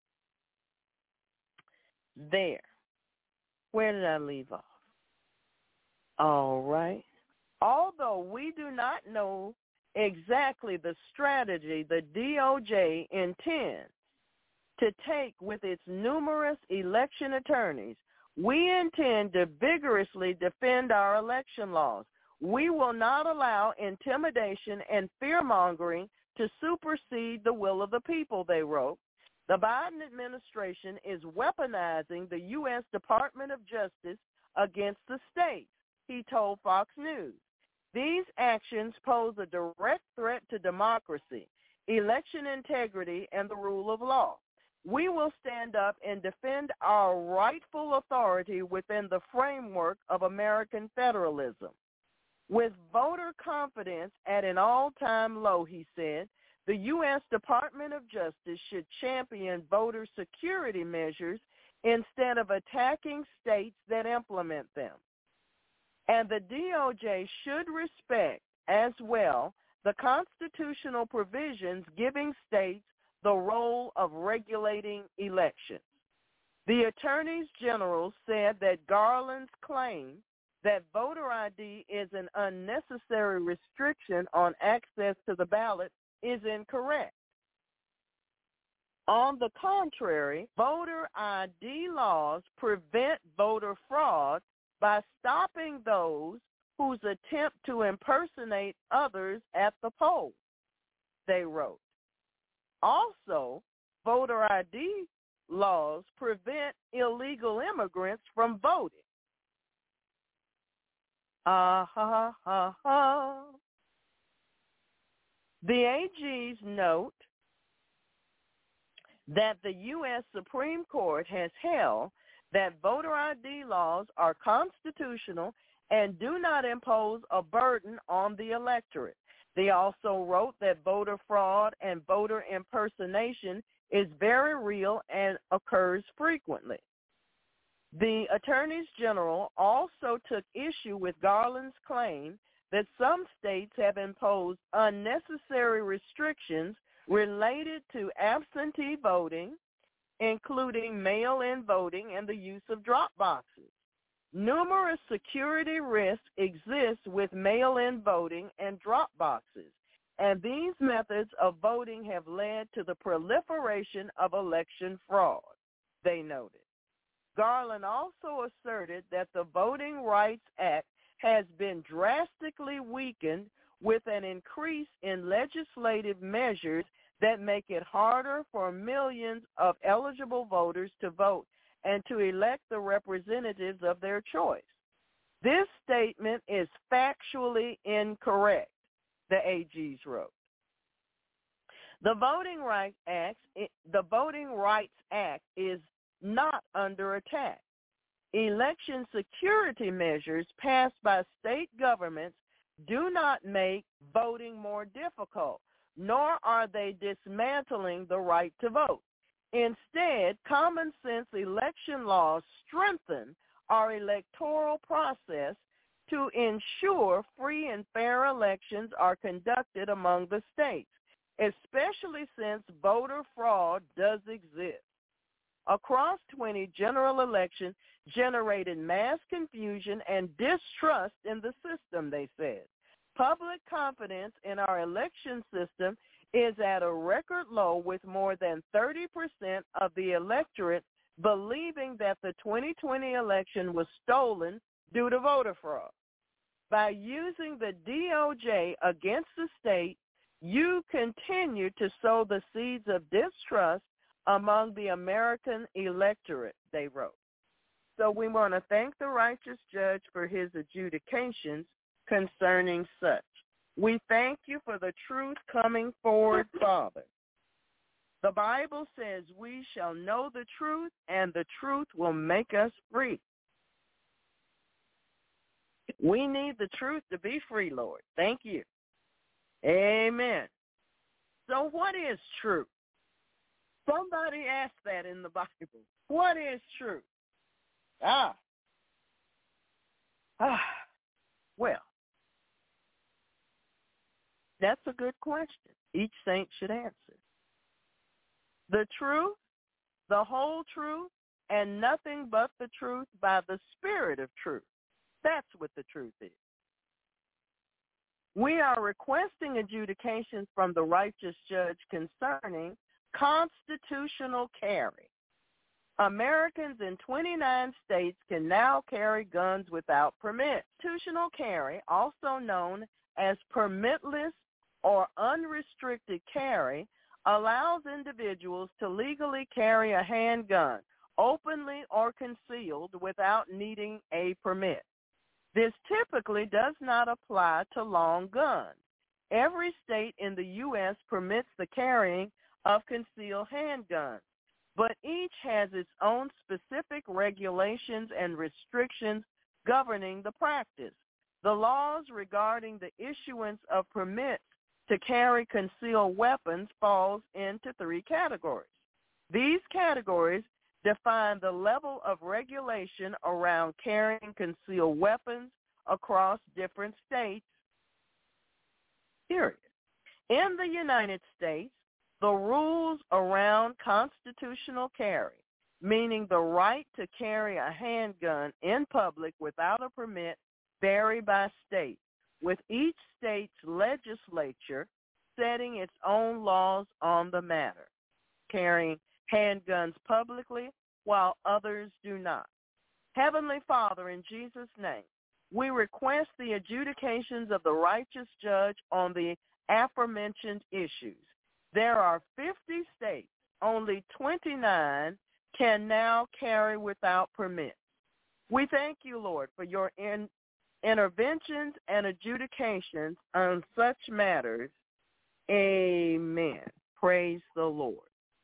there. Where did I leave off? All right. Although we do not know exactly the strategy the DOJ intends to take with its numerous election attorneys, we intend to vigorously defend our election laws. We will not allow intimidation and fear-mongering to supersede the will of the people, they wrote. The Biden administration is weaponizing the U.S. Department of Justice against the states, he told Fox News. These actions pose a direct threat to democracy, election integrity, and the rule of law. We will stand up and defend our rightful authority within the framework of American federalism. With voter confidence at an all-time low, he said, The U.S. Department of Justice should champion voter security measures instead of attacking states that implement them. And the DOJ should respect as well the constitutional provisions giving states the role of regulating elections. The attorneys general said that Garland's claim that voter ID is an unnecessary restriction on access to the ballot is incorrect. On the contrary, voter ID laws prevent voter fraud by stopping those whose attempt to impersonate others at the polls, they wrote. Also, voter ID laws prevent illegal immigrants from voting. The AGs note that the U.S. Supreme Court has held that voter ID laws are constitutional and do not impose a burden on the electorate. They also wrote that voter fraud and voter impersonation is very real and occurs frequently. The attorneys general also took issue with Garland's claim that some states have imposed unnecessary restrictions related to absentee voting, including mail-in voting and the use of drop boxes. Numerous security risks exist with mail-in voting and drop boxes, and these methods of voting have led to the proliferation of election fraud, they noted. Garland also asserted that the Voting Rights Act has been drastically weakened with an increase in legislative measures that make it harder for millions of eligible voters to vote and to elect the representatives of their choice. This statement is factually incorrect, the AGs wrote. The Voting Rights Act is not under attack. Election security measures passed by state governments do not make voting more difficult, nor are they dismantling the right to vote. Instead, common sense election laws strengthen our electoral process to ensure free and fair elections are conducted among the states, especially since voter fraud does exist. Across 20 general elections generated mass confusion and distrust in the system, they said. Public confidence in our election system is at a record low, with more than 30% of the electorate believing that the 2020 election was stolen due to voter fraud. By using the DOJ against the state, you continue to sow the seeds of distrust among the American electorate, they wrote. So we want to thank the righteous judge for his adjudications concerning such. We thank you for the truth coming forward, Father. The Bible says we shall know the truth, and the truth will make us free. We need the truth to be free, Lord. Thank you. Amen. So what is truth? Somebody asked that in the Bible. What is truth? Well, that's a good question. Each saint should answer. The truth, the whole truth, and nothing but the truth by the Spirit of truth. That's what the truth is. We are requesting adjudications from the righteous judge concerning constitutional carry. Americans in 29 states can now carry guns without permit. Constitutional carry, also known as permitless or unrestricted carry, allows individuals to legally carry a handgun, openly or concealed, without needing a permit. This typically does not apply to long guns. Every state in the U.S. permits the carrying of concealed handguns, but each has its own specific regulations and restrictions governing the practice. The laws regarding the issuance of permits to carry concealed weapons falls into three categories. These categories define the level of regulation around carrying concealed weapons across different states, period. In the United States, the rules around constitutional carry, meaning the right to carry a handgun in public without a permit, vary by state, with each state's legislature setting its own laws on the matter, carrying handguns publicly while others do not. Heavenly Father, in Jesus' name, we request the adjudications of the righteous judge on the aforementioned issues. There are 50 states, only 29 can now carry without permits. We thank you, Lord, for your interventions and adjudications on such matters. Amen. Praise the Lord.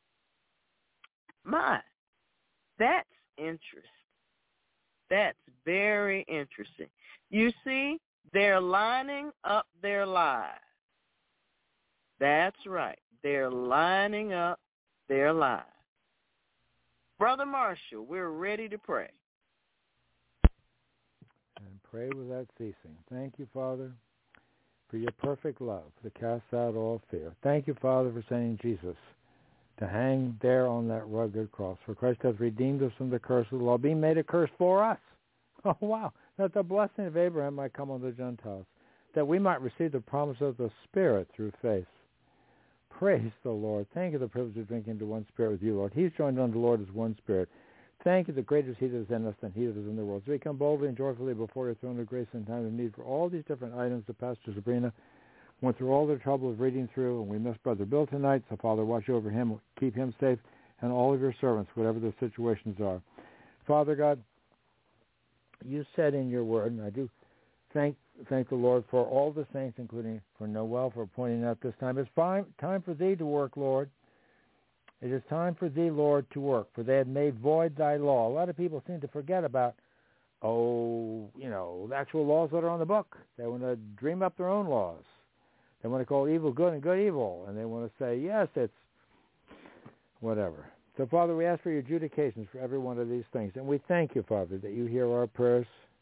That's interesting. That's very interesting. You see, they're lining up their lives. That's right. They're lining up their lives. Brother Marshall, we're ready to pray. And pray without ceasing. Thank you, Father, for your perfect love that casts out all fear. Thank you, Father, for sending Jesus to hang there on that rugged cross. For Christ hath redeemed us from the curse of the law, being made a curse for us. Oh, wow. That the blessing of Abraham might come on the Gentiles, that we might receive the promise of the Spirit through faith. Praise the Lord. Thank you for the privilege of drinking to one Spirit with you, Lord. He's joined unto the Lord as one Spirit. Thank you, the greater is he that is in us than he that is in the world. So we come boldly and joyfully before your throne of grace in time of need for all these different items that Pastor Sabrina went through all the trouble of reading through, and we miss Brother Bill tonight, so Father, watch over him, keep him safe, and all of your servants, whatever their situations are. Father God, you said in your word, and I do thank the Lord for all the saints, including for Noel, for pointing out this time. It's time for thee to work, Lord. It is time for thee, Lord, to work, for they have made void thy law. A lot of people seem to forget about, the actual laws that are on the book. They want to dream up their own laws. They want to call evil good and good evil, and they want to say, yes, it's whatever. So, Father, we ask for your adjudications for every one of these things, and we thank you, Father, that you hear our prayers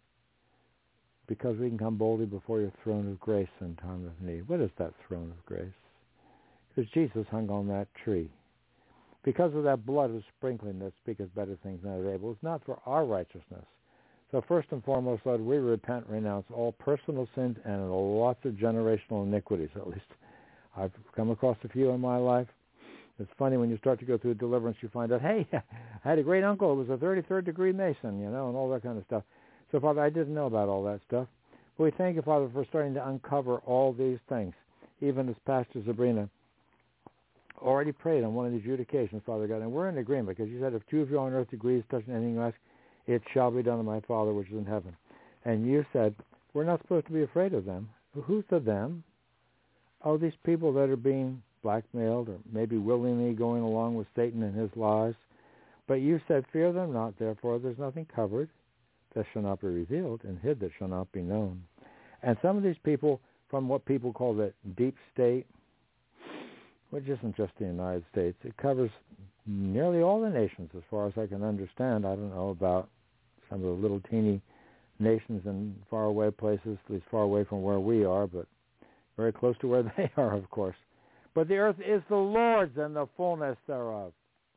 because we can come boldly before your throne of grace in time of need. What is that throne of grace? Because Jesus hung on that tree. Because of that blood of sprinkling that speaketh better things than Abel, it's not for our righteousness. So first and foremost, Lord, we repent, renounce all personal sins and lots of generational iniquities. At least I've come across a few in my life. It's funny when you start to go through deliverance, you find out, hey, I had a great uncle who was a 33rd degree Mason, and all that kind of stuff. So, Father, I didn't know about all that stuff. But we thank you, Father, for starting to uncover all these things, even as Pastor Sabrina already prayed on one of the adjudications, Father God. And we're in agreement because you said if two of you on earth agrees touching anything you ask, it shall be done to my Father which is in heaven. And you said we're not supposed to be afraid of them. Who's the them? Oh, these people that are being blackmailed or maybe willingly going along with Satan and his lies. But you said, fear them not, therefore there's nothing covered that shall not be revealed, and hid that shall not be known. And some of these people from what people call the deep state, which isn't just the United States, it covers nearly all the nations as far as I can understand. I don't know about some of the little teeny nations in faraway places, at least far away from where we are, but very close to where they are, of course. But the earth is the Lord's and the fullness thereof.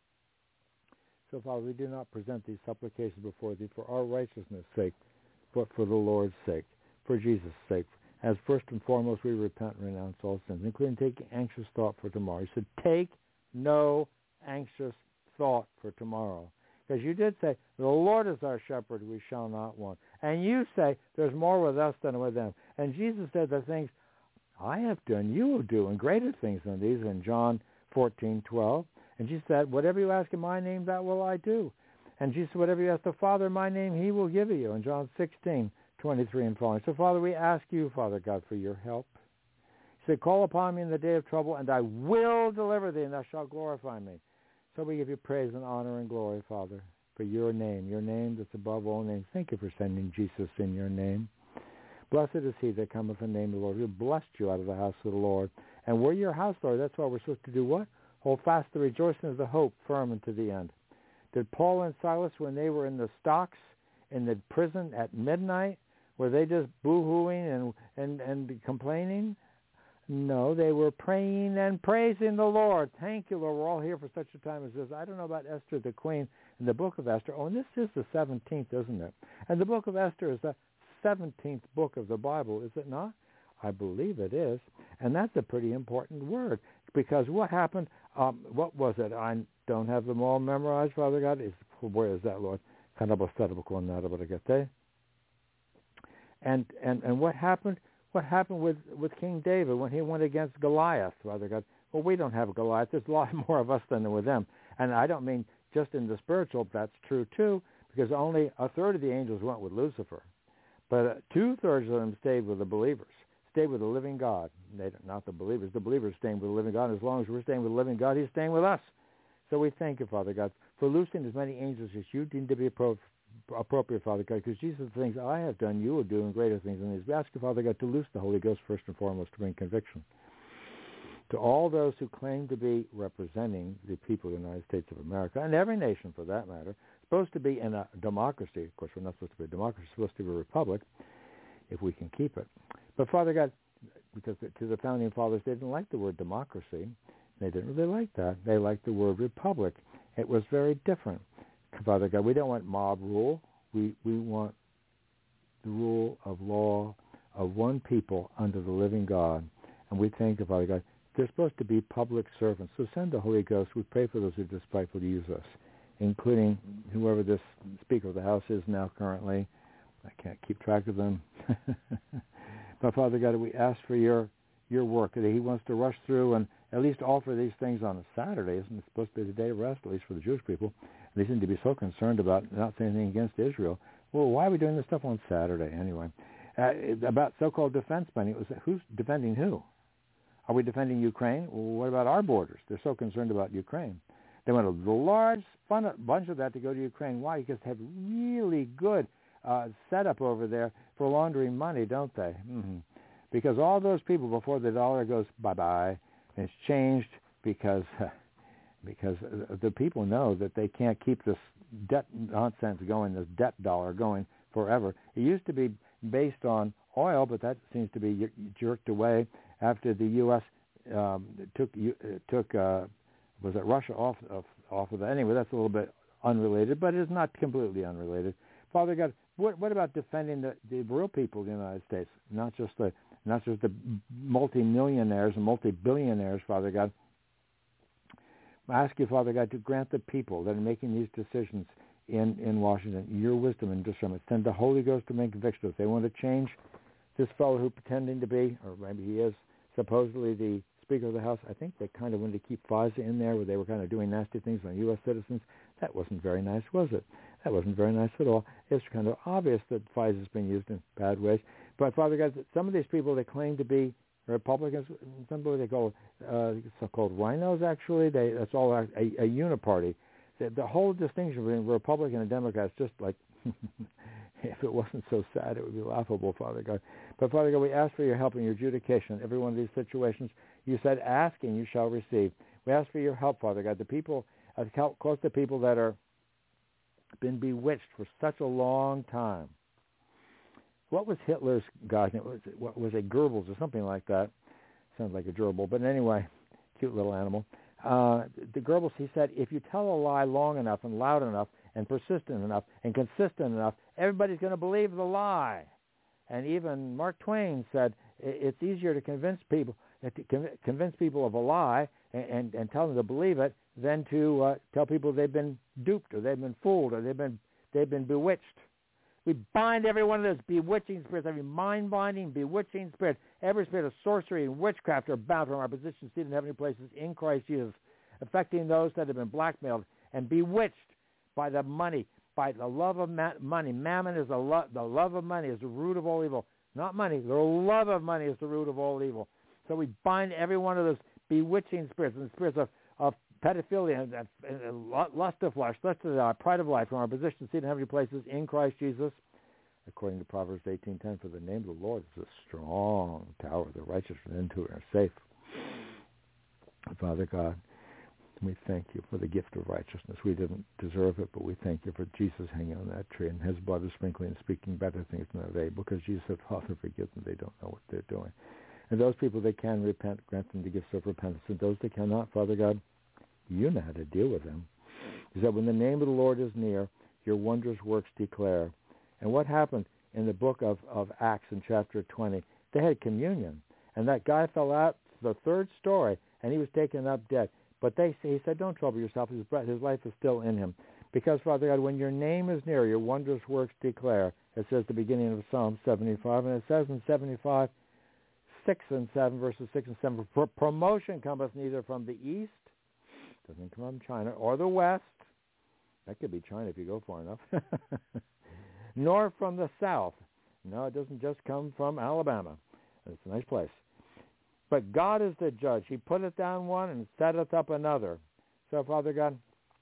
So, Father, we do not present these supplications before thee for our righteousness' sake, but for the Lord's sake, for Jesus' sake. As first and foremost, we repent and renounce all sins, including taking anxious thought for tomorrow. You said, take no anxious thought for tomorrow. Because you did say, the Lord is our shepherd, we shall not want. And you say, there's more with us than with them. And Jesus said the things I have done, you will do, and greater things than these in John 14:12. And Jesus said, whatever you ask in my name, that will I do. And Jesus said, whatever you ask the Father in my name, he will give you. In John 16:23 and following. So, Father, we ask you, Father God, for your help. He said, call upon me in the day of trouble, and I will deliver thee, and thou shalt glorify me. So we give you praise and honor and glory, Father, for your name that's above all names. Thank you for sending Jesus in your name. Blessed is he that cometh in the name of the Lord. We blessed you out of the house of the Lord. And we're your house, Lord. That's why we're supposed to do what? Hold fast the rejoicing of the hope firm unto the end. Did Paul and Silas, when they were in the stocks, in the prison at midnight, were they just boo-hooing and complaining? No, they were praying and praising the Lord. Thank you, Lord. We're all here for such a time as this. I don't know about Esther the queen in the book of Esther. Oh, and this is the 17th, isn't it? And the book of Esther is the 17th book of the Bible, is it not? I believe it is. And that's a pretty important word, because what happened, what was it? I don't have them all memorized, Father God. Where is that, Lord? And what happened? What happened with King David when he went against Goliath, Father God? Well, we don't have Goliath. There's a lot more of us than with them. And I don't mean just in the spiritual. That's true, too, because only a third of the angels went with Lucifer. But two-thirds of them stayed with the believers, stayed with the living God. Not the believers. The believers staying with the living God. And as long as we're staying with the living God, he's staying with us. So we thank you, Father God, for loosing as many angels as you deem to be appropriate, Father God, because Jesus, the things I have done, you will do, and greater things than these. We ask you, Father God, to loose the Holy Ghost first and foremost to bring conviction to all those who claim to be representing the people of the United States of America, and every nation for that matter, supposed to be in a democracy. Of course, we're not supposed to be a democracy. We're supposed to be a republic, if we can keep it. But, Father God, because to the founding fathers, they didn't like the word democracy. They didn't really like that. They liked the word republic. It was very different. Father God, we don't want mob rule. We want the rule of law of one people under the living God. And we thank you, Father God. They're supposed to be public servants. So send the Holy Ghost. We pray for those who despitefully use us, including whoever this Speaker of the House is now currently. I can't keep track of them. But, Father God, we ask for your work, that he wants to rush through and at least offer these things on a Saturday. Isn't it supposed to be the day of rest, at least for the Jewish people? They seem to be so concerned about not saying anything against Israel. Well, why are we doing this stuff on Saturday anyway? About so-called defense spending, it was who's defending who? Are we defending Ukraine? Well, what about our borders? They're so concerned about Ukraine. They want a large bunch of that to go to Ukraine. Why? Because they have really good setup over there for laundering money, don't they? Mm-hmm. Because all those people before the dollar goes bye-bye, and it's changed because the people know that they can't keep this debt nonsense going, this debt dollar going forever. It used to be based on oil, but that seems to be jerked away after the U.S. took was it Russia off of that? Anyway, that's a little bit unrelated, but it's not completely unrelated. Father God, what about defending the real people of the United States, not just the multi-millionaires and multi-billionaires, Father God? I ask you, Father God, to grant the people that are making these decisions in Washington your wisdom and discernment. Send the Holy Ghost to make convictions. If they want to change this fellow who pretending to be, or maybe he is, supposedly the Speaker of the House, I think they kind of wanted to keep FISA in there where they were kind of doing nasty things on U.S. citizens. That wasn't very nice, was it? That wasn't very nice at all. It's kind of obvious that FISA has been used in bad ways. But, Father God, some of these people, they claim to be Republicans, some people they call so-called rhinos, actually. That's all a uniparty. The whole distinction between Republican and Democrat is just like, if it wasn't so sad, it would be laughable, Father God. But, Father God, we ask for your help in your adjudication in every one of these situations. You said, ask and you shall receive. We ask for your help, Father God. The people, close to people that are been bewitched for such a long time. What was Hitler's guy's name? What was it, Goebbels or something like that? Sounds like a gerbil, but anyway, cute little animal. The Goebbels, he said, if you tell a lie long enough and loud enough and persistent enough and consistent enough, everybody's going to believe the lie. And even Mark Twain said it's easier to convince people of a lie and tell them to believe it than to tell people they've been duped or they've been fooled or they've been bewitched. We bind every one of those bewitching spirits, every mind-binding, bewitching spirit, every spirit of sorcery and witchcraft are bound from our position seated in heavenly places in Christ Jesus, affecting those that have been blackmailed and bewitched by the money, by the love of money. Mammon is the love of money is the root of all evil. Not money. The love of money is the root of all evil. So we bind every one of those bewitching spirits and spirits of pedophilia and lust of flesh, lust of the pride of life from our position seated in heavenly places in Christ Jesus. According to Proverbs 18:10, for the name of the Lord is a strong tower. The righteous run into it are safe. Father God, we thank you for the gift of righteousness. We didn't deserve it, but we thank you for Jesus hanging on that tree and his blood is sprinkling and speaking better things than they, because Jesus said, Father, forgive them. They don't know what they're doing. And those people that can repent, grant them the gifts of repentance. And those that cannot, Father God, you know how to deal with them. He said, when the name of the Lord is near, your wondrous works declare. And what happened in the book of Acts in chapter 20? They had communion. And that guy fell out, the third story, and he was taken up dead. But he said, don't trouble yourself. His life is still in him. Because, Father God, when your name is near, your wondrous works declare. It says the beginning of Psalm 75. And it says in 75, 6 and 7, verses 6 and 7, promotion cometh neither from the east, doesn't come from China, or the west. That could be China if you go far enough. Nor from the south. No, it doesn't just come from Alabama. It's a nice place. But God is the judge. He putteth down one and setteth up another. So, Father God,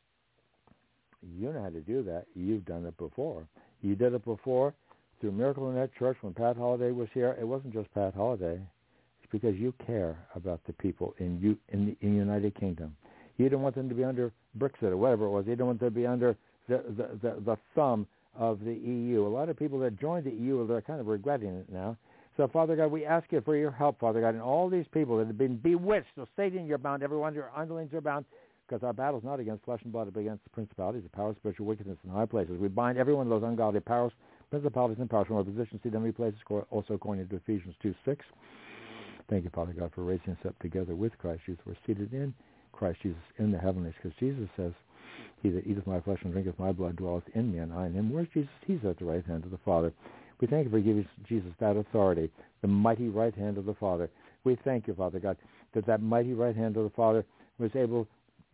you know how to do that. You've done it before. You did it before through Miracle in that Church when Pat Holliday was here. It wasn't just Pat Holliday. It's because you care about the people in the United Kingdom. You didn't want them to be under Brexit or whatever it was. You didn't want them to be under the thumb of the EU. A lot of people that joined the EU, they're kind of regretting it now. So, Father God, we ask you for your help, Father God, and all these people that have been bewitched. So, Satan, you're bound. Everyone, your underlings are bound, because our battle is not against flesh and blood, but against the principalities, the powers, spiritual wickedness in high places. We bind every one of those ungodly powers, principalities, and powers from our position, see them in places, also according to Ephesians 2:6. Thank you, Father God, for raising us up together with Christ Jesus. We're seated in Christ Jesus in the heavenlies, because Jesus says, he that eateth my flesh and drinketh my blood dwelleth in me, and I in him. Where's Jesus? He's at the right hand of the Father. We thank you for giving Jesus that authority, the mighty right hand of the Father. We thank you, Father God, that mighty right hand of the Father was able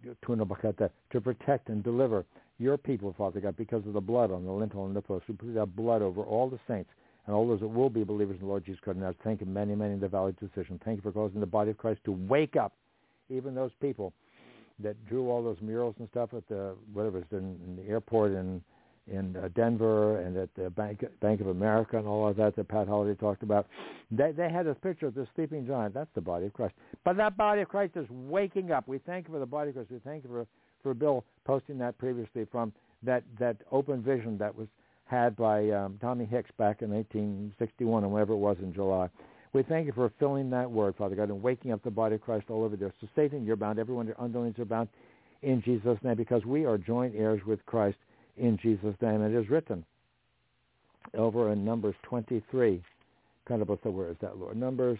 to protect and deliver your people, Father God, because of the blood on the lintel and the post. We put that blood over all the saints and all those that will be believers in the Lord Jesus Christ. And I thank you, many, many in the valley decision. Thank you for causing the body of Christ to wake up, even those people that drew all those murals and stuff at the, whatever it's in the airport in Denver and at the Bank of America and all of that Pat Holliday talked about. They had a picture of the sleeping giant. That's the body of Christ. But that body of Christ is waking up. We thank you for the body of Christ. We thank you for Bill posting that previously from that open vision that was had by Tommy Hicks back in 1861 or whatever it was in July. We thank you for filling that word, Father God, and waking up the body of Christ all over there. So Satan, you're bound. Everyone, your underlings are bound in Jesus' name, because we are joint heirs with Christ in Jesus' name. It is written over in Numbers 23. Where is that, Lord? Numbers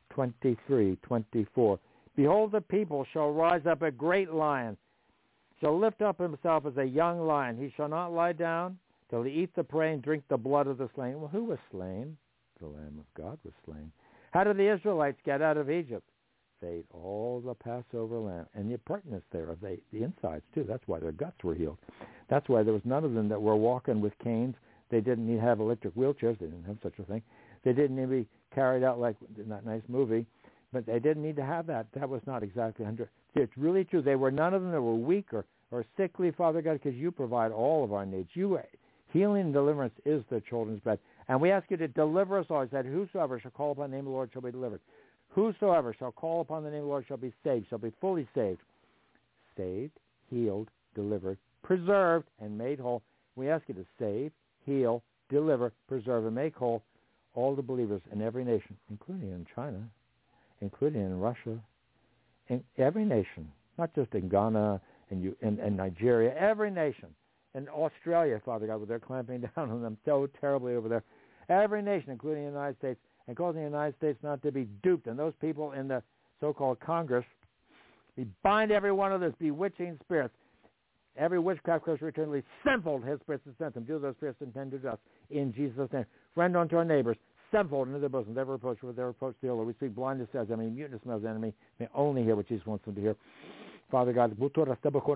23:24. Behold, the people shall rise up a great lion, shall lift up himself as a young lion. He shall not lie down till he eat the prey and drink the blood of the slain. Well, who was slain? The Lamb of God was slain. How did the Israelites get out of Egypt? They ate all the Passover lamb. And the appurtenance there of the insides, too. That's why their guts were healed. That's why there was none of them that were walking with canes. They didn't need to have electric wheelchairs. They didn't have such a thing. They didn't need to be carried out like in that nice movie. But they didn't need to have that. That was not exactly 100. It's really true. They were none of them that were weak or sickly, Father God, because you provide all of our needs. Healing and deliverance is the children's bread. And we ask you to deliver us all. He said, whosoever shall call upon the name of the Lord shall be delivered. Whosoever shall call upon the name of the Lord shall be saved, shall be fully saved. Saved, healed, delivered, preserved, and made whole. We ask you to save, heal, deliver, preserve, and make whole all the believers in every nation, including in China, including in Russia, in every nation, not just in Ghana and Nigeria, every nation. In Australia, Father God, where they're clamping down on them so terribly over there. Every nation, including the United States, and causing the United States not to be duped. And those people in the so-called Congress, we bind every one of those bewitching spirits. Every witchcraft curse returnally sinful his spirits and sent them. Do those spirits intend to do us in Jesus' name. Friend unto our neighbors, sinful into their bosom. Their reproach with their reproach to the Lord. We speak blindness as enemy, muteness as enemy. May only hear what Jesus wants them to hear. Father God, thank you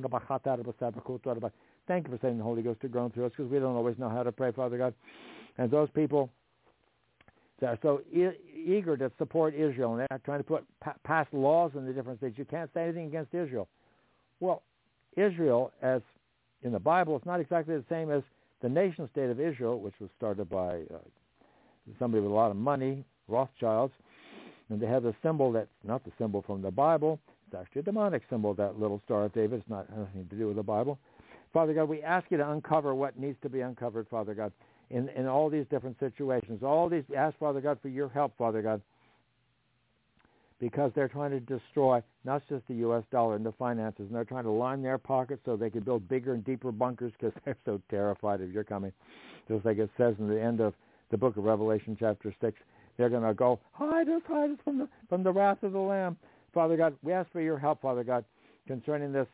for sending the Holy Ghost to groan through us, because we don't always know how to pray, Father God. And those people that are so eager to support Israel, and they're trying to pass laws in the different states. You can't say anything against Israel. Well, Israel, as in the Bible, is not exactly the same as the nation-state of Israel, which was started by somebody with a lot of money, Rothschilds. And they have the symbol that's not the symbol from the Bible. It's actually a demonic symbol, that little Star of David. It's not anything to do with the Bible. Father God, we ask you to uncover what needs to be uncovered, Father God, in all these different situations. We ask, Father God, for your help, Father God, because they're trying to destroy not just the U.S. dollar and the finances, and they're trying to line their pockets so they can build bigger and deeper bunkers because they're so terrified of your coming. Just like it says in the end of the book of Revelation, chapter 6, they're going to go, hide us from the wrath of the Lamb. Father God, we ask for your help, Father God, concerning this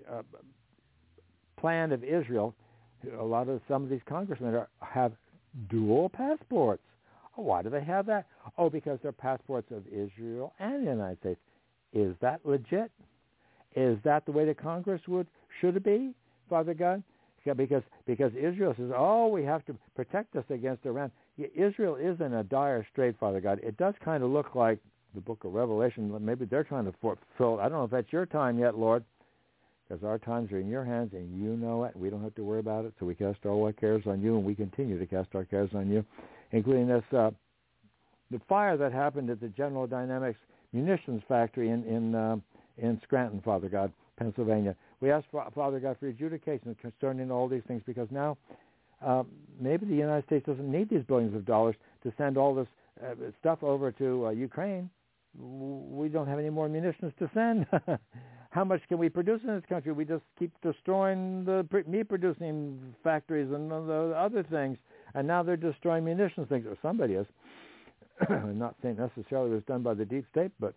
plan of Israel. Some of these congressmen have dual passports. Oh, why do they have that? Oh, because they're passports of Israel and the United States. Is that legit? Is that the way the Congress should it be, Father God? Because Israel says, we have to protect us against Iran. Israel is in a dire strait, Father God. It does kind of look like the book of Revelation. Maybe they're trying to fulfill. I don't know if that's your time yet, Lord, because our times are in your hands, and you know it. We don't have to worry about it, so we cast all our cares on you, and we continue to cast our cares on you, including this the fire that happened at the General Dynamics munitions factory in Scranton, Father God, Pennsylvania. We ask, Father God, for adjudication concerning all these things, because now maybe the United States doesn't need these billions of dollars to send all this stuff over to Ukraine. We don't have any more munitions to send. How much can we produce in this country? We just keep destroying the meat-producing factories and the other things, and now they're destroying munitions things, or somebody is. I'm not saying necessarily it was done by the deep state, but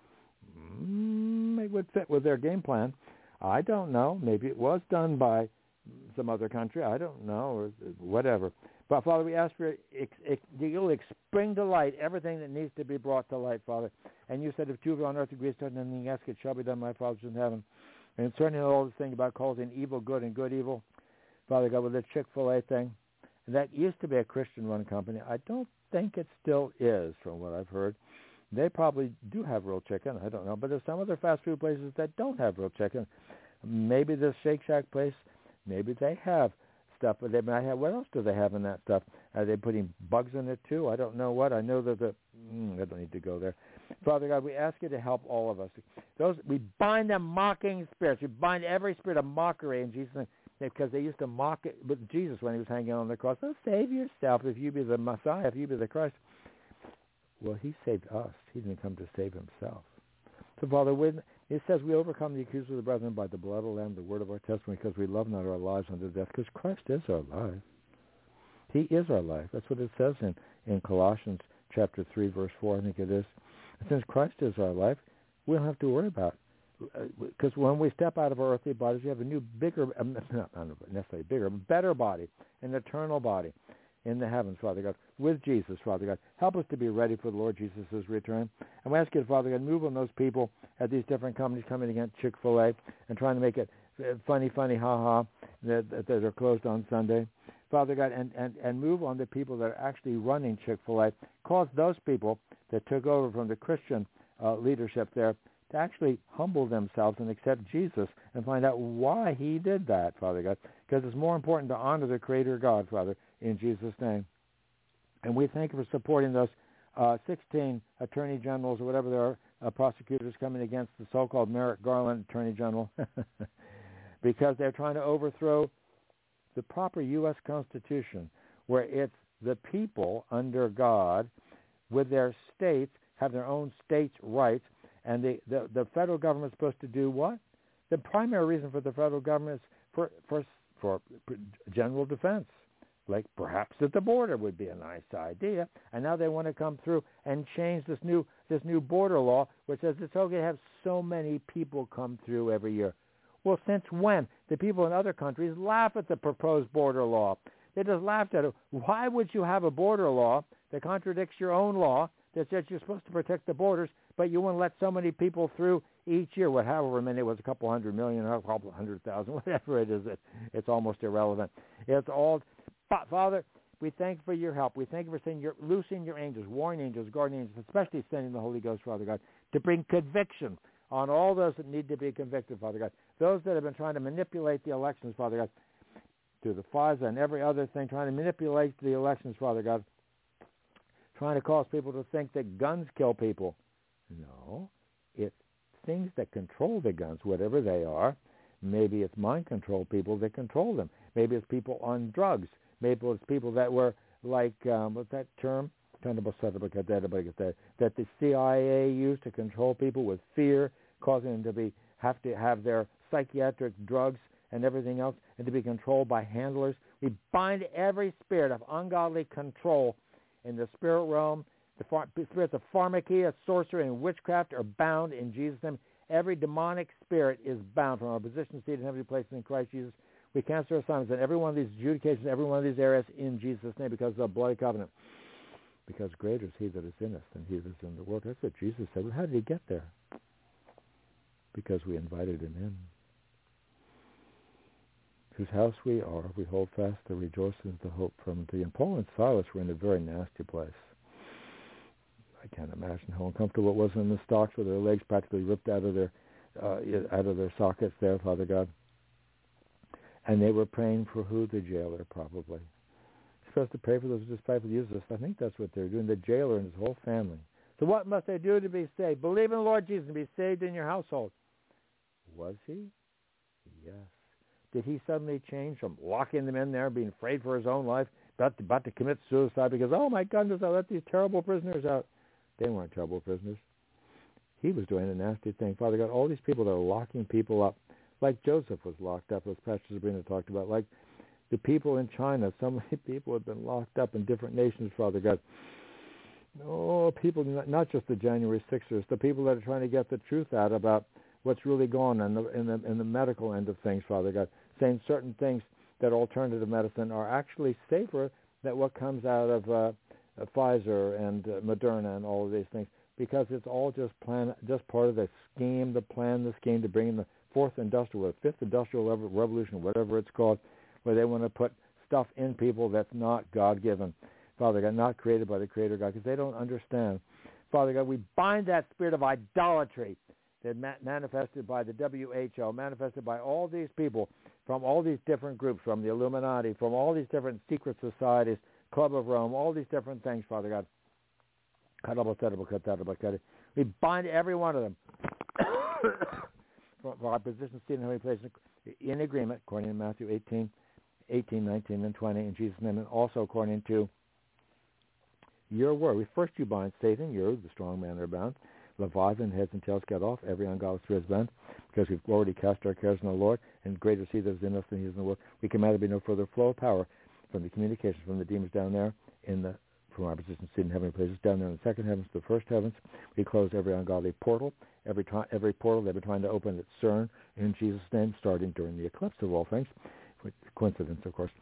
it would fit with their game plan. I don't know. Maybe it was done by some other country. I don't know, or whatever. But, Father, we ask for you'll bring to light everything that needs to be brought to light, Father. And you said, if two of you on earth agree on anything, ask it shall be done, my Father's in heaven. And concerning all this thing about calling evil good and good evil, Father God, with the Chick-fil-A thing, that used to be a Christian-run company. I don't think it still is, from what I've heard. They probably do have real chicken. I don't know. But there's some other fast food places that don't have real chicken. Maybe this Shake Shack place, maybe they have stuff, but they might have. What else do they have in that stuff? Are they putting bugs in it too? I don't know what. I know that I don't need to go there. Father God, we ask you to help all of us. We bind the mocking spirits. We bind every spirit of mockery in Jesus' name, because they used to mock it with Jesus when he was hanging on the cross. Oh, save yourself if you be the Messiah, if you be the Christ. Well, he saved us. He didn't come to save himself. So, Father, it says we overcome the accuser of the brethren by the blood of the Lamb, the word of our testimony, because we love not our lives unto death, because Christ is our life. He is our life. That's what it says in Colossians chapter 3, verse 4, I think it is. Since Christ is our life, we don't have to worry about it. Because when we step out of our earthly bodies, we have a new, bigger, not necessarily bigger, better body, an eternal body in the heavens, Father God, with Jesus, Father God. Help us to be ready for the Lord Jesus' return. And we ask you, Father God, move on those people at these different companies coming against Chick-fil-A and trying to make it funny, ha-ha, that are closed on Sunday. Father God, and move on the people that are actually running Chick-fil-A. Cause those people that took over from the Christian leadership there to actually humble themselves and accept Jesus and find out why he did that, Father God, because it's more important to honor the Creator God, Father, in Jesus' name. And we thank you for supporting those 16 attorney generals or whatever there are, prosecutors coming against the so-called Merrick Garland attorney general because they're trying to overthrow the proper U.S. Constitution, where it's the people under God with their states have their own states' rights, and the federal government is supposed to do what? The primary reason for the federal government is for general defense. Like perhaps at the border would be a nice idea. And now they want to come through and change this new border law, which says it's okay to have so many people come through every year. Well, since when? The people in other countries laugh at the proposed border law. They just laughed at it. Why would you have a border law that contradicts your own law that says you're supposed to protect the borders, but you want to let so many people through each year? However many it was, a couple 100 million, a couple 100,000, whatever it is, it's almost irrelevant. It's all... Father, we thank you for your help. We thank you for loosing your angels, warring angels, guardian angels, especially sending the Holy Ghost, Father God, to bring conviction on all those that need to be convicted, Father God. Those that have been trying to manipulate the elections, Father God, through the FISA and every other thing, trying to manipulate the elections, Father God, trying to cause people to think that guns kill people. No, it's things that control the guns, whatever they are. Maybe it's mind control people that control them. Maybe it's people on drugs. Maybe it's people that were like, what's that term? That the CIA used to control people with fear, causing them to have to have their psychiatric drugs and everything else, and to be controlled by handlers. We bind every spirit of ungodly control in the spirit realm. The spirits of pharmakia, sorcery, and witchcraft are bound in Jesus' name. Every demonic spirit is bound from our position, seated in heavenly places in Christ Jesus. We cancel our assignments in every one of these adjudications, every one of these areas in Jesus' name because of the bloody covenant. Because greater is he that is in us than he that is in the world. That's what Jesus said. Well, how did he get there? Because we invited him in. Whose house we are, we hold fast the rejoicing the hope from thee. And Paul and Silas were in a very nasty place. I can't imagine how uncomfortable it was in the stocks with their legs practically ripped out of their sockets there, Father God. And they were praying for who? The jailer, probably. You're supposed to pray for those who despitefully use us. I think that's what they're doing, the jailer and his whole family. So what must they do to be saved? Believe in the Lord Jesus and be saved in your household. Was he? Yes. Did he suddenly change from locking them in there, being afraid for his own life, about to commit suicide because, oh my goodness, I let these terrible prisoners out? They weren't terrible prisoners. He was doing a nasty thing. Father God, all these people that are locking people up, like Joseph was locked up, as Pastor Sabrina talked about, like the people in China, so many people have been locked up in different nations, Father God. Oh, people, not just the January 6ers, the people that are trying to get the truth out about what's really going on in the medical end of things, Father God, saying certain things that alternative medicine are actually safer than what comes out of Pfizer and Moderna and all of these things, because it's all just part of the scheme, the scheme to bring in the fifth industrial revolution, whatever it's called, where they want to put stuff in people that's not God-given, Father God, not created by the Creator God, because they don't understand. Father God, we bind that spirit of idolatry that manifested by the WHO, manifested by all these people from all these different groups, from the Illuminati, from all these different secret societies, Club of Rome, all these different things, Father God. We bind every one of them for our position, seated in heavenly places, in agreement, according to Matthew 18, 19, and 20, in Jesus' name, and also according to your word. First you bind Satan, you, the strong man, are bound. Leviathan, heads and tails, get off. Every ungodly spirit is bound, because we've already cast our cares on the Lord, and greater is he that is in us than he is in the world. We command there be no further flow of power from the communications from the demons down there from our position seated in heavenly places down there in the second heavens to the first heavens. We close every ungodly portal, every portal they've been trying to open at CERN in Jesus' name, starting during the eclipse of all things, with coincidence, of course.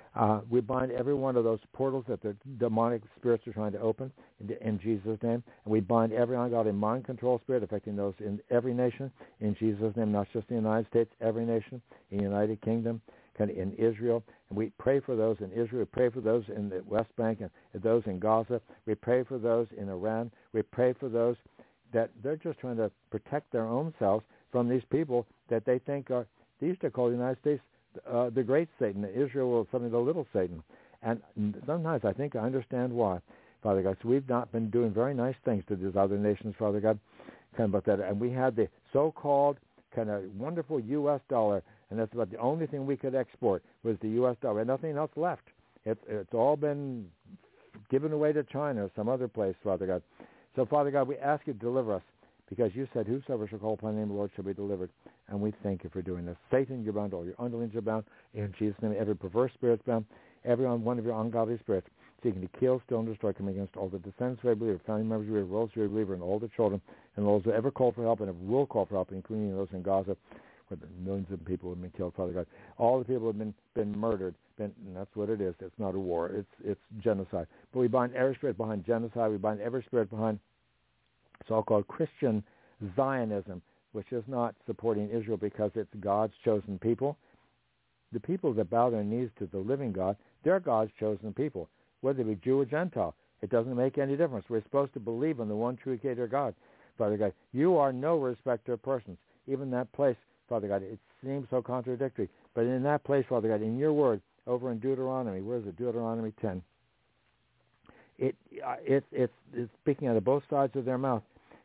We bind every one of those portals that the demonic spirits are trying to open in Jesus' name. And we bind every ungodly mind control spirit affecting those in every nation in Jesus' name, not just in the United States, every nation, in the United Kingdom, in Israel. And we pray for those in Israel. We pray for those in the West Bank and those in Gaza. We pray for those in Iran. We pray for those that they're just trying to protect their own selves from these people that they think are, they used to call the United States the great Satan, Israel was something the little Satan. And sometimes I think I understand why, Father God. So we've not been doing very nice things to these other nations, Father God, kind of about that. And we had the so-called kind of wonderful U.S. dollar, and that's about the only thing we could export was the U.S. dollar, and nothing else left. It's all been given away to China or some other place, Father God. So, Father God, we ask you to deliver us, because you said, whosoever shall call upon the name of the Lord shall be delivered. And we thank you for doing this. Satan, you're bound. All your underlings are bound. In Jesus' name, every perverse spirit's bound. Every one of your ungodly spirits seeking to kill, steal, and destroy, coming against all the descendants of every believer, family members of every relatives of every believer, and all the children, and those who ever call for help and ever will call for help, including those in Gaza, where millions of people have been killed, Father God. All the people have been murdered, and that's what it is. It's not a war. It's genocide. But we bind every spirit behind genocide. We bind every spirit behind so-called Christian Zionism, which is not supporting Israel because it's God's chosen people. The people that bow their knees to the living God, they're God's chosen people, whether they be Jew or Gentile. It doesn't make any difference. We're supposed to believe in the one true Creator God, Father God. You are no respecter of persons. Even that place, Father God, it seems so contradictory. But in that place, Father God, in your word, over in Deuteronomy, where is it? Deuteronomy 10. It's speaking out of both sides of their mouth.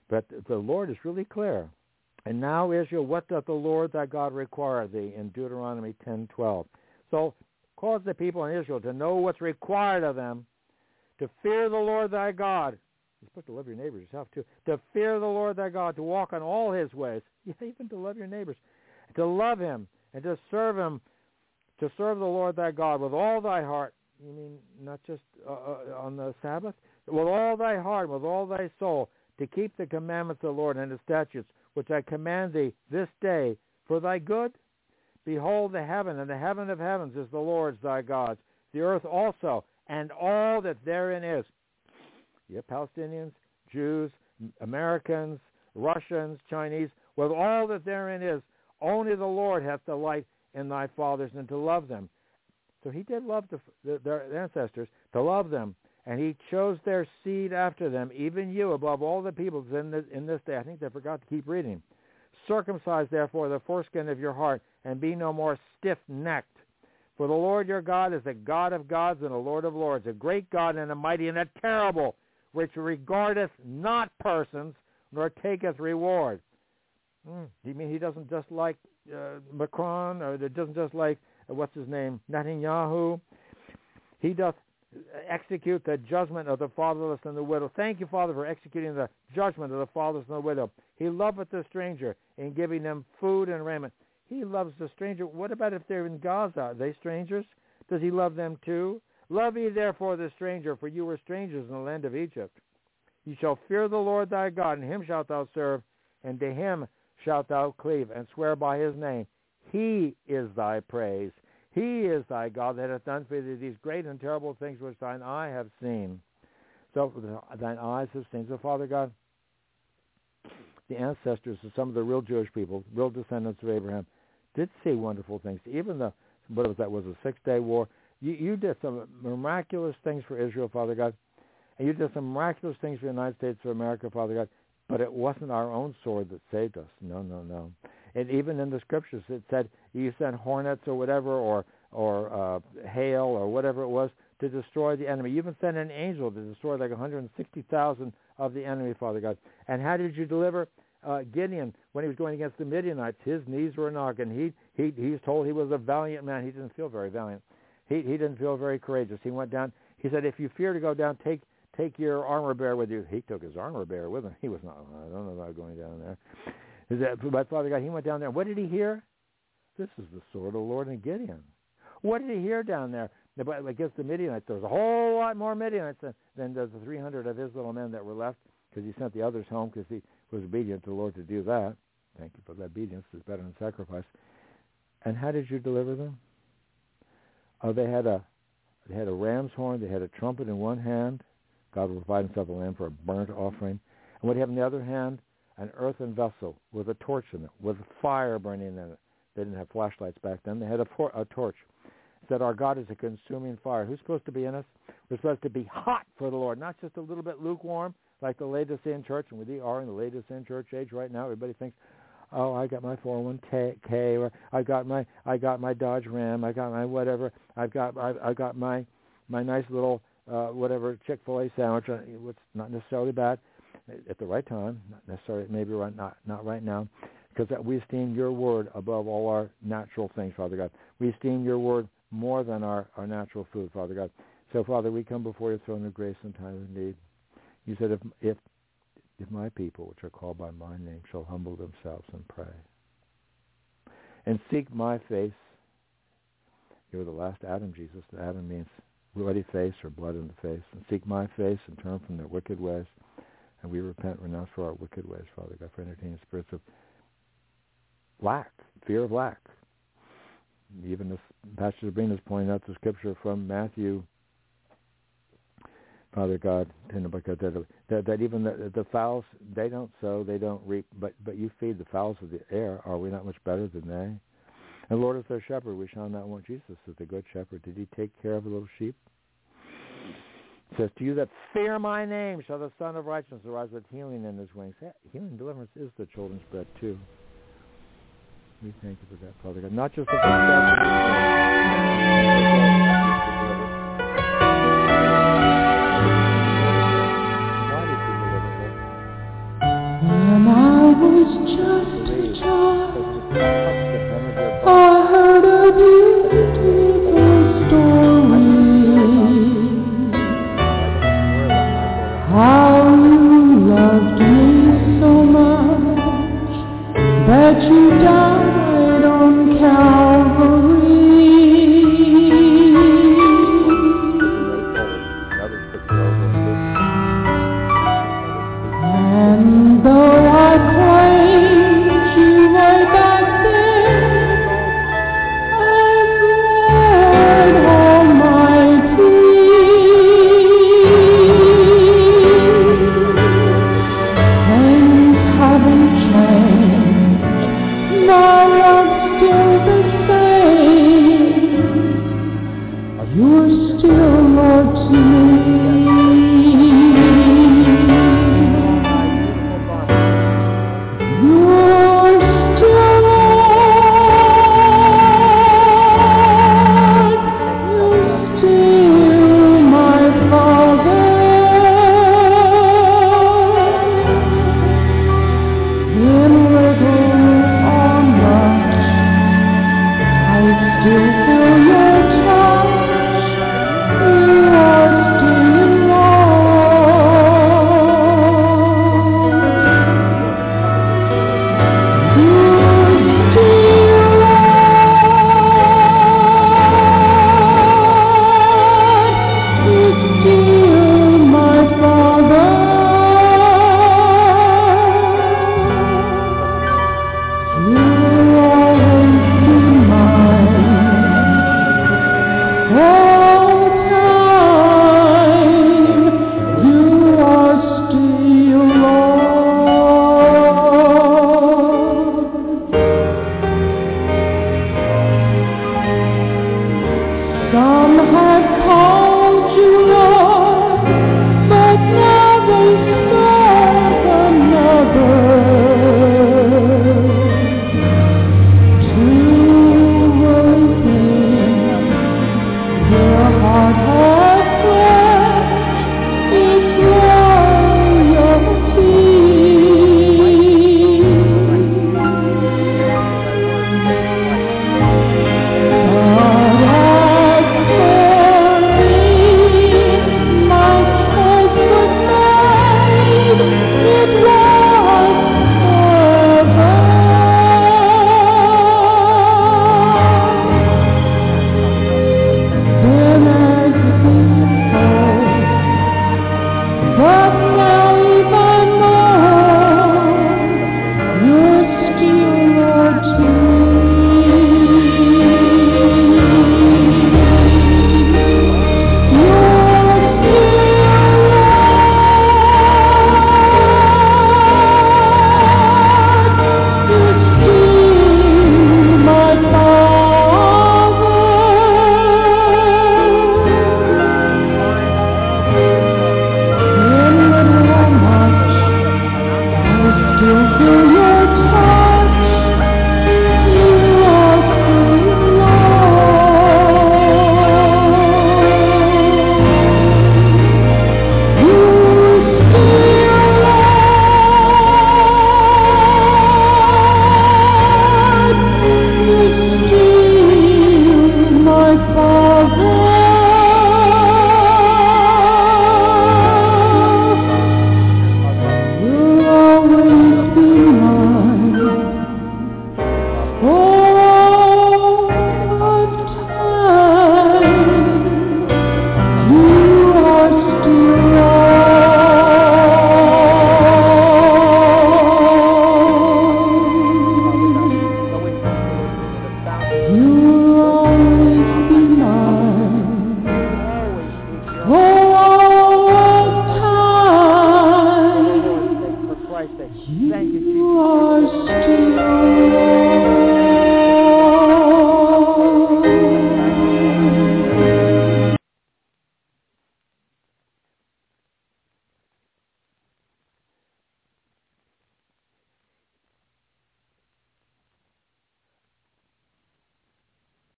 But the Lord is really clear. And now, Israel, what doth the Lord thy God require thee in Deuteronomy 10:12? So cause the people in Israel to know what's required of them, to fear the Lord thy God. You're supposed to love your neighbors yourself too. To fear the Lord thy God, to walk on all his ways. Yeah, even to love your neighbors. To love him and to serve him, to serve the Lord thy God with all thy heart. You mean not just on the Sabbath? With all thy heart, with all thy soul, to keep the commandments of the Lord and his statutes, which I command thee this day for thy good. Behold, the heaven and the heaven of heavens is the Lord's thy God's, the earth also, and all that therein is. You have Palestinians, Jews, Americans, Russians, Chinese, with all that therein is, only the Lord hath delight in thy fathers and to love them. So he did love their ancestors, to love them, and he chose their seed after them, even you above all the peoples in this day. I think they forgot to keep reading. Circumcise, therefore, the foreskin of your heart, and be no more stiff-necked. For the Lord your God is a God of gods and a Lord of lords, a great God and a mighty and a terrible, which regardeth not persons, nor taketh reward. You mean he doesn't just like Macron, or it doesn't just like, what's his name, Netanyahu? He doth execute the judgment of the fatherless and the widow. Thank you, Father, for executing the judgment of the fatherless and the widow. He loveth the stranger in giving them food and raiment. He loves the stranger. What about if they're in Gaza? Are they strangers? Does he love them too? Love ye therefore the stranger, for you were strangers in the land of Egypt. You shall fear the Lord thy God, and him shalt thou serve, and to him shalt thou cleave, and swear by his name. He is thy praise. He is thy God that hath done for thee these great and terrible things which thine eye have seen. So thine eyes have seen. So, Father God, the ancestors of some of the real Jewish people, real descendants of Abraham, did see wonderful things. Even the, what was that, was a 6-day war. You did some miraculous things for Israel, Father God. And you did some miraculous things for the United States of America, Father God. But it wasn't our own sword that saved us. No, no, no. And even in the scriptures, it said you sent hornets or whatever, or hail or whatever it was, to destroy the enemy. You even sent an angel to destroy like 160,000 of the enemy, Father God. And how did you deliver Gideon when he was going against the Midianites? His knees were knocking. He's told he was a valiant man. He didn't feel very valiant. He didn't feel very courageous. He went down. He said, if you fear to go down, take your armor bearer with you. He took his armor bearer with him. He was not, I don't know about going down there. But Father God, he went down there. What did he hear? This is the sword of the Lord and Gideon. What did he hear down there? Against the Midianites, there was a whole lot more Midianites than the 300 of his little men that were left, because he sent the others home because he was obedient to the Lord to do that. Thank you for that obedience. It's better than sacrifice. And how did you deliver them? Oh, they had a ram's horn. They had a trumpet in one hand. God will provide himself a lamb for a burnt offering. And what do you have in the other hand? An earthen vessel with a torch in it, with fire burning in it. They didn't have flashlights back then. They had a torch. It said, our God is a consuming fire. Who's supposed to be in us? We're supposed to be hot for the Lord, not just a little bit lukewarm, like the Laodicean church. And we are in the Laodicean church age right now. Everybody thinks, oh, I got my 401k, or I got my Dodge Ram, I got my whatever, I got my nice little whatever Chick-fil-A sandwich. It's not necessarily bad at the right time, not necessarily maybe right, not right now, because we esteem your word above all our natural things, Father God. We esteem your word more than our natural food, Father God. So, Father, we come before your throne of grace in time of need. You said, if my people, which are called by my name, shall humble themselves and pray and seek my face. You're the last Adam, Jesus. Adam means bloody face or blood in the face. And seek my face and turn from their wicked ways. And we repent, renounce for our wicked ways, Father God, for entertaining spirits of lack, fear of lack. Even as Pastor Sabrina is pointing out the scripture from Matthew, Father God, that even the fowls, they don't sow, they don't reap, but you feed the fowls of the air. Are we not much better than they? And Lord is their shepherd, we shall not want. Jesus is the good shepherd. Did he take care of the little sheep? It says, to you that fear my name shall the Son of Righteousness arise with healing in his wings. Healing and deliverance is the children's bread too. We thank you for that, Father God. Not just the why did you deliver her? still, Lord, to me.